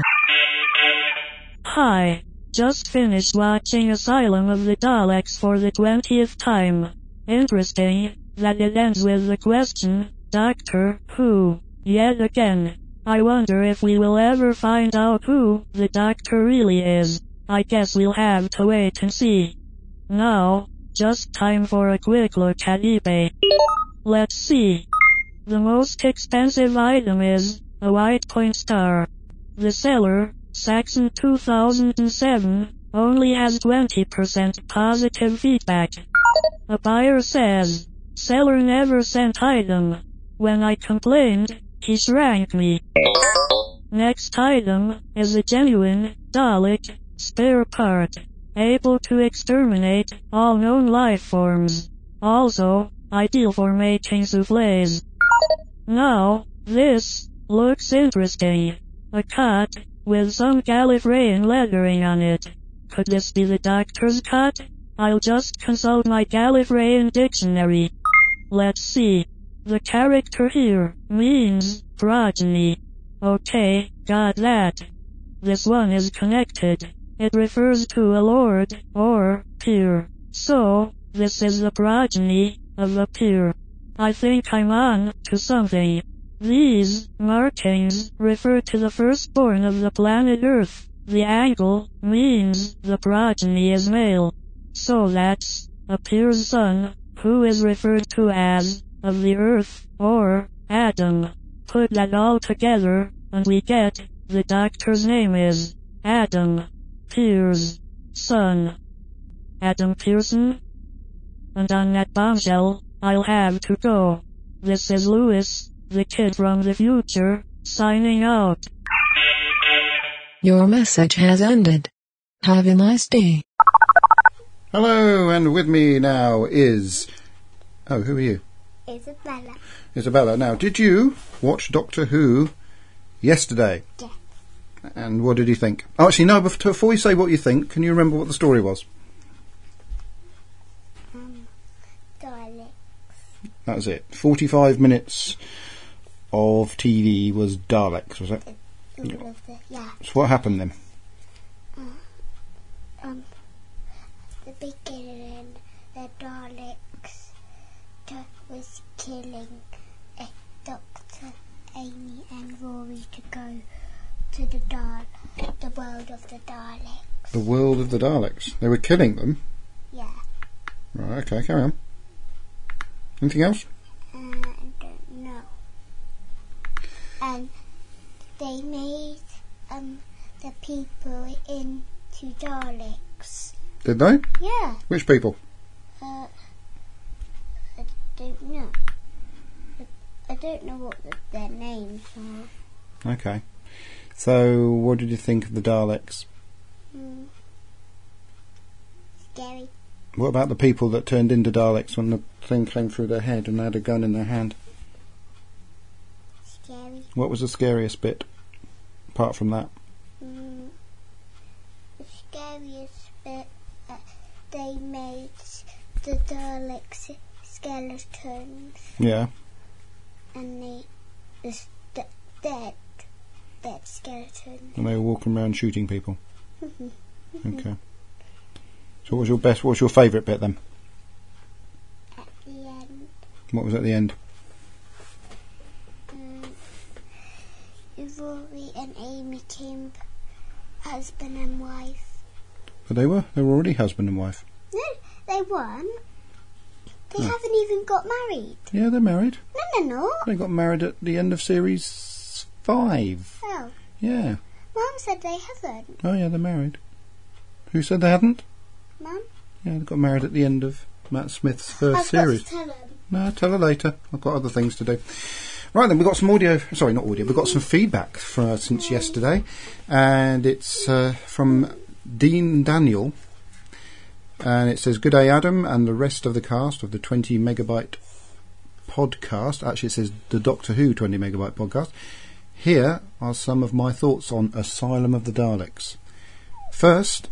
Hi. Just finished watching Asylum of the Daleks for the twentieth time. Interesting that it ends with the question, Doctor Who? Yet again. I wonder if we will ever find out who the Doctor really is. I guess we'll have to wait and see. Now, just time for a quick look at eBay. Let's see. The most expensive item is a white point star. The seller, Saxon two thousand seven, only has twenty percent positive feedback. A buyer says, seller never sent item. When I complained, he shrank me. Next item is a genuine Dalek spare part, able to exterminate all known life forms. Also, ideal for making soufflés. Now, this looks interesting. A cot with some Gallifreyan lettering on it. Could this be the Doctor's cot? I'll just consult my Gallifreyan dictionary. Let's see. The character here means progeny. Okay, got that. This one is connected. It refers to a lord or peer. So, this is the progeny of a peer. I think I'm on to something. These markings refer to the firstborn of the planet Earth. The angle means the progeny is male. So that's a peer's son, who is referred to as of the Earth, or Adam. Put that all together, and we get the Doctor's name is Adam Pear's son. Adam Pearson? And on that bombshell, I'll have to go. This is Lewis, the kid from the future, signing out. Your message has ended. Have a nice day. Hello, and with me now is... Oh, who are you? Isabella. Isabella. Now, did you watch Doctor Who yesterday. Yeah. And what did you think? Oh, actually, no, bef- before you say what you think, can you remember what the story was? Um, Daleks. That was it. forty-five minutes of T V was Daleks, was it? All of the, yeah. So what happened then? Uh, um, the beginning, the Daleks t- was killing uh, Doctor Amy and Rory to go to the Dal, the world of the Daleks. The world of the Daleks. They were killing them? Yeah. Right, okay, carry on. Anything else? Uh, I don't know. And they made um the people into Daleks. Did they? Yeah. Which people? Uh, I don't know. I, I don't know what the, their names are. Okay. So, what did you think of the Daleks? Mm. Scary. What about the people that turned into Daleks when the thing came through their head and they had a gun in their hand? Scary. What was the scariest bit, apart from that? Mm. The scariest bit, uh, they made the Daleks skeletons. Yeah. And they, the st- dead, dead skeletons. And they were walking around shooting people. Okay. So what was your best, what was your favourite bit then? At the end. What was at the end? Um, Rory and Amy came husband and wife. But they were, they were already husband and wife. No, they weren't. They Oh. haven't even got married. Yeah, they're married. No, they're not. They got married at the end of series five. Oh, Yeah. Mum said they haven't. Oh yeah, they're married. Who said they hadn't? Mum? Yeah, they got married at the end of Matt Smith's first I've series. got to tell them. No, tell her later. I've got other things to do. Right then, we've got some audio, sorry, not audio, we've got some feedback for, since yesterday, and it's uh, from Dean Daniel, and it says, "Good day, Adam, and the rest of the cast of the twenty megabyte podcast." Actually, it says the Doctor Who twenty megabyte podcast. Here are some of my thoughts on Asylum of the Daleks. First,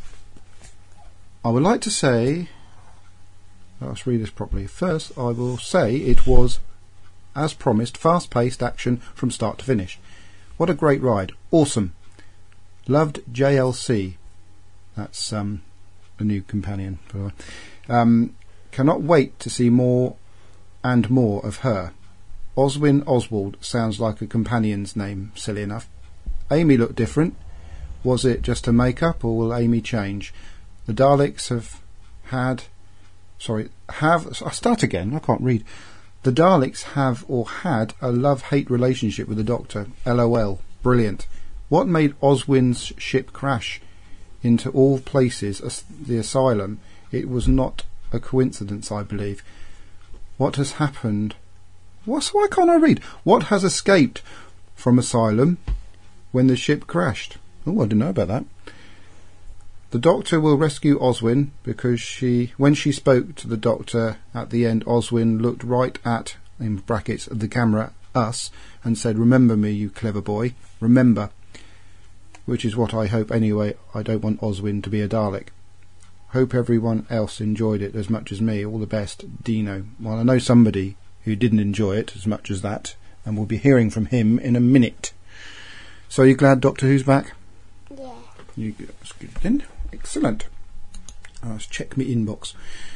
I would like to say, let's read this properly. First, I will say it was, as promised, fast-paced action from start to finish. What a great ride. Awesome. Loved J L C. That's um, a new companion. By the way. Um, cannot wait to see more and more of her. Oswin Oswald sounds like a companion's name, silly enough. Amy looked different. Was it just a make-up, or will Amy change? The Daleks have had... Sorry, have... I'll start again, I can't read. The Daleks have or had a love-hate relationship with the Doctor. LOL. Brilliant. What made Oswin's ship crash into all places, as the asylum? It was not a coincidence, I believe. What has happened... What, why can't I read? What has escaped from asylum when the ship crashed? Oh, I didn't know about that. The Doctor will rescue Oswin because she, when she spoke to the Doctor at the end, Oswin looked right at, in brackets, the camera, us, and said, "Remember me, you clever boy. Remember." Which is what I hope anyway. I don't want Oswin to be a Dalek. Hope everyone else enjoyed it as much as me. All the best, Dino. Well, I know somebody who didn't enjoy it as much as that, and we'll be hearing from him in a minute. So, are you glad Doctor Who's back? Yeah. You, that's good then. Excellent. Oh, let's check my inbox.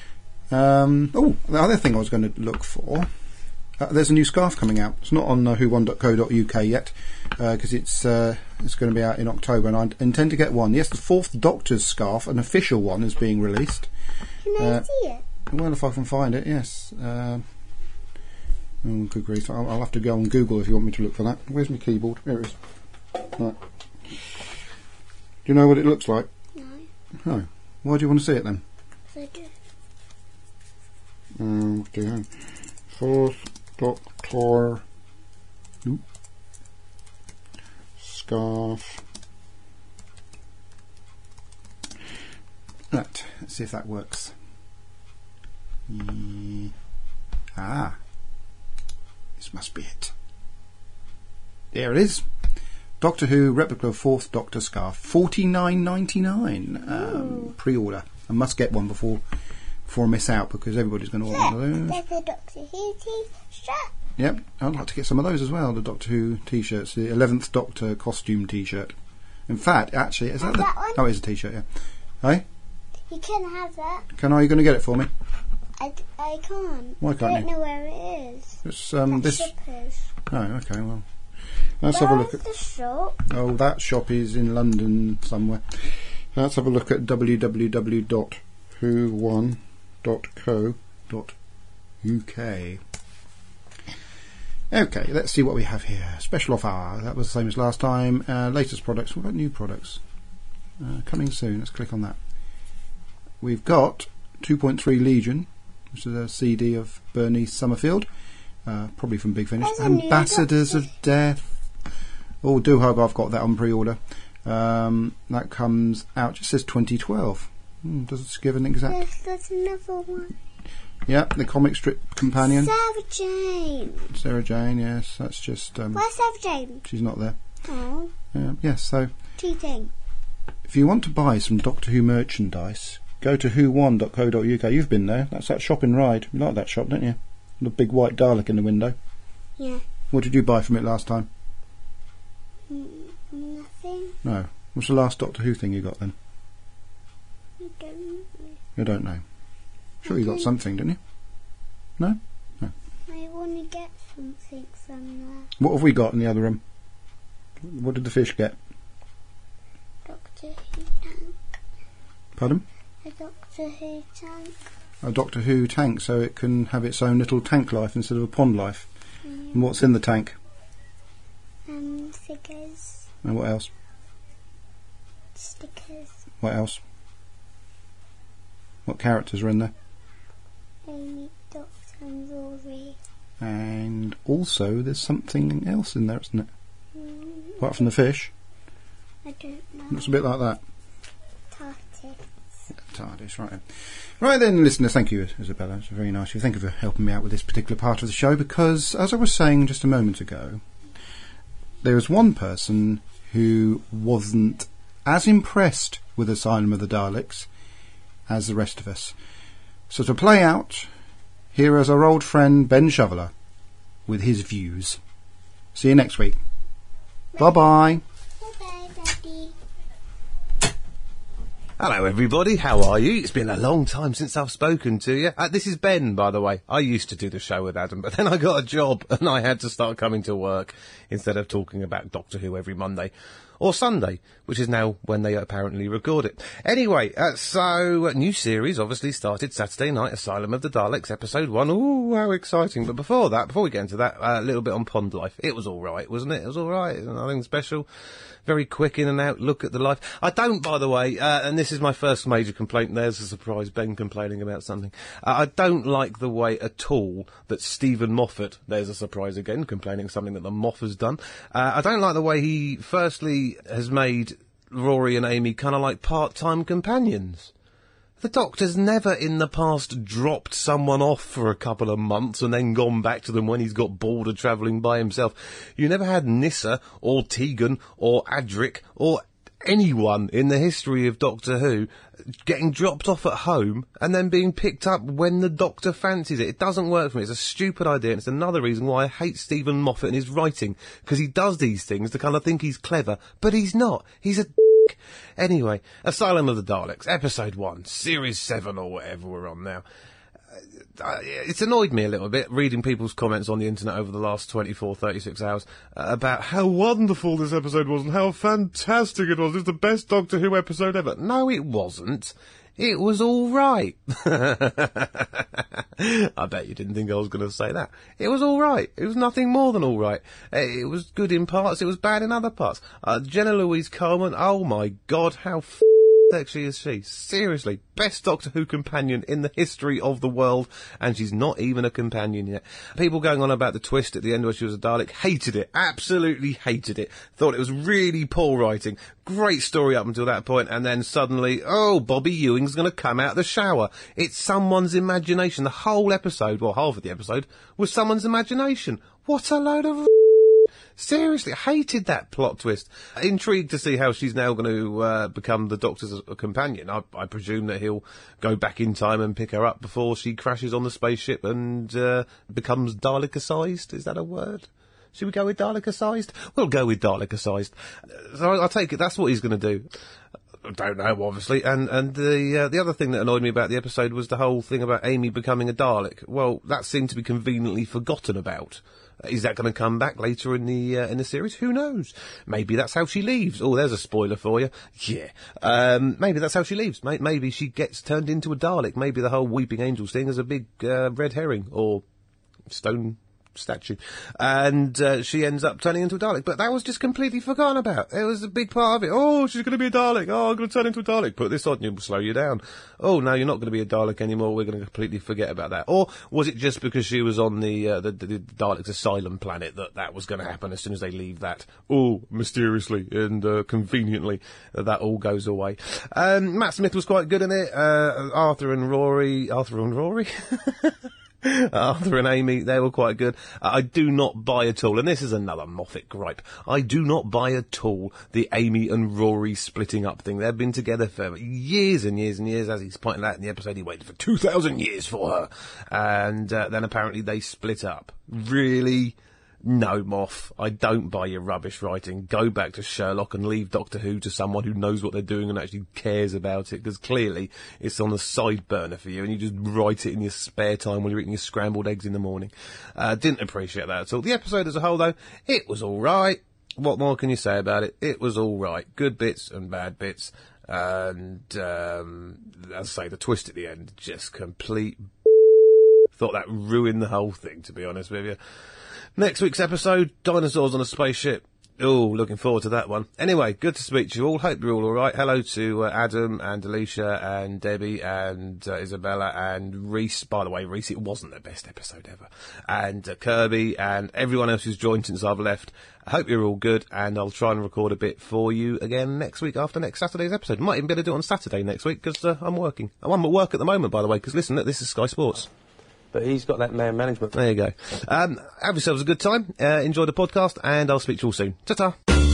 Um, oh, the other thing I was going to look for, uh, there's a new scarf coming out. It's not on uh, who one dot co dot uk yet, because uh, it's uh, it's going to be out in October, and I intend to get one. Yes, the Fourth Doctor's scarf, an official one, is being released. Can I Uh, see it? Well, if I can find it, yes. Uh, oh, good grief. I'll, I'll have to go on Google if you want me to look for that. Where's my keyboard? Here it is. Right. Do you know what it looks like? No. No. Why do you want to see it then? So do. Oh dear. Fourth Doctor. Oop. Scarf. Right. Let's see if that works. Ye- Ah. This must be it. There it is. Doctor Who replica of Fourth Doctor scarf, forty-nine ninety-nine. Um, pre-order. I must get one before before I miss out because everybody's going to want one of those. There's a Doctor Who t-shirt. Yep, I'd like to get some of those as well. The Doctor Who t-shirts, the eleventh Doctor costume t-shirt. In fact, actually, is that the? that one? Oh, it's a t-shirt. Yeah. Hey, You can have that. can I? Are you going to get it for me? I, I can't. Why can't I don't you? know where it is. It's um That this. shop is. Oh, okay. Well, let's have a look Where's at. the shop? Oh, that shop is in London somewhere. Let's have a look at w w w dot who one dot co dot u k. Okay, let's see what we have here. Special offer. That was the same as last time. Uh, latest products. We've got new products uh, coming soon. Let's click on that. We've got two point three Legion, which is a C D of Bernice Summerfield, uh, probably from Big Finish. There's a new Ambassadors Doctor- of Death. Oh, do hope I've got that on pre-order. Um, that comes out. It just says twenty twelve. Hmm, does it give an exact? There's, there's another one. Yeah, the comic strip companion. Sarah Jane. Sarah Jane. Yes, that's just. Um, Where's Sarah Jane? she's not there. Oh, Uh, yes, so cheating. if you want to buy some Doctor Who merchandise, go to who one dot co dot u k. You've been there. That's that shop in Ryde. You like that shop, don't you? The big white Dalek in the window. Yeah. What did you buy from it last time? Mm, nothing. No. What's the last Doctor Who thing you got then? I don't know. You don't know. Sure, you got Okay. something, didn't you? No? I want to get something somewhere. What have we got in the other room? What did the fish get? Doctor Who tank. Pardon? A Doctor Who tank. A Doctor Who tank, so it can have its own little tank life instead of a pond life. Mm. And what's in the tank? Um, figures. And what else? Stickers. What else? What characters are in there? Amy, Doctor and Rory. And also, there's something else in there, isn't it? Mm, Apart from the fish. I don't know. Looks a bit like that. TARDIS. TARDIS, right. Right then, listeners, thank you, Isabella. It's very nice of you. Thank you for helping me out with this particular part of the show, because, as I was saying just a moment ago, there was one person who wasn't as impressed with Asylum of the Daleks as the rest of us. So to play out, here is our old friend Ben Shoveler with his views. See you next week. Bye-bye. Bye-bye, Daddy. Hello everybody, how are you? It's been a long time since I've spoken to you. Uh, this is Ben, by the way. I used to do the show with Adam, but then I got a job and I had to start coming to work instead of talking about Doctor Who every Monday. Or Sunday, which is now when they apparently record it. Anyway, uh, so, uh, new series obviously started Saturday night, Asylum of the Daleks, episode one. Ooh, how exciting. But before that, before we get into that, uh, a little bit on Pond Life. It was alright, wasn't it? It was alright. Nothing special. Very quick in and out look at the life. I don't, by the way, uh, and this is my first major complaint. There's a surprise, Ben complaining about something. Uh, I don't like the way at all that Stephen Moffat, there's a surprise again, complaining something that the Moff has done. Uh, I don't like the way he, firstly, has made Rory and Amy kind of like part-time companions. The Doctor's never in the past dropped someone off for a couple of months and then gone back to them when he's got bored of travelling by himself. You never had Nyssa or Tegan or Adric or anyone in the history of Doctor Who getting dropped off at home and then being picked up when the Doctor fancies it. It doesn't work for me. It's a stupid idea, and it's another reason why I hate Stephen Moffat and his writing, because he does these things to kind of think he's clever, but he's not. He's a Anyway, Asylum of the Daleks, episode one, series seven or whatever we're on now. Uh, it's annoyed me a little bit reading people's comments on the internet over the last twenty-four, thirty-six hours uh, about how wonderful this episode was and how fantastic it was. It was the best Doctor Who episode ever. No, it wasn't. It was all right. I bet you didn't think I was going to say that. It was all right. It was nothing more than all right. It was good in parts. It was bad in other parts. Uh, Jenna Louise Coleman, oh my God, how f- sexy is she? Seriously, best Doctor Who companion in the history of the world, and she's not even a companion yet. People going on about the twist at the end where she was a Dalek, hated it, absolutely hated it, thought it was really poor writing, great story up until that point, and then suddenly, oh, Bobby Ewing's going to come out of the shower. It's someone's imagination. The whole episode, well, half of the episode, was someone's imagination. What a load of Seriously, I hated that plot twist. Intrigued to see how she's now going to uh, become the Doctor's uh, companion. I, I presume that he'll go back in time and pick her up before she crashes on the spaceship and uh, becomes Dalek-sized. Is that a word? Should we go with Dalek-sized? We'll go with Dalek-sized. So I, I take it that's what he's going to do. I don't know, obviously. And and the uh, the other thing that annoyed me about the episode was the whole thing about Amy becoming a Dalek. Well, that seemed to be conveniently forgotten about. Is that going to come back later in the uh, in the series? Who knows? Maybe that's how she leaves. Oh, there's a spoiler for you. Yeah. Um, maybe that's how she leaves. Maybe she gets turned into a Dalek. Maybe the whole Weeping Angels thing is a big uh, red herring or stone statue, and uh, she ends up turning into a Dalek. But that was just completely forgotten about. It was a big part of it. Oh, she's going to be a Dalek. Oh, I'm going to turn into a Dalek. Put this on, you'll slow you down. Oh, no, you're not going to be a Dalek anymore. We're going to completely forget about that. Or was it just because she was on the uh, the, the Daleks' asylum planet that that was going to happen as soon as they leave that? Oh, mysteriously and uh, conveniently, uh, that all goes away. Um, Matt Smith was quite good in it. Uh, Arthur and Rory, Arthur and Rory. Arthur and Amy, they were quite good. Uh, I do not buy at all, and this is another Moffat gripe, I do not buy at all the Amy and Rory splitting up thing. They've been together for years and years and years, as he's pointing out in the episode. He waited for two thousand years for her, and uh, then apparently they split up. Really? No, Moff, I don't buy your rubbish writing. Go back to Sherlock and leave Doctor Who to someone who knows what they're doing and actually cares about it, because clearly it's on the side burner for you and you just write it in your spare time when you're eating your scrambled eggs in the morning. Uh, didn't appreciate that at all. The episode as a whole, though, it was alright. What more can you say about it? It was alright. Good bits and bad bits. And, um, as I say, the twist at the end, just complete thought that ruined the whole thing, to be honest with you. Next week's episode, dinosaurs on a spaceship. Oh, looking forward to that one. Anyway, good to speak to you all. Hope you're all alright. Hello to uh, Adam and Alicia and Debbie and uh, Isabella and Reese. By the way, Reese, it wasn't the best episode ever. And uh, Kirby and everyone else who's joined since I've left. I hope you're all good, and I'll try and record a bit for you again next week after next Saturday's episode. Might even be able to do it on Saturday next week, because uh, I'm working. I'm at work at the moment, by the way, because listen, look, this is Sky Sports. But he's got that man management. There you go. Um, have yourselves a good time. Uh, enjoy the podcast, and I'll speak to you all soon. Ta-ta.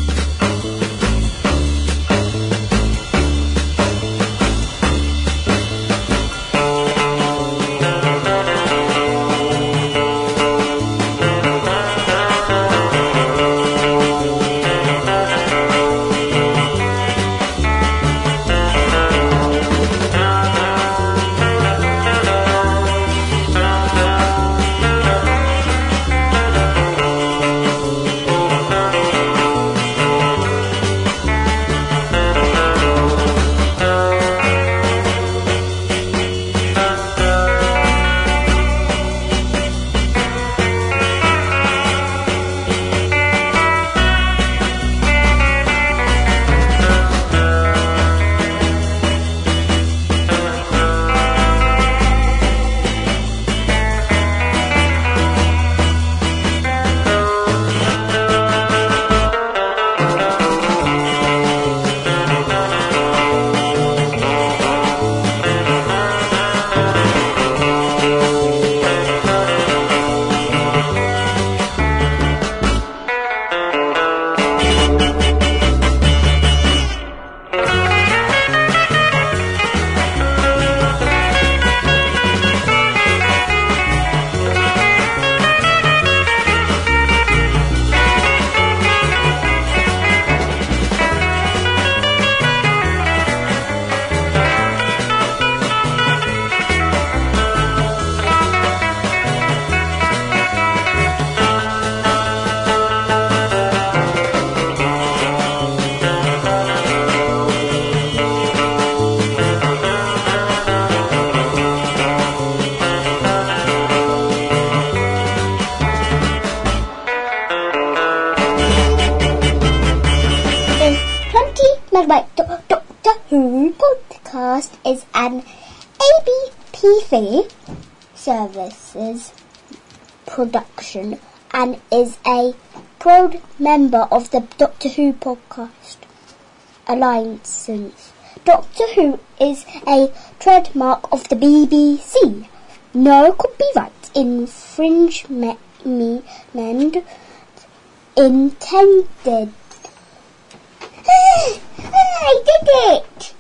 Doctor Who podcast is an A B P C services production and is a proud member of the Doctor Who podcast alliance. Doctor Who is a trademark of the B B C. No copyright infringement intended. I did it!